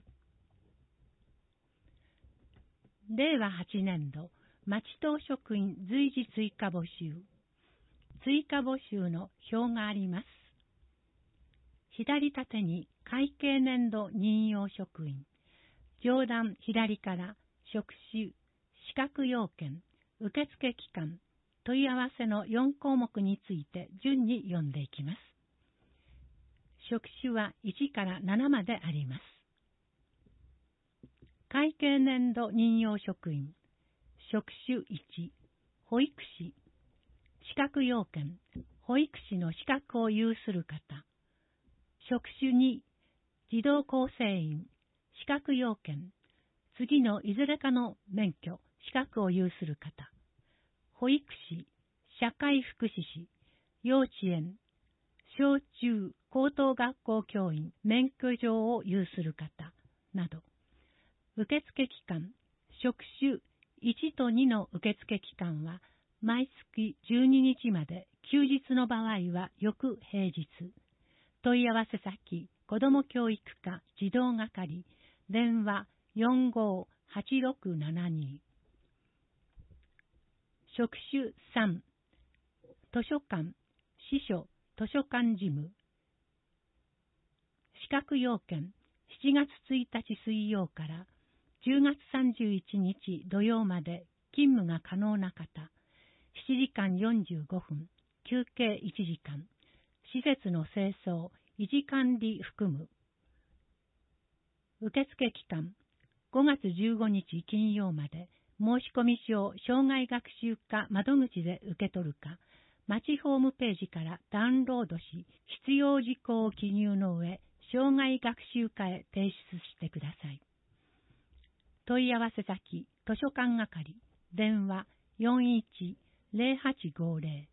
れいわはちねんど、町党職員随時追加募集。追加募集の表があります。左縦に会計年度任用職員、上段左から職種、資格要件、受付期間、問い合わせのよんこうもくについて順に読んでいきます。職種はいちからななまであります。会計年度任用職員、職種いち、保育士、資格要件、保育士の資格を有する方。職種に、児童構成員、資格要件、次のいずれかの免許、資格を有する方。保育士、社会福祉士、幼稚園、小中高等学校教員、免許状を有する方、など。受付期間、職種いちとにの受付期間は、毎月じゅうににちまで、休日の場合は翌平日。問い合わせ先、子ども教育課児童係、電話 よんごーはちろくななに。職種さん、図書館、司書、図書館事務。資格要件、しちがつついたち水曜からじゅうがつさんじゅういちにち土曜まで勤務が可能な方。しちじかんよんじゅうごふん、休憩いちじかん、施設の清掃、維持管理含む。受付期間、ごがつじゅうごにち金曜まで、申込書を障害学習課窓口で受け取るか、町ホームページからダウンロードし、必要事項を記入の上、障害学習課へ提出してください。問い合わせ先、図書館係、電話 よんいちぜろはちごぜろ。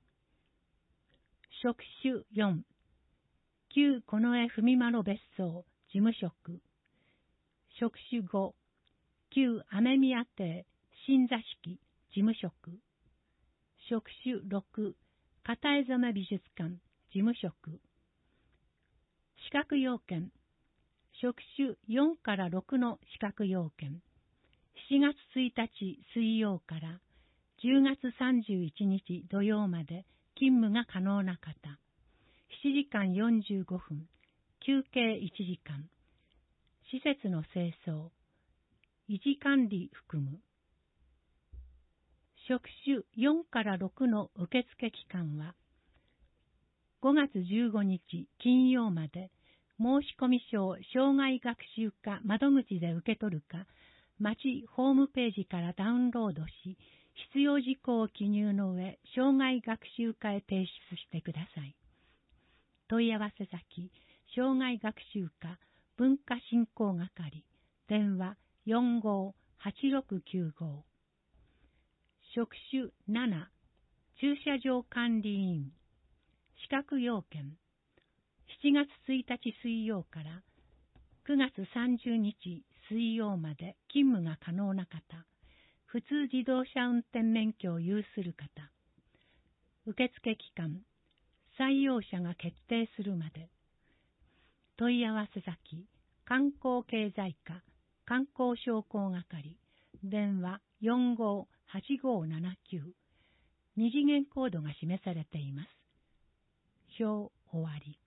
職種よん、旧近衛文麿別荘、事務職。職種ご、旧雨宮邸、新座敷、事務職。職種ろく、片江染美術館、事務職。資格要件、職種よんからろくの資格要件。しちがつついたち水曜からじゅうがつさんじゅういちにち土曜まで勤務が可能な方。しちじかんよんじゅうごふん、休憩いちじかん。施設の清掃、維持管理含む。 職種よんからろくの受付期間は、ごがつじゅうごにち金曜まで、申込書を障害学習課窓口で受け取るか、町ホームページからダウンロードし、必要事項を記入の上、障害学習課へ提出してください。問い合わせ先、障害学習課文化振興係、電話よんごーはちろくきゅうご。職種なな、駐車場管理員、資格要件、しちがつついたち水曜からくがつさんじゅうにち水曜まで勤務が可能な方、普通自動車運転免許を有する方、受付期間、採用者が決定するまで、問い合わせ先、観光経済課、観光商工係、電話よんごーはちごーななきゅう、二次元コードが示されています。表終わり。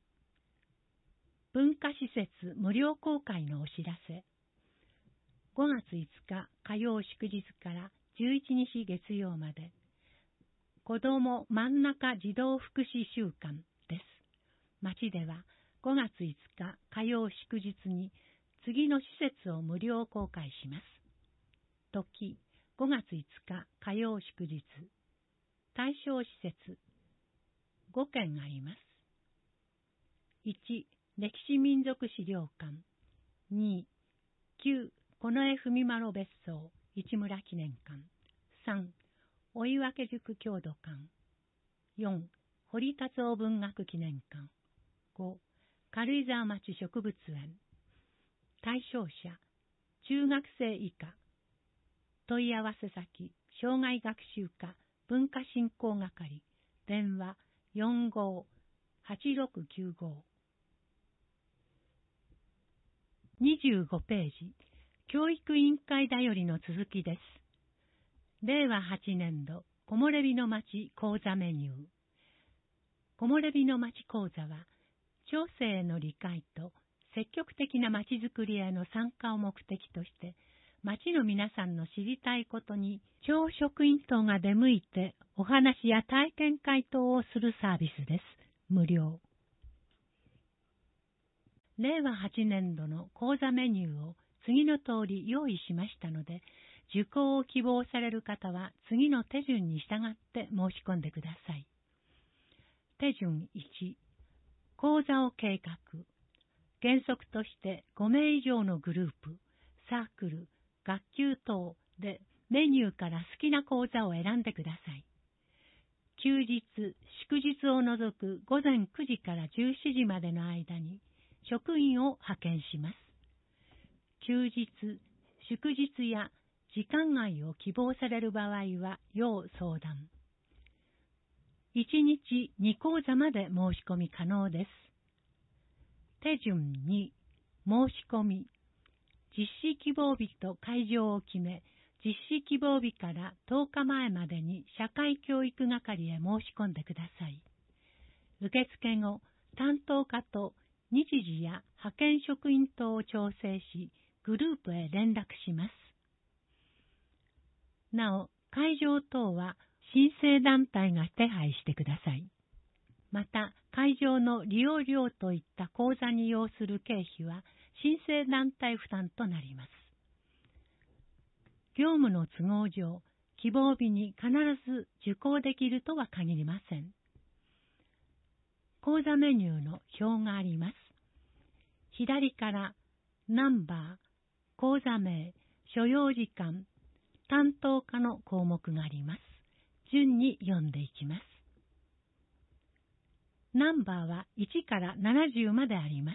文化施設無料公開のお知らせ。ごがついつか火曜祝日からじゅういちにち月曜まで、子ども真ん中児童福祉週間です。町ではごがついつか火曜祝日に次の施設を無料公開します。時、ごがついつか火曜祝日。対象施設、ごけんあります。いち、歴史民族資料館。に、旧近衛文麿別荘市村記念館。さん、追分塾郷土館。よん、堀達夫文学記念館。ご、軽井沢町植物園。対象者、中学生以下。問い合わせ先、障害学習課文化振興係。電話よんごーはちろくきゅうご。にじゅうごページ、教育委員会だよりの続きです。れいわはちねんど、木漏れ日の町講座メニュー。木漏れ日の町講座は、町政への理解と積極的な町づくりへの参加を目的として、町の皆さんの知りたいことに、町職員等が出向いてお話や体験会等をするサービスです。無料。れいわはちねんどの講座メニューを次の通り用意しましたので、受講を希望される方は次の手順に従って申し込んでください。手順いち、講座を計画。原則としてごめい以上のグループ、サークル、学級等でメニューから好きな講座を選んでください。休日、祝日を除くごぜんくじからじゅうしちじまでの間に職員を派遣します。休日、祝日や時間外を希望される場合は要相談。いちにちに講座まで申し込み可能です。手順に、申し込み。実施希望日と会場を決め、実施希望日からとおかまえまでに社会教育係へ申し込んでください。受付後、担当課と日時や派遣職員等を調整し、グループへ連絡します。なお、会場等は申請団体が手配してください。また、会場の利用料といった講座に要する経費は、申請団体負担となります。業務の都合上、希望日に必ず受講できるとは限りません。講座メニューの表があります。左からナンバー、講座名、所要時間、担当課の項目があります。順に読んでいきます。ナンバーはいちからななじゅうまであります。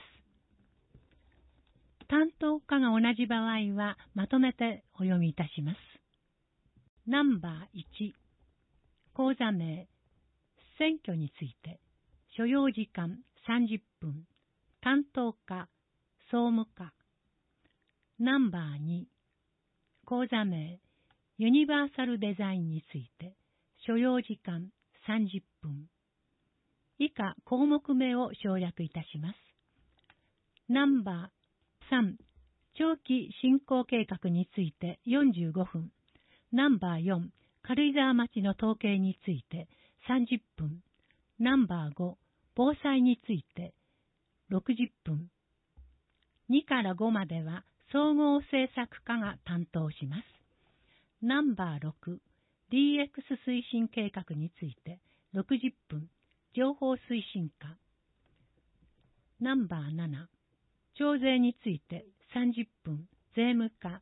担当課が同じ場合はまとめてお読みいたします。ナンバーいち、講座名、選挙について、所要時間さんじゅっぷん、担当課、総務課。ナンバーに、講座名、ユニバーサルデザインについて、所要時間さんじゅっぷん。以下項目名を省略いたします。ナンバーさん、長期振興計画についてよんじゅうごふん。ナンバーよん、 軽井沢町の統計についてさんじゅっぷん、ナンバーご、防災についてろくじゅっぷん、にからごまでは総合政策課が担当します。ナンバーろく、ディーエックス 推進計画についてろくじゅっぷん、情報推進課。ナンバーなな、徴税についてさんじゅっぷん、税務課。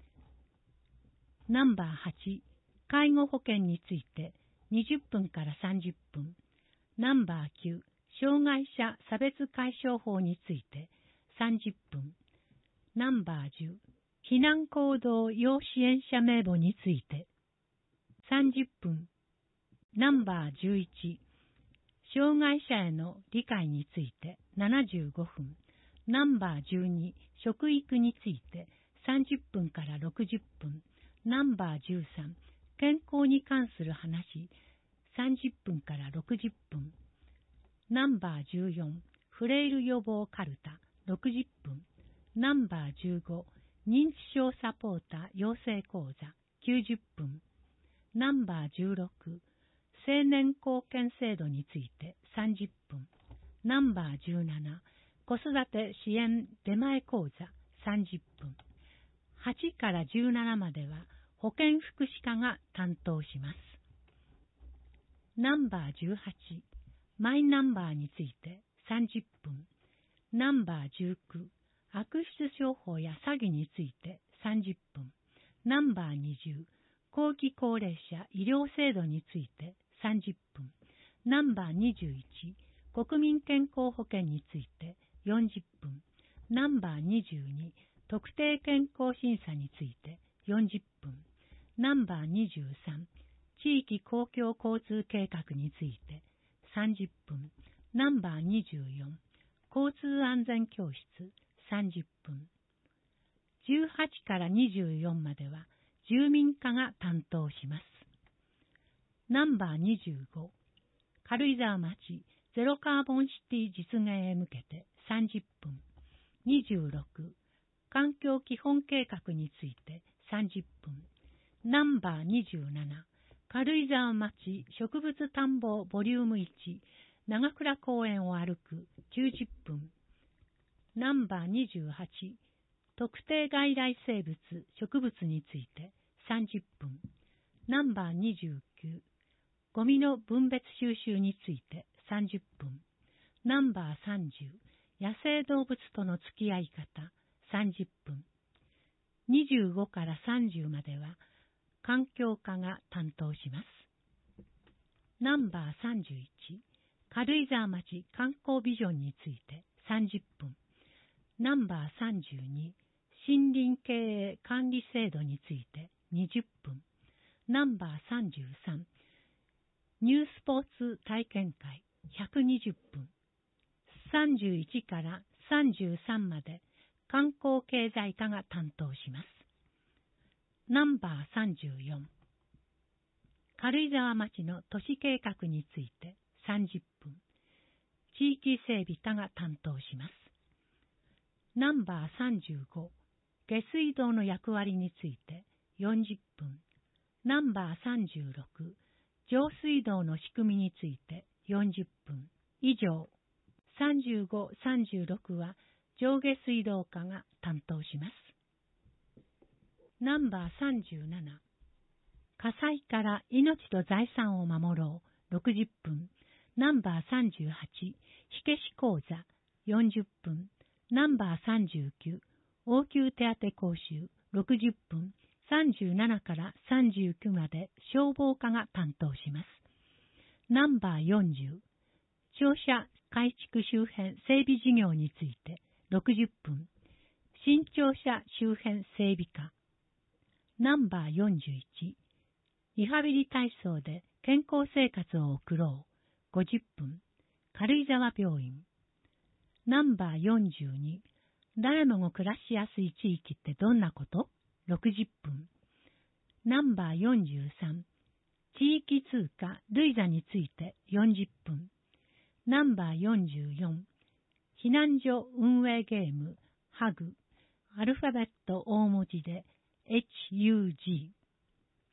ナンバーはち、介護保険についてにじゅっぷんからさんじゅっぷん。ナンバーきゅう、障害者差別解消法についてさんじゅっぷん。ナンバーじゅう、避難行動要支援者名簿についてさんじゅっぷん。ナンバーじゅういち、障害者への理解についてななじゅうごふん。ナンバーじゅうに、食育についてさんじゅっぷんからろくじゅっぷん。ナンバーじゅうさん、健康に関する話さんじゅっぷんからろくじゅっぷん。ナンバーじゅうよん、フレイル予防カルタろくじゅっぷん。ナンバーじゅうご、認知症サポーター養成講座きゅうじゅっぷん。ナンバーじゅうろく、青年貢献制度についてさんじゅっぷん。ナンバーじゅうなな、子育て支援出前講座さんじゅっぷん。はちからじゅうななまでは保健福祉課が担当します。ナンバーじゅうはち、マイナンバーについてさんじゅっぷん。ナンバーじゅうきゅう、悪質商法や詐欺についてさんじゅっぷん。ナンバーにじゅう、後期高齢者医療制度についてさんじゅっぷん。ナンバーにじゅういち、国民健康保険についてよんじゅっぷん。ナンバーにじゅうに、特定健康審査についてよんじゅっぷん。ナンバーにじゅうさん、地域公共交通計画についてさんじゅっぷん。ナンバーにじゅうよん、交通安全教室さんじゅっぷん。じゅうはちからにじゅうよんまでは住民課が担当します。ナンバーにじゅうご、軽井沢町ゼロカーボンシティ実現へ向けてさんじゅっぷん。にじゅうろく、環境基本計画についてさんじゅっぷん。ナンバーにじゅうなな、軽井沢町植物探訪ボリュームいち、長倉公園を歩くきゅうじゅっぷん。ナンバーにじゅうはち、特定外来生物植物についてさんじゅっぷん。ナンバーにじゅうきゅう、ゴミの分別収集についてさんじゅっぷん。ナンバーさんじゅう、野生動物との付き合い方さんじゅっぷん。にじゅうごからさんじゅうまでは環境課が担当します。ナンバーさんじゅういち、軽井沢町観光ビジョンについてさんじゅっぷん。ナンバーさんじゅうに、森林経営管理制度についてにじゅっぷん。ナンバーさんじゅうさん、ニュースポーツ体験会ひゃくにじゅっぷん。さんじゅういちからさんじゅうさんまで観光経済課が担当します。ナンバーさんじゅうよん、軽井沢町の都市計画についてさんじゅっぷん。地域整備課が担当します。ナンバーさんじゅうご、下水道の役割についてよんじゅっぷん。ナンバーさんじゅうろく、上水道の仕組みについてよんじゅっぷん。以上、さんじゅうご、さんじゅうろくは上下水道課が担当します。ナンバーさんじゅうなな、火災から命と財産を守ろうろくじゅっぷん。ナンバーさんじゅうはち、火消し講座よんじゅっぷん。ナンバーさんじゅうきゅう、応急手当講習ろくじゅっぷん。さんじゅうななからさんじゅうきゅうまで消防課が担当します。ナンバーよんじゅう、庁舎改築周辺整備事業についてろくじゅっぷん。新庁舎周辺整備課。ナンバーよんじゅういち、リハビリ体操で健康生活を送ろうごじゅっぷん。軽井沢病院。ナンバーよんじゅうに、誰もが暮らしやすい地域ってどんなこと？ろくじゅっぷん。ナンバーよんじゅうさん、地域通貨ルイザについてよんじゅっぷん。ナンバーよんじゅうよん、避難所運営ゲームハグ、アルファベット大文字で エイチユージー。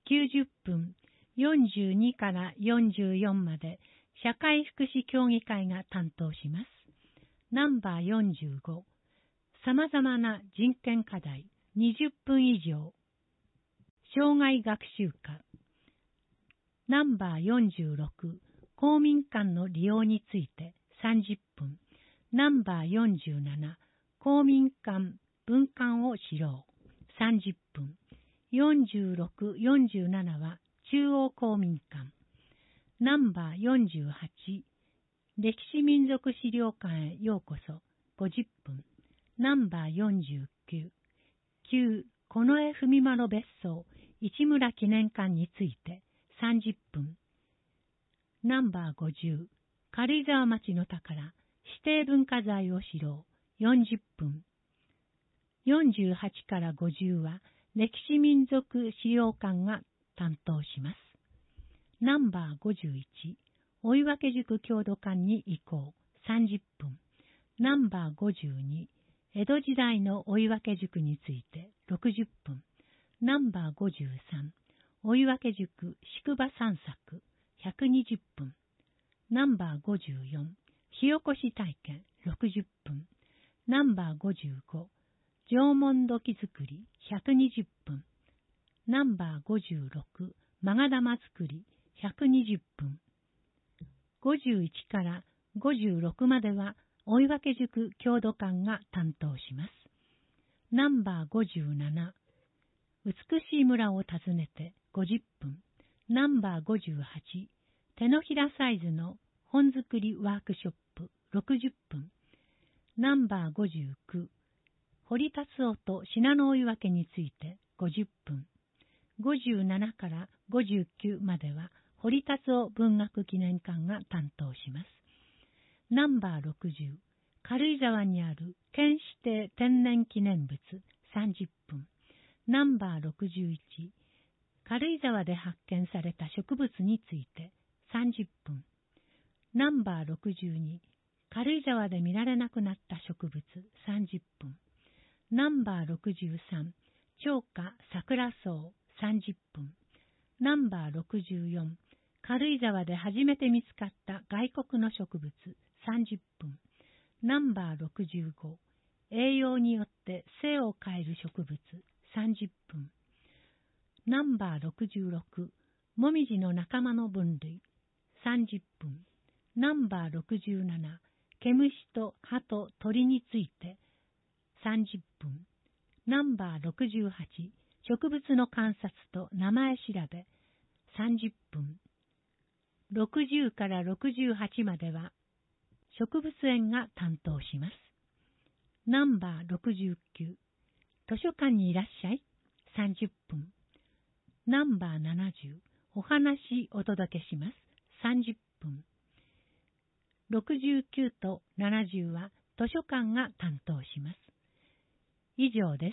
きゅうじゅっぷん、よんじゅうにからよんじゅうよんまで社会福祉協議会が担当します。ナンバーよんじゅうご、さまざまな人権課題にじゅっぷん以上。障害学習科。ナンバーよんじゅうろく、公民館の利用についてさんじゅっぷん。ナンバーよんじゅうなな、公民館分館を知ろうさんじゅっぷん。よんじゅうろく、よんじゅうななは中央公民館。ナンバーよんじゅうはち、歴史民族資料館へようこそごじゅっぷん。ナンバーよんじゅうきゅう、旧近衛文麿別荘市村記念館についてさんじゅっぷん。ナンバーごじゅう、軽井沢町の宝指定文化財を知ろうよんじゅっぷん。よんじゅうはちからごじゅうは歴史民族資料館が担当します。ナンバーごじゅういち、追分塾郷土館に移行さんじゅっぷん。ナンバーごじゅうに、江戸時代の追分塾についてろくじゅっぷん。ナンバーごじゅうさん、追分塾宿場散策ひゃくにじゅっぷん。ナンバーごじゅうよん、火起こし体験ろくじゅっぷん。ナンバーごじゅうご、縄文土器作りひゃくにじゅっぷん。ナンバーごじゅうろく、まが玉作りひゃくにじゅっぷん。ごじゅういちからごじゅうろくまでは追分塾郷土館が担当します。ナンバーごじゅうなな、美しい村を訪ねてごじゅっぷん。ナンバーごじゅうはち、手のひらサイズの本作りワークショップろくじゅっぷん。ナンバーごじゅうきゅう、堀達夫と信濃追分についてごじゅっぷん。ごじゅうななからごじゅうきゅうまでは堀達夫文学記念館が担当します。ナンバーろくじゅう、軽井沢にある県指定天然記念物さんじゅっぷん。ナンバーろくじゅういち、軽井沢で発見された植物についてさんじゅっぷん。ナンバーろくじゅうに、軽井沢で見られなくなった植物さんじゅっぷん。ナンバーろくじゅうさん、鳥花桜草さんじゅっぷん。ナンバーろくじゅうよん、軽井沢で初めて見つかった外国の植物さんじゅっぷん。ナンバーろくじゅうご、栄養によって性を変える植物さんじゅっぷん。ナンバーろくじゅうろく、もみじの仲間の分類さんじゅっぷん。ナンバーろくじゅうなな、毛虫と葉と鳥についてさんじゅっぷん。ナンバーろくじゅうはち、植物の観察と名前調べさんじゅっぷん。ろくじゅうからろくじゅうはちまでは植物園が担当します。ナンバーろくじゅうきゅう、図書館にいらっしゃいさんじゅっぷん。ナンバーななじゅう、お話お届けしますさんじゅっぷん。ろくじゅうきゅうとななじゅうは図書館が担当します。以上です。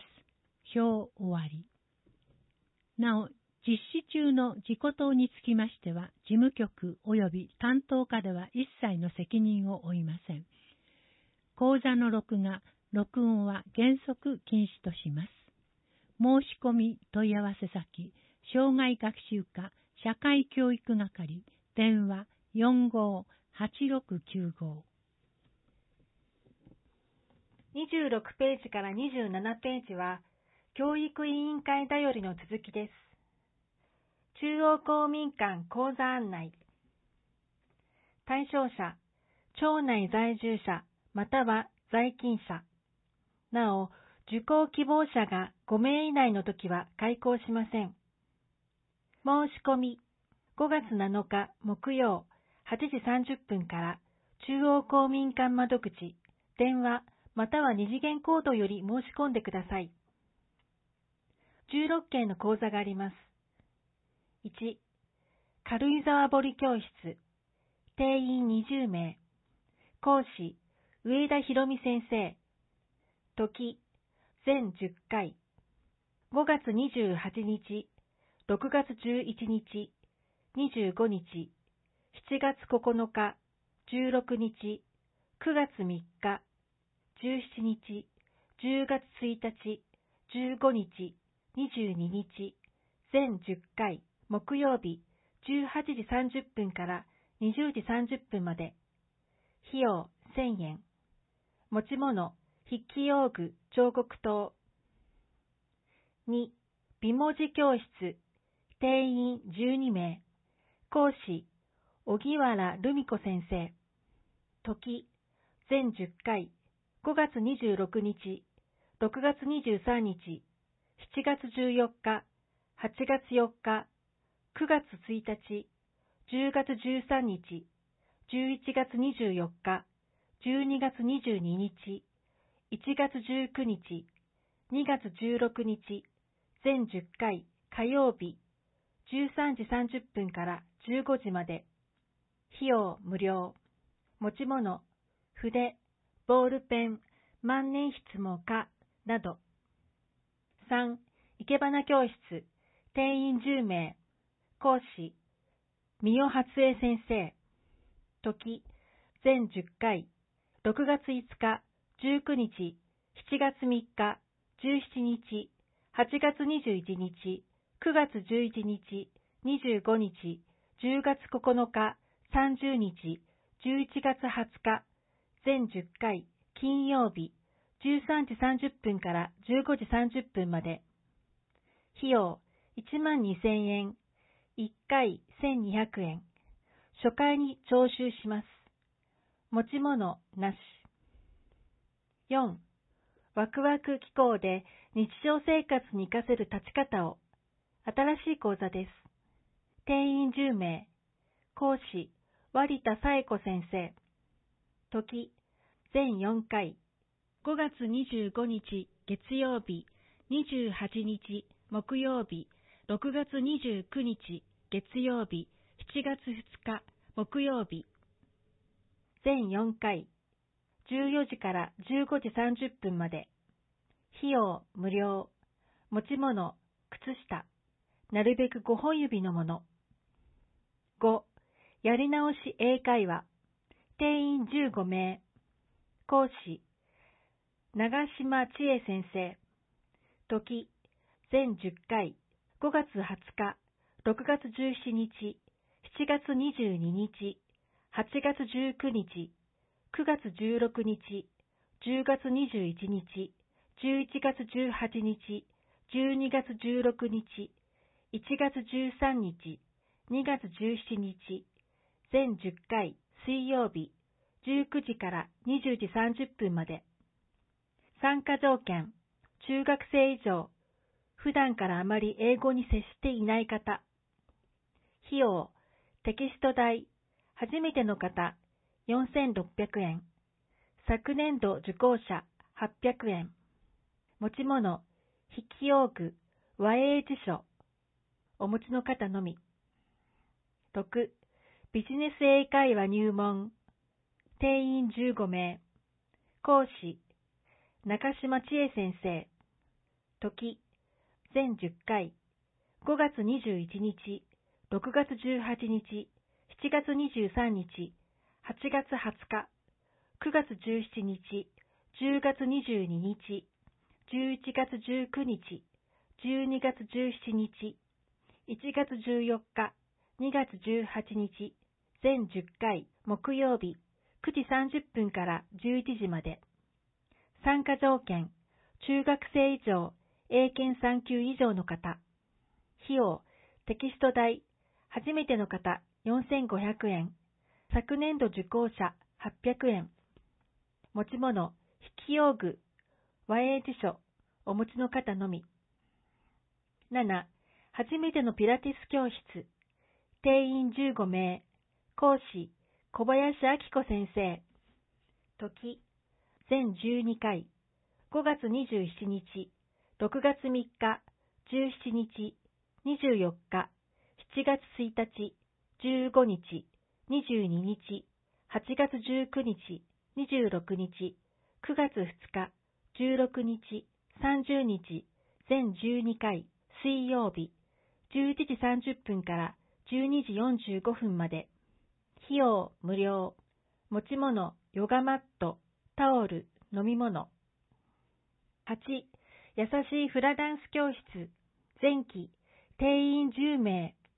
表終わり。なお、実施中の自己等につきましては、事務局及び担当課では一切の責任を負いません。講座の録画、録音は原則禁止とします。申し込み問い合わせ先、障害学習課社会教育係、電話 よんごーはちろくきゅうご。 にじゅうろくページからにじゅうななページは、教育委員会だよりの続きです。中央公民館講座案内。対象者、町内在住者または在勤者。なお、受講希望者がごめい以内のときは開講しません。申し込み、ごがつなのか木曜はちじさんじゅっぷんから中央公民館窓口、電話または二次元コードより申し込んでください。じゅうろっけいの講座があります。いち. 軽井沢彫り教室、定員にじゅうめい、講師、上田博美先生、時、全じゅっかい、ごがつにじゅうはちにち、ろくがつじゅういちにち、にじゅうごにち、しちがつここのか、じゅうろくにち、くがつみっか、じゅうしちにち、じゅうがつついたち、じゅうごにち、にじゅうににち、全じゅっかい、 木曜日じゅうはちじさんじゅっぷんからにじゅうじさんじゅっぷんまで。費用せんえん。持ち物、筆記用具、彫刻刀。に、美文字教室、定員じゅうにめい。講師、小木原留美子先生。時、全じゅっかい、ごがつにじゅうろくにち、ろくがつにじゅうさんにち、しちがつじゅうよっか、はちがつよっか、くがつついたち、じゅうがつじゅうさんにち、じゅういちがつにじゅうよっか、じゅうにがつにじゅうににち、いちがつじゅうくにち、にがつじゅうろくにち、全じゅっかい、火曜日、じゅうさんじさんじゅっぷんからじゅうごじまで。費用無料。持ち物、筆、ボールペン、万年筆も可、など。さん、生け花教室、定員じゅうめい。講師、三代初江先生。時、全じゅっかい、ろくがついつか、じゅうくにち、しちがつみっか、じゅうしちにち、はちがつにじゅういちにち、くがつじゅういちにち、にじゅうごにち、じゅうがつここのか、さんじゅうにち、じゅういちがつはつか、全じゅっかい、金曜日、じゅうさんじさんじゅっぷんからじゅうごじさんじゅっぷんまで。費用いちまんにせんえん、いっかいせんにひゃくえん。初回に徴収します。持ち物なし。よん、ワクワク機構で日常生活に活かせる立ち方を。新しい講座です。定員じゅうめい。講師、割田紗恵子先生。時、全よんかい。ごがつにじゅうごにち月曜日、にじゅうはちにち木曜日、ろくがつにじゅうくにち月曜日、しちがつふつか木曜日。全よんかい。じゅうよじからじゅうごじさんじゅっぷんまで。費用無料。持ち物、靴下。なるべくごほんゆびのもの。ご、やり直し英会話。定員じゅうごめい。講師、長島千恵先生。時、全じゅっかい。ごがつはつか、ろくがつじゅうしちにち、しちがつにじゅうににち、はちがつじゅうくにち、くがつじゅうろくにち、じゅうがつにじゅういちにち、じゅういちがつじゅうはちにち、じゅうにがつじゅうろくにち、いちがつじゅうさんにち、にがつじゅうしちにち、全じゅっかい、水曜日、じゅうくじからにじゅうじさんじゅっぷんまで。参加条件、中学生以上、普段からあまり英語に接していない方。費用、テキスト代、初めての方、よんせんろっぴゃくえん。昨年度受講者、はっぴゃくえん。持ち物、筆記用具、和英辞書。お持ちの方のみ。ろく、ビジネス英会話入門。定員じゅうごめい。講師、中島千恵先生。時、全じゅっかい。ごがつにじゅういちにち、ろくがつじゅうはちにち、しちがつにじゅうさんにち、はちがつはつか、くがつじゅうしちにち、じゅうがつにじゅうににち、じゅういちがつじゅうくにち、じゅうにがつじゅうしちにち、いちがつじゅうよっか、にがつじゅうはちにち、全じゅっかい、木曜日、くじさんじゅっぷんからじゅういちじまで。参加条件、中学生以上、英検さんきゅう以上の方。費用、テキスト代、初めての方、よんせんごひゃくえん。昨年度受講者、はっぴゃくえん。持ち物、筆記用具、和英辞書、お持ちの方のみ。なな、初めてのピラティス教室。定員じゅうごめい。講師、小林明子先生。時、全じゅうにかい。ごがつにじゅうしちにち、ろくがつみっか、じゅうしちにち、にじゅうよっか、しちがつついたち、じゅうごにち、にじゅうににち、はちがつじゅうくにち、にじゅうろくにち、くがつふつか、じゅうろくにち、さんじゅうにち、全じゅうにかい、水曜日、じゅういちじさんじゅっぷんからじゅうにじよんじゅうごふんまで。費用無料。持ち物、ヨガマット、タオル、飲み物。はち、優しいフラダンス教室。前期、定員じゅうめい。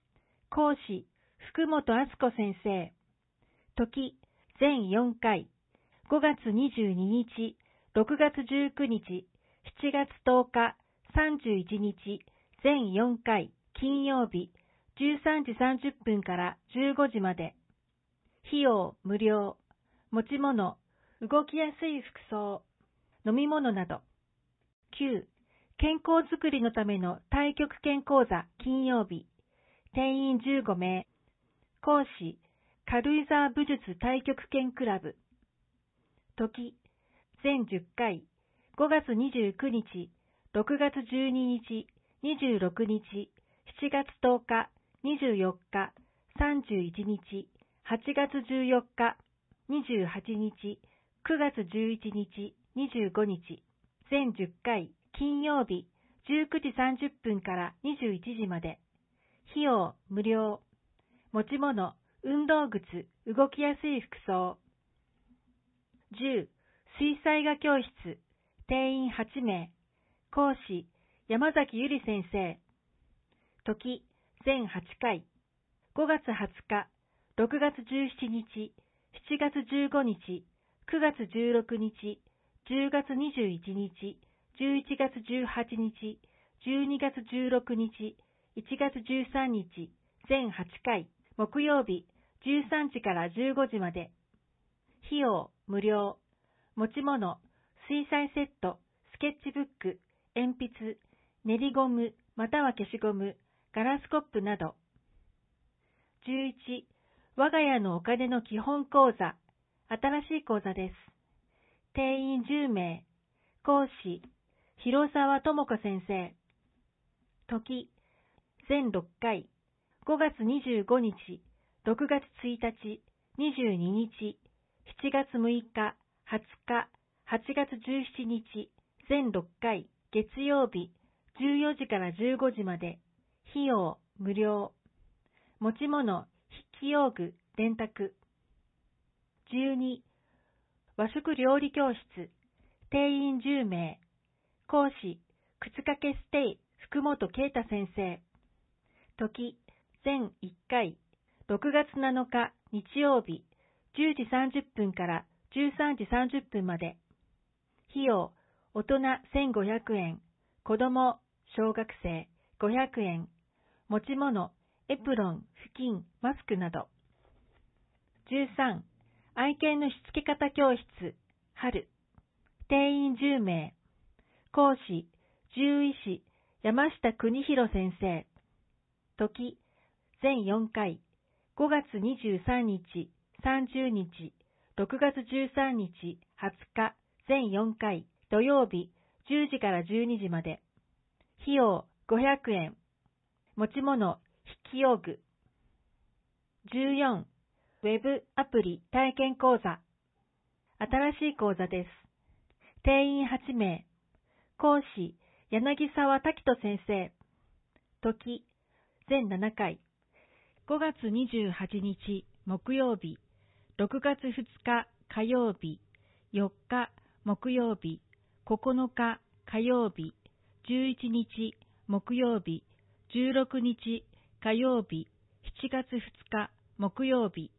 講師、福本敦子先生。時、全よんかい。ごがつにじゅうににち、ろくがつじゅうくにち、しちがつとおか、さんじゅういちにち、全よんかい、金曜日、じゅうさんじさんじゅっぷんからじゅうごじまで。費用無料。持ち物、動きやすい服装、飲み物など。きゅう、健康づくりのための太極拳講座金曜日。定員じゅうごめい。講師、軽井沢武術太極拳クラブ。時、全じゅっかい。ごがつにじゅうくにち、ろくがつじゅうににち、にじゅうろくにち、しちがつとおか、にじゅうよっか、さんじゅういちにち、はちがつじゅうよっか、にじゅうはちにち、くがつじゅういちにち、にじゅうごにち、全じゅっかい、金曜日、じゅうくじさんじゅっぷんからにじゅういちじまで。費用無料。持ち物、運動靴、動きやすい服装。じゅう、水彩画教室、定員はちめい。講師、山崎ゆり先生。時、全はちかい。ごがつはつか、ろくがつじゅうしちにち、しちがつじゅうごにち、くがつじゅうろくにち、じゅうがつにじゅういちにち、じゅういちがつじゅうはちにち、じゅうにがつじゅうろくにち、いちがつじゅうさんにち、全はちかい、木曜日、じゅうさんじからじゅうごじまで。費用無料。持ち物、水彩セット、スケッチブック、鉛筆、練りゴムまたは消しゴム、ガラスコップなど。じゅういち、我が家のお金の基本講座、新しい講座です。定員じゅうめい。講師、広沢智子先生。時、全ろっかい。ごがつにじゅうごにち、ろくがつついたち、にじゅうににち、しちがつむいか、はつか、はちがつじゅうしちにち、全ろっかい、月曜日、じゅうよじからじゅうごじまで。費用無料。持ち物、筆記用具、電卓。じゅうに、和食料理教室、定員じゅうめい。講師、口掛けステイ、福本啓太先生。時、全いっかい。ろくがつなのか、日曜日、じゅうじさんじゅっぷんからじゅうさんじさんじゅっぷんまで。費用、大人せんごひゃくえん、子供、小学生ごひゃくえん。持ち物、エプロン、布巾、マスクなど。じゅうさん、愛犬のしつけ方教室、春。定員じゅうめい。講師、獣医師、山下邦弘先生。時、全よんかい。ごがつにじゅうさんにち、さんじゅうにち、ろくがつじゅうさんにち、はつか、全よんかい、土曜日、じゅうじからじゅうにじまで。費用ごひゃくえん。持ち物、筆記用具。じゅうよん、ウェブアプリ体験講座。新しい講座です。定員はちめい。講師、柳沢滝人先生。時、全ななかい。ごがつにじゅうはちにち木曜日、ろくがつふつか火曜日、よっか木曜日、ここのか火曜日、じゅういちにち木曜日、じゅうろくにち火曜日、しちがつふつか木曜日。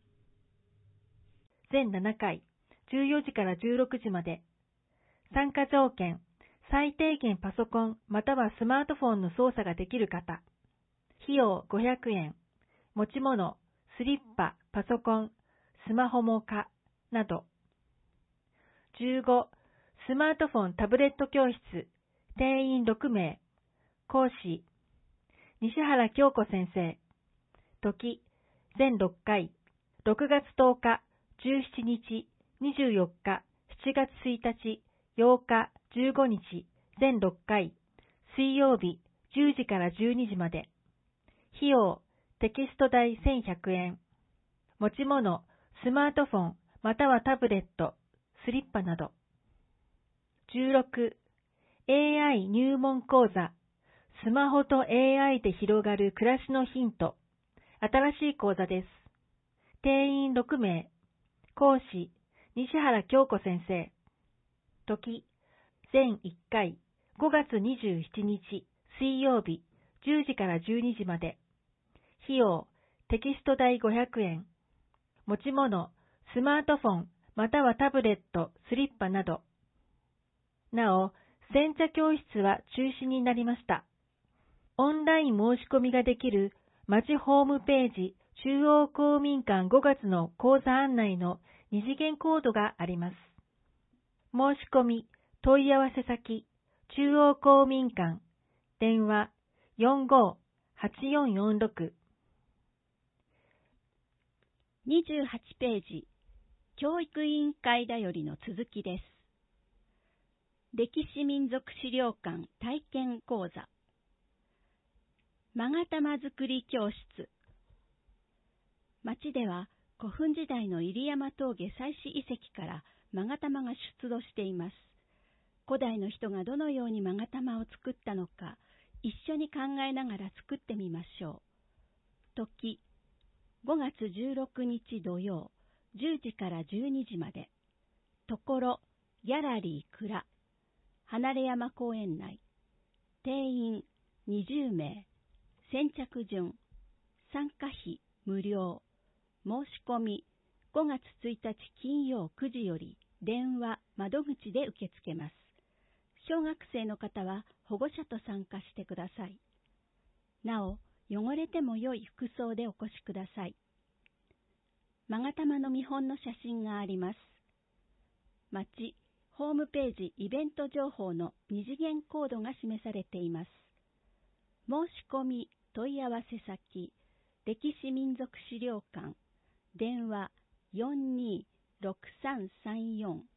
全ななかい、じゅうよじからじゅうろくじまで。参加条件、最低限パソコンまたはスマートフォンの操作ができる方。費用ごひゃくえん。持ち物、スリッパ、パソコン、スマホも可、など。じゅうご、スマートフォンタブレット教室、定員ろくめい。講師、西原京子先生。時、全ろっかい。ろくがつとおか、じゅうしちにち、にじゅうよっか、しちがつついたち、ようか、じゅうごにち、全ろっかい。水曜日、じゅうじからじゅうにじまで。費用、テキスト代せんひゃくえん。持ち物、スマートフォン、またはタブレット、スリッパなど。じゅうろく、エーアイ 入門講座、スマホと エーアイ で広がる暮らしのヒント。新しい講座です。定員ろくめい。講師、西原京子先生。時、全いっかい。ごがつにじゅうしちにち、水曜日、じゅうじからじゅうにじまで。 費用、テキスト代ごひゃくえん。持ち物、スマートフォン、またはタブレット、スリッパなど。なお、煎茶教室は中止になりました。オンライン申し込みができる町ホームページ中央公民館ごがつの講座案内の二次元コードがあります。申し込み、問い合わせ先、中央公民館、電話 よんごーはちよんよんろく。 にじゅうはちページ、教育委員会だよりの続きです。歴史民族資料館体験講座。勾玉作り教室。町では古墳時代の入山峠祭祀遺跡から勾玉が出土しています。古代の人がどのように勾玉を作ったのか、一緒に考えながら作ってみましょう。時、ごがつじゅうろくにち土曜、じゅうじからじゅうにじまで。ところ、ギャラリー蔵。離山公園内。定員にじゅうめい。先着順。参加費無料。申し込みごがつついたち金曜くじより電話、窓口で受け付けます。小学生の方は保護者と参加してください。なお、汚れても良い服装でお越しください。勾玉の見本の写真があります。町、ホームページイベント情報の二次元コードが示されています。申し込み、問い合わせ先、歴史民族資料館、電話よんにーろくさんさんよん。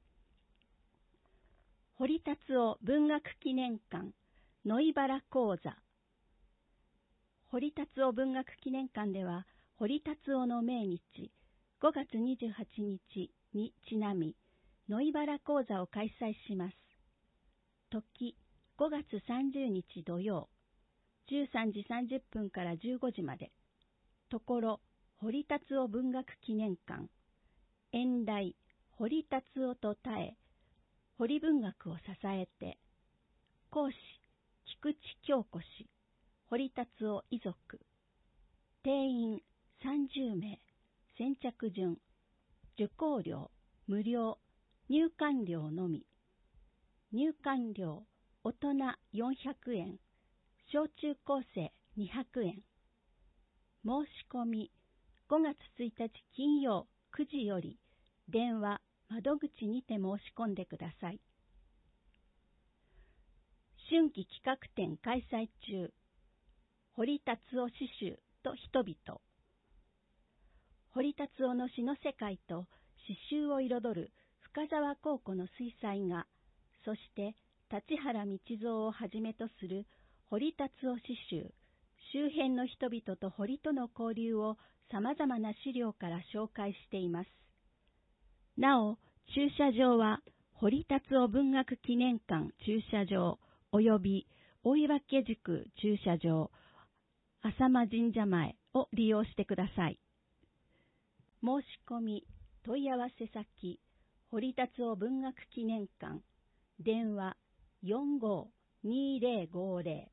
堀達夫文学記念館、野井原講座。堀達夫文学記念館では、堀達夫の命日、ごがつにじゅうはちにちにちなみ、野井原講座を開催します。時、ごがつさんじゅうにち土曜、じゅうさんじさんじゅっぷんからじゅうごじまで。ところ、堀達夫文学記念館。演題、堀達夫と耐え、堀文学を支えて。講師、菊池京子氏、堀達夫遺族。定員さんじゅうめい。先着順。受講料、無料。入館料のみ。入館料、大人よんひゃくえん。小中高生にひゃくえん。申し込み、ごがつついたち金曜くじより、電話、窓口にて申し込んでください。春季企画展開催中。堀達夫詩集と人々。堀達夫の詩の世界と詩集を彩る深沢高校の水彩画、そして立原道蔵をはじめとする堀達夫詩集、周辺の人々と堀との交流をさまざまな資料から紹介しています。なお、駐車場は堀達夫文学記念館駐車場および大岩家塾駐車場、浅間神社前を利用してください。申し込み、問い合わせ先、堀達夫文学記念館、電話よんごーにーぜろごーぜろ。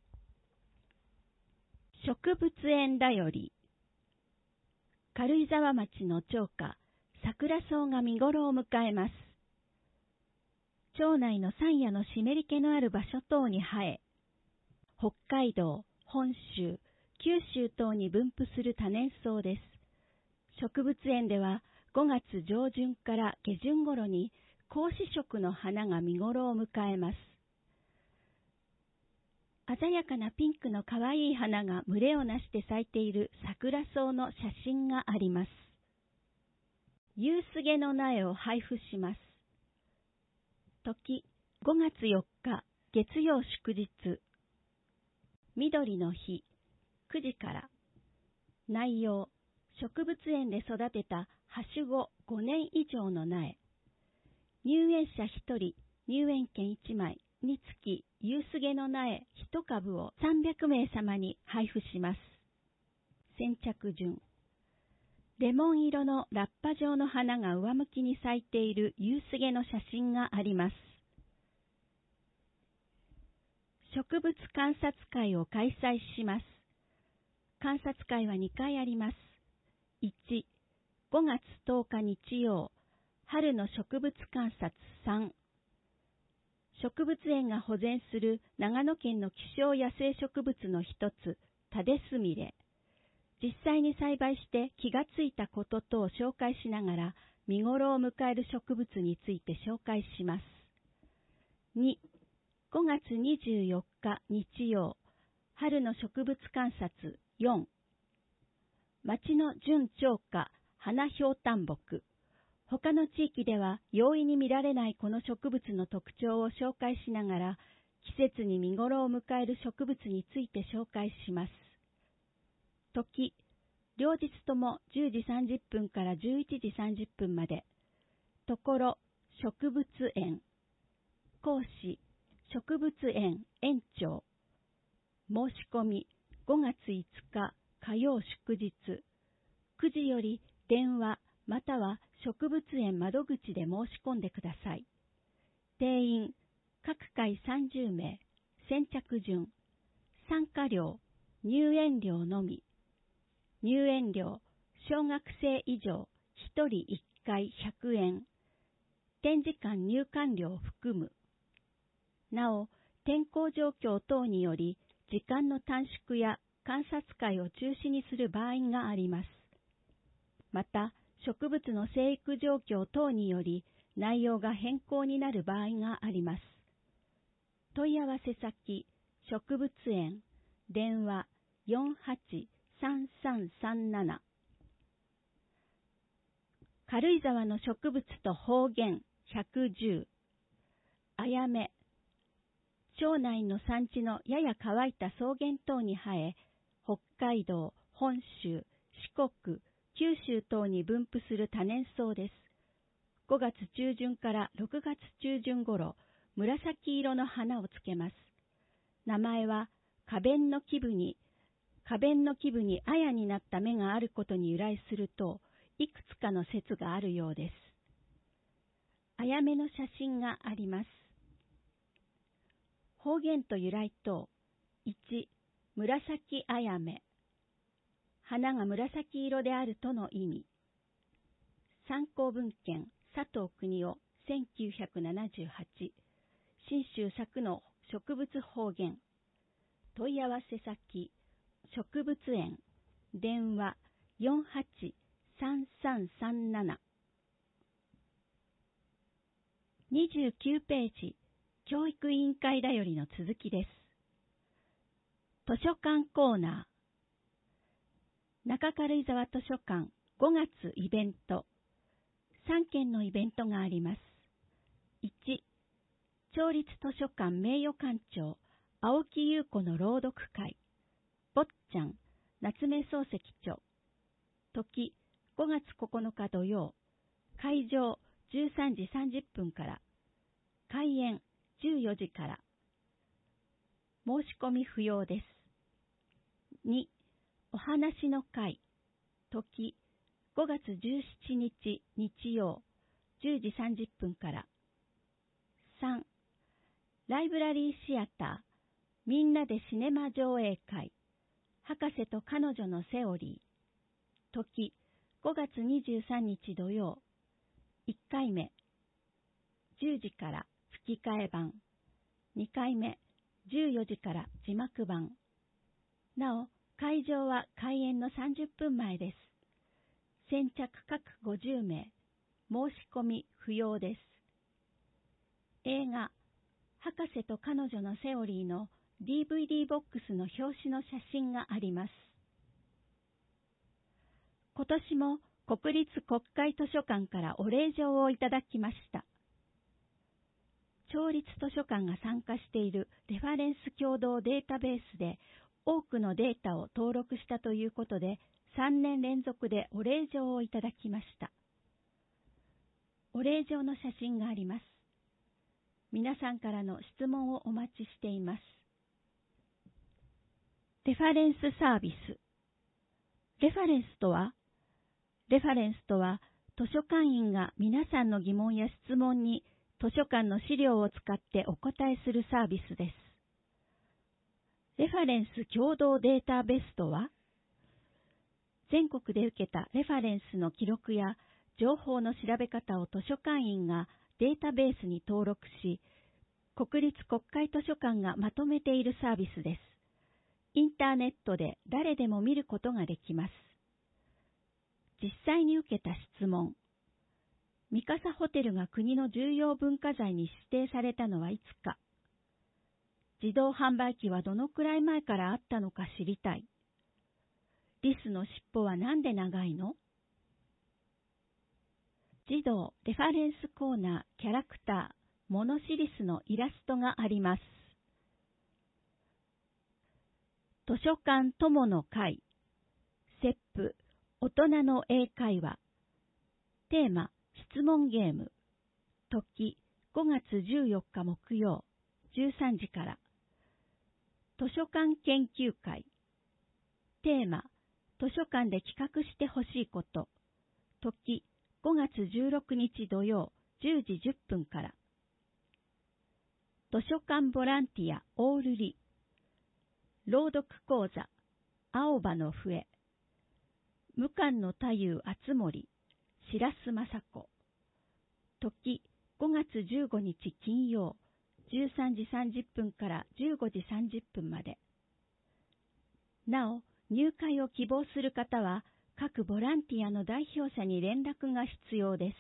植物園だより。軽井沢町の町花、桜草が見頃を迎えます。町内の山野の湿り気のある場所等に生え、北海道、本州、九州等に分布する多年草です。植物園ではごがつじょうじゅんから下旬頃に紅紫色の花が見頃を迎えます。鮮やかなピンクのかわいい花が群れをなして咲いている桜草の写真があります。夕菅の苗を配布します。時、ごがつよっか、月曜祝日。緑の日、くじから。内容、植物園で育てたはしごごねん以上の苗。入園者ひとり、入園券いちまいにつき、夕菅の苗いちかぶをさんびゃくめいさまに配布します。先着順。レモン色のラッパ状の花が上向きに咲いている夕菅の写真があります。植物観察会を開催します。 観察会はにかいあります。いち、ごがつとおか日曜、春の植物観察さん。植物園が保全する長野県の希少野生植物の一つ、タデスミレ。実際に栽培して気がついたこと等を紹介しながら、見頃を迎える植物について紹介します。に、ごがつにじゅうよっか日曜、春の植物観察よん。町の準鳥花、花ひょうたんぼく。他の地域では容易に見られないこの植物の特徴を紹介しながら、季節に見頃を迎える植物について紹介します。時、両日ともじゅうじさんじゅっぷんからじゅういちじさんじゅっぷんまで。ところ、植物園。講師、植物園園長。申し込み、ごがついつか火曜祝日。くじより電話または植物園窓口で申し込んでください。定員、各回さんじゅうめい、先着順。参加料、入園料のみ。入園料、小学生以上、ひとりいっかいひゃくえん。展示館入館料を含む。なお、天候状況等により、時間の短縮や観察会を中止にする場合があります。また、植物の生育状況等により、内容が変更になる場合があります。問い合わせ先、植物園、電話よんはちさんさんさんなな。軽井沢の植物と方言ひゃくじゅう。あやめ。町内の山地のやや乾いた草原等に生え、北海道、本州、四国、九州等に分布する多年草です。ごがつ中旬からろくがつ中旬頃、紫色の花をつけます。名前は花弁の基部に、花弁の基部に綾になった芽があることに由来すると、いくつかの説があるようです。あやめの写真があります。方言と由来と、いち、紫あやめ。花が紫色であるとの意味。参考文献、佐藤邦夫、せんきゅうひゃくななじゅうはち。信州佐久の植物方言。問い合わせ先、植物園、電話よんはちさんさんさんなな。にじゅうきゅうページ、教育委員会だよりの続きです。図書館コーナー。中軽井沢図書館ごがつイベント。さんけんのイベントがあります。いち、町立図書館名誉館長、青木優子の朗読会。坊ちゃん、夏目漱石著。時、ごがつここのか土曜。会場、じゅうさんじさんじゅっぷんから。開演、じゅうよじから。申し込み不要です。に、お話の会。時、ごがつじゅうしちにち日曜、じゅうじさんじゅっぷんから。さん、ライブラリーシアター、みんなでシネマ上映会。博士と彼女のセオリー。時、ごがつにじゅうさんにち土曜。いっかいめ、じゅうじから吹き替え版。にかいめ、じゅうよじから字幕版。なお、会場は開演のさんじゅっぷんまえです。先着各ごじゅうめい。申し込み不要です。映画、博士と彼女のセオリーの ディーブイディー ボックスの表紙の写真があります。今年も国立国会図書館からお礼状をいただきました。町立図書館が参加しているレファレンス共同データベースで多くのデータを登録したということで、さんねん連続でお礼状をいただきました。お礼状の写真があります。皆さんからの質問をお待ちしています。レファレンスサービス。レファレンスとはレファレンスとは、図書館員が皆さんの疑問や質問に図書館の資料を使ってお答えするサービスです。レファレンス共同データベースとは、 全国で受けたレファレンスの記録や情報の調べ方を図書館員がデータベースに登録し、国立国会図書館がまとめているサービスです。インターネットで誰でも見ることができます。実際に受けた質問。三笠ホテルが国の重要文化財に指定されたのはいつか。自動販売機はどのくらい前からあったのか知りたい。リスの尻尾はなんで長いの？児童レファレンスコーナーキャラクターモノシリスのイラストがあります。図書館友の会、セップ、大人の英会話、テーマ、質問ゲーム、時、ごがつじゅうよっか木曜、じゅうさんじから、図書館研究会、テーマ、図書館で企画してほしいこと、時、ごがつじゅうろくにち土曜、じゅうじじゅっぷんから、図書館ボランティアオールリ、朗読講座、青葉の笛、無冠の太夫敦盛、白洲雅子、時、ごがつじゅうごにち金曜、じゅうさんじさんじゅっぷんからじゅうごじさんじゅっぷんまで。なお、入会を希望する方は、各ボランティアの代表者に連絡が必要です。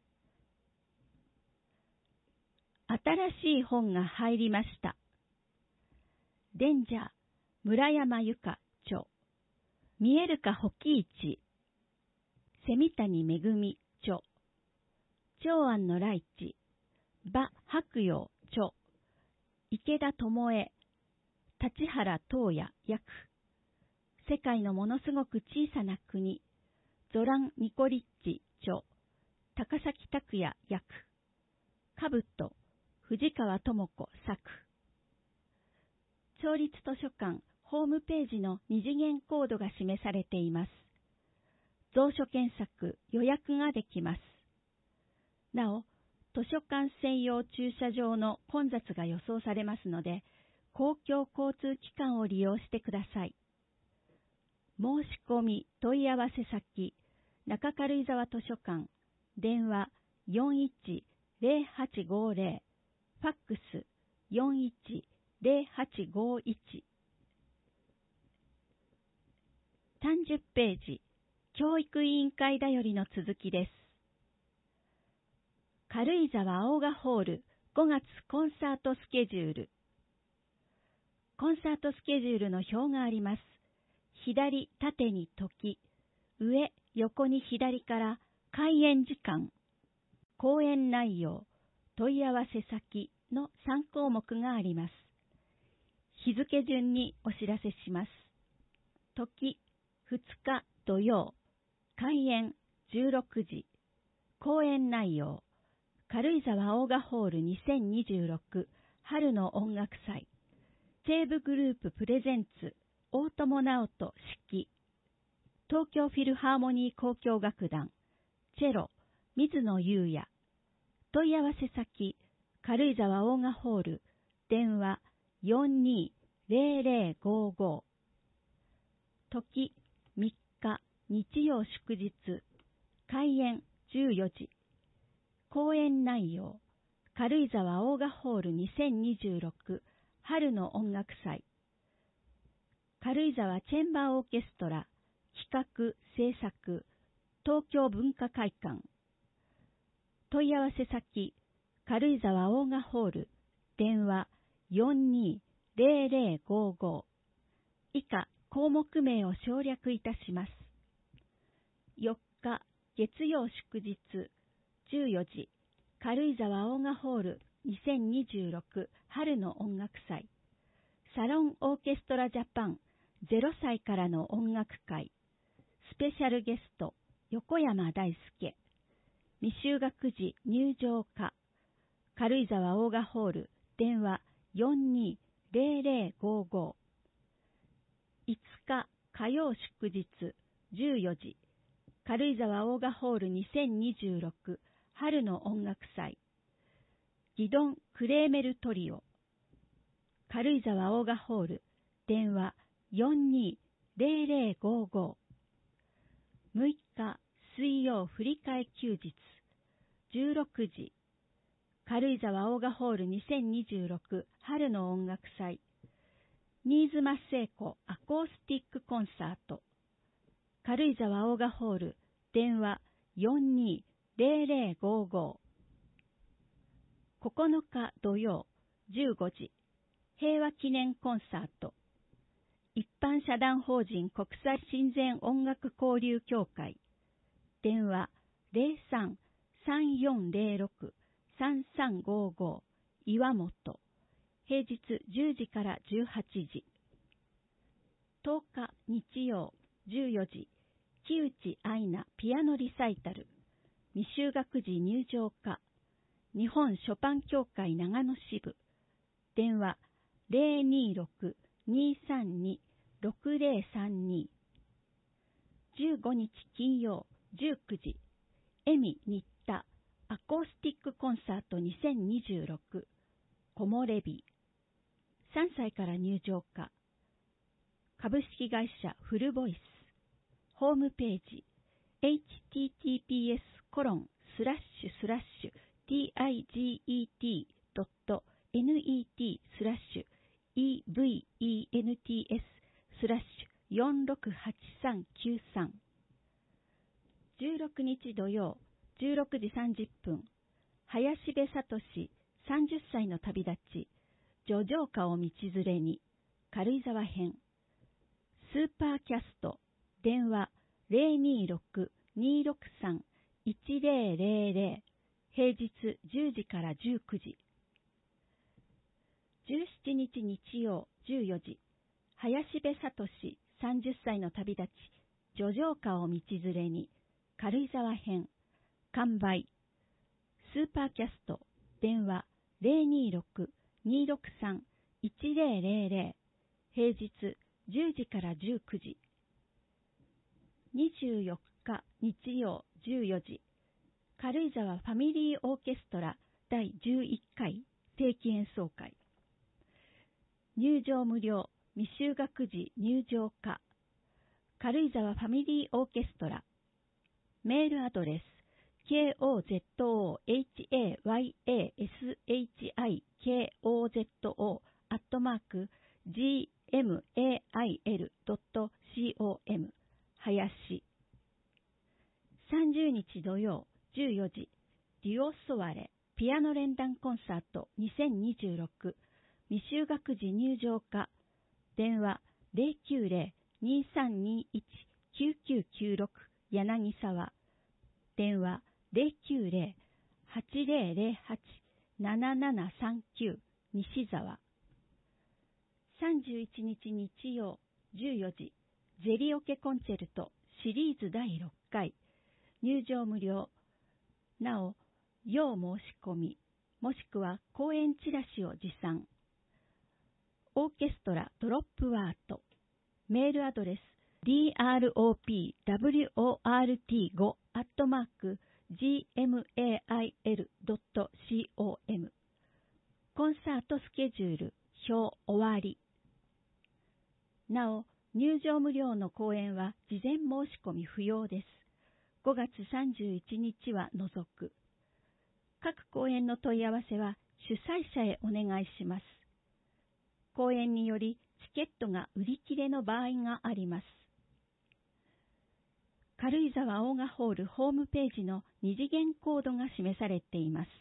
新しい本が入りました。デンジャー、村山由佳著。見えるかほきいち。蝉谷めぐみ著。長安のライチ。馬白陽著。池田智恵。立原東也訳。世界のものすごく小さな国。ゾラン・ニコリッチ著。高崎拓也訳。かぶと。藤川智子作。町立図書館ホームページの二次元コードが示されています。蔵書検索、予約ができます。なお、図書館専用駐車場の混雑が予想されますので、公共交通機関を利用してください。申し込み、問い合わせ先、中軽井沢図書館、電話よんいちゼロはちごゼロ、ファックスよんいちゼロはちごいち。さんじゅっページ、教育委員会だよりの続きです。軽井沢青賀ホールごがつコンサートスケジュール。コンサートスケジュールの表があります。左、縦に時、上、横に左から開演時間、講演内容、問い合わせ先のさんこうもくがあります。日付順にお知らせします。時、ふつか土曜、開演じゅうろくじ、講演内容、軽井沢青賀ホールにせんにじゅうろく春の音楽祭、西部グループプレゼンツ、大友直人指揮、東京フィルハーモニー交響楽団、チェロ、水野優也、問い合わせ先、軽井沢青賀ホール、電話よんにゼロゼロごご、時みっか日曜祝日、開演じゅうよじ、講演内容、軽井沢青賀ホールにせんにじゅうろく春の音楽祭、軽井沢チェンバーオーケストラ、企画・制作、東京文化会館、問い合わせ先、軽井沢青賀ホール、電話よんにゼロゼロごご、以下項目名を省略いたします。よっか月曜祝日、じゅうよじ、軽井沢青賀ホールにせんにじゅうろく春の音楽祭、サロンオーケストラジャパンゼロさいからの音楽会、スペシャルゲスト横山大輔、未就学児入場可、軽井沢青賀ホール、電話よんにゼロゼロごご、いつか火曜祝日、じゅうよじ、軽井沢青賀ホールにせんにじゅうろく春の音楽祭、ギドン・クレーメルトリオ、軽井沢青賀ホール、電話よんにゼロゼロごご、 むいか水曜振り替え休日、じゅうろくじ、軽井沢オーガホールにせんにじゅうろく春の音楽祭、新妻聖子アコースティックコンサート、軽井沢オーガホール、電話 よんにーぜろぜろごご。ここのか土曜じゅうごじ、平和記念コンサート、一般社団法人国際親善音楽交流協会、電話 ゼロさん さんよんゼロろく さんさんごご 岩本、平日じゅうじからじゅうはちじ。とおか日曜じゅうよじ、木内愛菜ピアノリサイタル、未就学児入場歌、日本ショパン協会長野支部、電話 ゼロにーろく にーさんに ろくゼロさんに。じゅうごにち金曜じゅうくじ、エミ新田アコースティックコンサートにせんにじゅうろく、木漏れ日、さんさいから入場歌、株式会社フルボイス、ホームページ エイチティーティーピーエスコロンスラッシュスラッシュ ティーアイジーイーティードットネット スラッシュ イーブイイーエヌティーエス スラッシュよんろくはちさんきゅうさん。じゅうろくにち土曜じゅうろくじさんじゅっぷん、林部聡さんじゅっさいの旅立ち、叙情歌を道連れに、軽井沢編、スーパーキャスト、電話 ゼロにーろく にーろくさん いちゼロゼロゼロ、平日じゅうじからじゅうくじ。じゅうしちにち日曜じゅうよじ、林部聡さんじゅっさいの旅立ち、叙情歌を道連れに、軽井沢編、完売、スーパーキャスト、電話 ゼロにーろく にーろくさん いちゼロゼロゼロ、平日じゅうじからじゅうくじ。にじゅうよっか日曜じゅうよじ、軽井沢ファミリーオーケストラだいじゅういっかい定期演奏会。入場無料、未就学児入場歌、軽井沢ファミリーオーケストラ。メールアドレス ケーオーゼットオーエイチエーワイエーエスエイチアイケーオーゼットオー アットマーク ジーエムエーアイエルドットコム 林。さんじゅうにち土曜じゅうよじ、デュオソワレピアノ連弾コンサートにせんにじゅうろく、未就学児入場歌、電話 ゼロきゅうゼロ にーさんにいち きゅうきゅうきゅうろく 柳沢、電話 ゼロきゅうゼロ はちゼロゼロはち ななななさんきゅう 西沢。さんじゅういちにち日曜じゅうよじ、ゼリオケコンチェルトシリーズだいろっかい、入場無料。なお、要申し込み、もしくは公演チラシを持参。オーケストラドロップワート。メールアドレス ドロップワート アットマーク ジーエムエーアイエルドットコム。コンサートスケジュール表終わり。なお、入場無料の公演は事前申し込み不要です。ごがつさんじゅういちにちは除く。各公演の問い合わせは主催者へお願いします。公演によりチケットが売り切れの場合があります。軽井沢オーガホールホームページの二次元コードが示されています。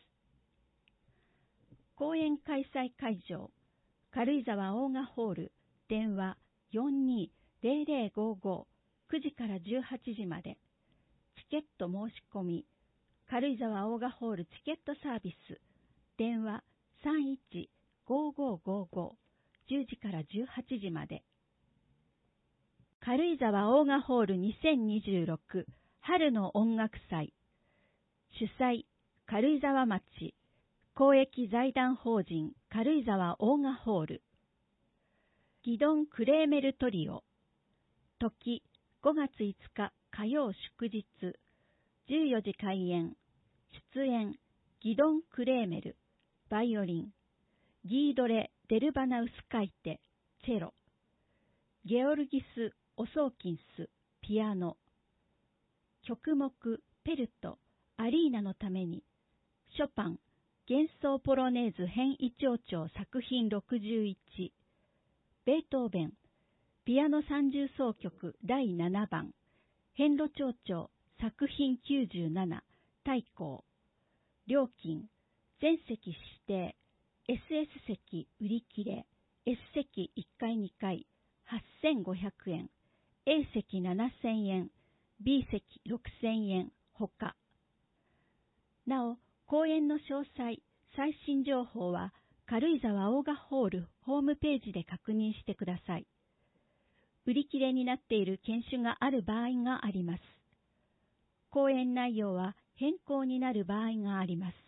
公演開催会場、軽井沢オーガホール、電話 よんにーぜろぜろごご くじからじゅうはちじまで。チケット申し込み、軽井沢オーガホールチケットサービス、電話 さんいちごごごご じゅうじからじゅうはちじまで。軽井沢オーガホールにせんにじゅうろく春の音楽祭。主催、軽井沢町、公益財団法人軽井沢オーガホール。ギドン・クレーメルトリオ。時、ごがついつか火曜祝日、じゅうよじ開演。出演、ギドン・クレーメル、バイオリン。ギードレ・デルバナウスカイテ、チェロ。ゲオルギス・オソーキンス、ピアノ。 曲目ペルト、アリーナのために、ショパン、幻想ポロネーズ編異調調作品ろくじゅういち、ベートーベン、ピアノ三重奏曲だいななばん、遍路調調作品きゅうじゅうなな、大綱。料金、全席指定、エスエス 席売り切れ、S 席いっかいにかい、はっせんごひゃくえん、A 席ななせんえん、B 席ろくせんえん、ほか。なお、公演の詳細、最新情報は、軽井沢オーガホールホームページで確認してください。売り切れになっている犬種がある場合があります。公演内容は変更になる場合があります。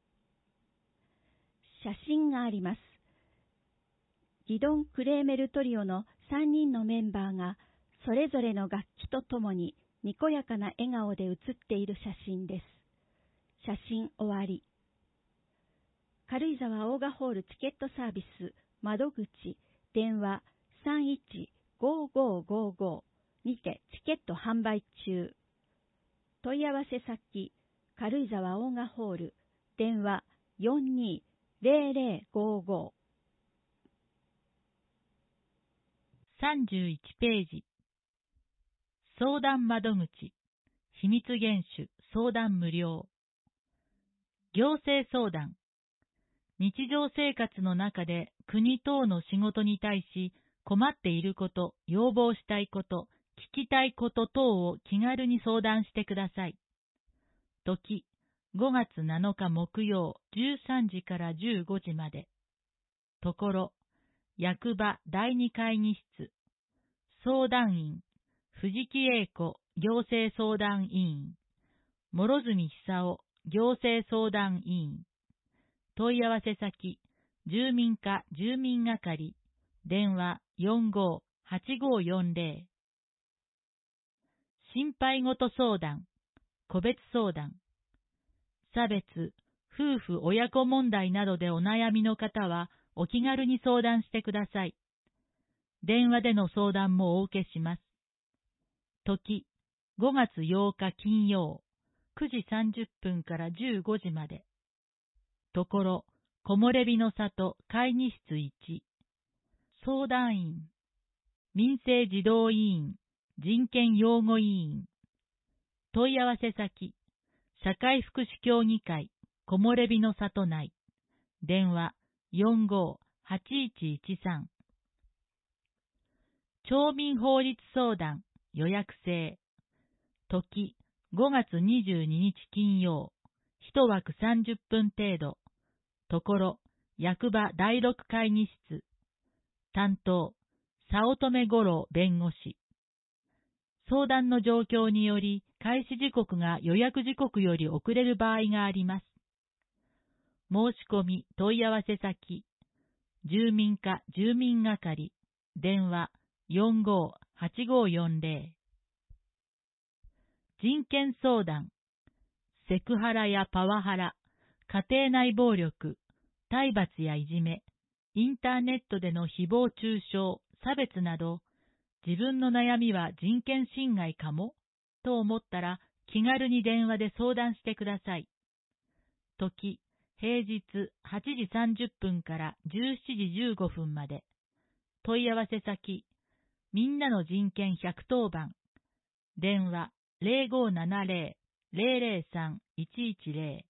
写真があります。ギドン・クレーメルトリオのさんにんのメンバーがそれぞれの楽器とともににこやかな笑顔で写っている写真です。写真終わり。軽井沢オーガホールチケットサービス窓口電話 さんいちごごごご にてチケット販売中。問い合わせ先軽井沢オーガホール電話 よんにーぜろぜろごご。 さんじゅういちページ。相談窓口、秘密厳守、相談無料。行政相談。日常生活の中で国等の仕事に対し困っていること、要望したいこと、聞きたいこと等を気軽に相談してください。時、ごがつなのか木曜じゅうさんじからじゅうごじまで。ところ、役場だいに会議室。相談員、藤木英子行政相談委員。諸角久夫行政相談委員。問い合わせ先、住民課住民係。電話 よんごーはちごーよんぜろ。心配事相談、個別相談。差別、夫婦親子問題などでお悩みの方はお気軽に相談してください。電話での相談もお受けします。時、ごがつようか金曜、くじさんじゅっぷんからじゅうごじまで。ところ、木漏れ日の里会議室いち。相談員、民生児童委員、人権擁護委員。問い合わせ先、社会福祉協議会、木漏れ日の里内。電話 よんごーはちいちいちさん。町民法律相談、予約制。時、ごがつにじゅうににち金曜、一枠さんじゅっぷん程度。ところ、役場だいろく会議室。担当、早乙女五郎弁護士。相談の状況により、開始時刻が予約時刻より遅れる場合があります。申し込み問い合わせ先、住民課住民係、電話 よんごーはちごーよんぜろ。人権相談、セクハラやパワハラ、家庭内暴力、体罰やいじめ、インターネットでの誹謗中傷、差別など、自分の悩みは人権侵害かもと思ったら気軽に電話で相談してください。時、平日はちじさんじゅっぷんからじゅうしちじじゅうごふんまで。問い合わせ先、みんなの人権ひゃくとおばん。電話 ぜろごーななぜろ ぜろぜろさん いちいちぜろ。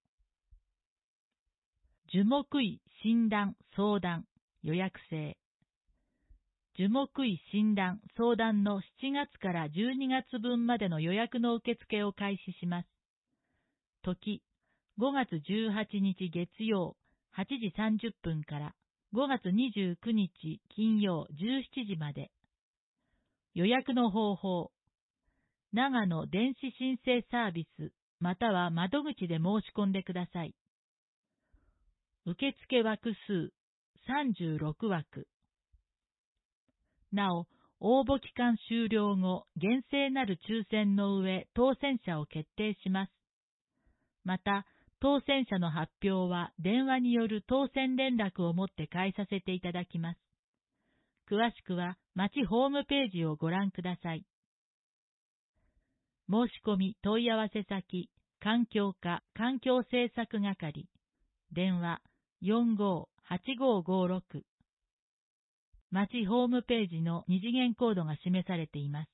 樹木医診断相談予約制。樹木医診断相談のしちがつからじゅうにがつぶんまでの予約の受付を開始します。時、ごがつじゅうはちにち月曜はちじさんじゅっぷんからごがつにじゅうくにち金曜じゅうしちじまで。予約の方法。長野電子申請サービスまたは窓口で申し込んでください。受付枠数さんじゅうろくわく。なお、応募期間終了後、厳正なる抽選の上、当選者を決定します。また、当選者の発表は電話による当選連絡をもって返させていただきます。詳しくは町ホームページをご覧ください。 申し込み問い合わせ先、環境課環境政策係、電話 よんごーはちごーごーろく。町ホームページの二次元コードが示されています。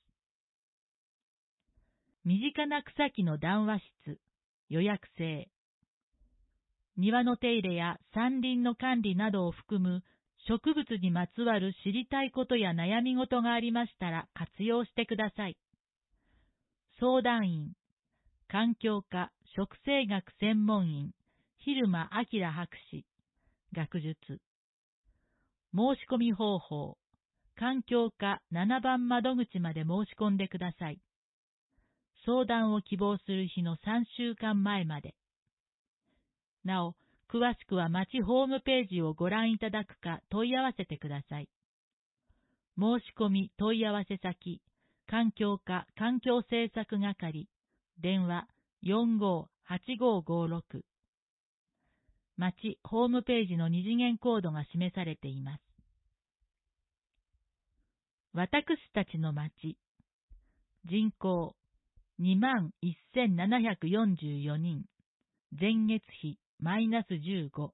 身近な草木の談話室、予約制。庭の手入れや山林の管理などを含む植物にまつわる知りたいことや悩み事がありましたら活用してください。相談員、環境科植生学専門員、蛭間明博士、学術。申し込み方法、環境課ななばん窓口まで申し込んでください。相談を希望する日のさんしゅうかんまえまで。なお、詳しくは町ホームページをご覧いただくか問い合わせてください。申し込み問い合わせ先、環境課環境政策係、電話 よんごーはちごーごーろく。町ホームページの二次元コードが示されています。私たちの町、人口にまんせんななひゃくよんじゅうよにん、前月比マイナスじゅうご。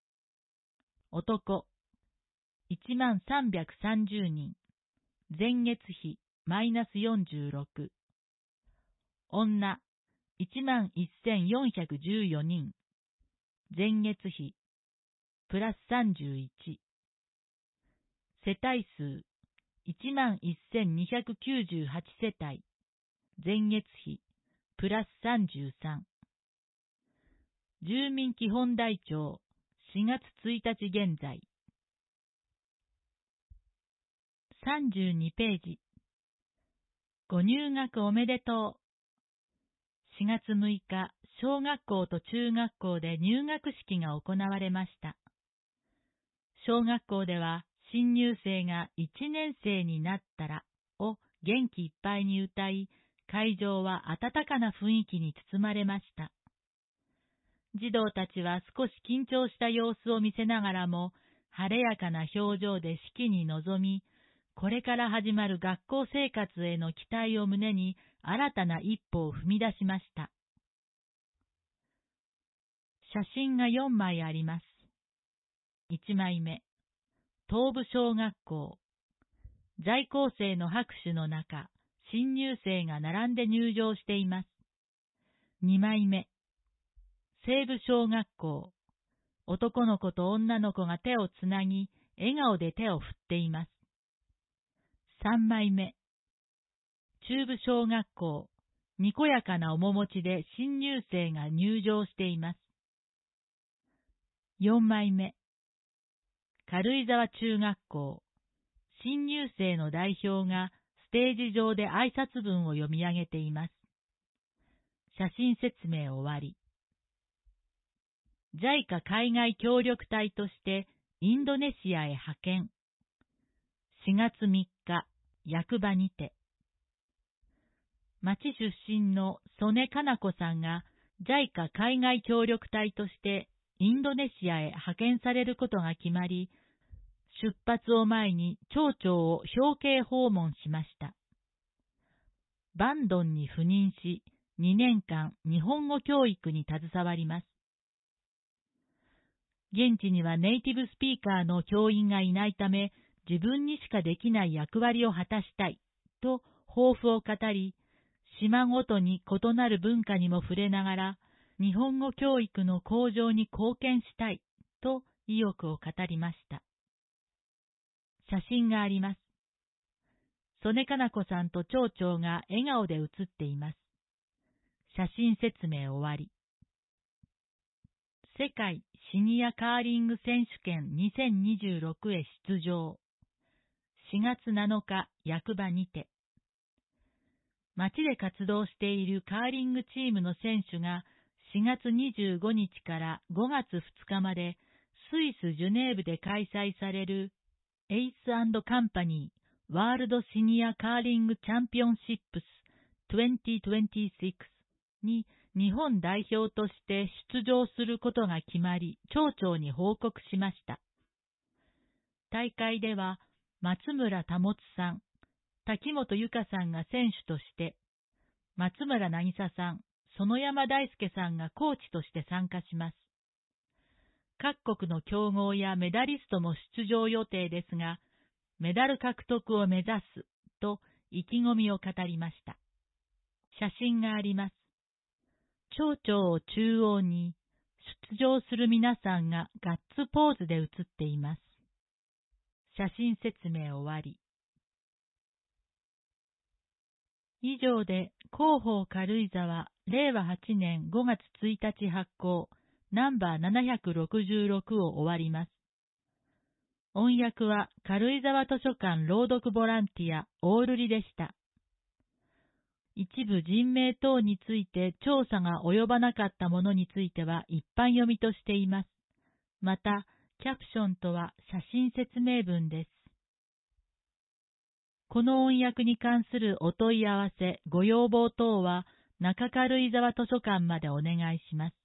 男いちまんさんびゃくさんじゅうにん、前月比マイナスよんじゅうろく。女いちまんせんよんひゃくじゅうよにん、前月比プラスさんじゅういち。世帯数いちまんせんにひゃくきゅうじゅうはち世帯、前月比プラスさんじゅうさん。住民基本台帳しがつついたち現在。さんじゅうにページ。ご入学おめでとう。しがつむいか、小学校と中学校で入学式が行われました。小学校では、新入生がいちねん生になったらを元気いっぱいに歌い、会場は温かな雰囲気に包まれました。児童たちは少し緊張した様子を見せながらも、晴れやかな表情で式に臨み、これから始まる学校生活への期待を胸に新たな一歩を踏み出しました。写真がよんまいあります。いちまいめ、東部小学校。在校生の拍手の中、新入生が並んで入場しています。にまいめ、西部小学校。男の子と女の子が手をつなぎ、笑顔で手を振っています。さんまいめ、中部小学校。にこやかな面持ちで新入生が入場しています。よんまいめ、軽井沢中学校。新入生の代表がステージ上で挨拶文を読み上げています。写真説明終わり。ジャイカ 海外協力隊としてインドネシアへ派遣。しがつみっか、役場にて。町出身の曽根かな子さんがジャイカ 海外協力隊としてインドネシアへ派遣されることが決まり、出発を前に町長を表敬訪問しました。バンドンに赴任し、にねんかん日本語教育に携わります。現地にはネイティブスピーカーの教員がいないため、自分にしかできない役割を果たしたい、と抱負を語り、島ごとに異なる文化にも触れながら、日本語教育の向上に貢献したい、と意欲を語りました。写真があります。曽根かな子さんと町長が笑顔で写っています。写真説明終わり。世界シニアカーリング選手権にせんにじゅうろくへ出場。しがつなのか、役場にて。町で活動しているカーリングチームの選手がしがつにじゅうごにちからごがつふつかまでスイス・ジュネーブで開催されるエイス&カンパニーワールドシニアカーリングチャンピオンシップスにせんにじゅうろくに日本代表として出場することが決まり、町長に報告しました。大会では松村保さん、滝本由香さんが選手として、 松村渚さん、園山大輔さんがコーチとして参加します。各国の強豪やメダリストも出場予定ですが、メダル獲得を目指すと意気込みを語りました。写真があります。蝶々を中央に出場する皆さんがガッツポーズで写っています。写真説明終わり。以上で広報軽井沢れいわはちねんごがつついたち発行ナンバーななひゃくろくじゅうろくを終わります。音訳は軽井沢図書館朗読ボランティアオールリでした。一部人名等について調査が及ばなかったものについては一般読みとしています。また、キャプションとは写真説明文です。この音訳に関するお問い合わせ、ご要望等は中軽井沢図書館までお願いします。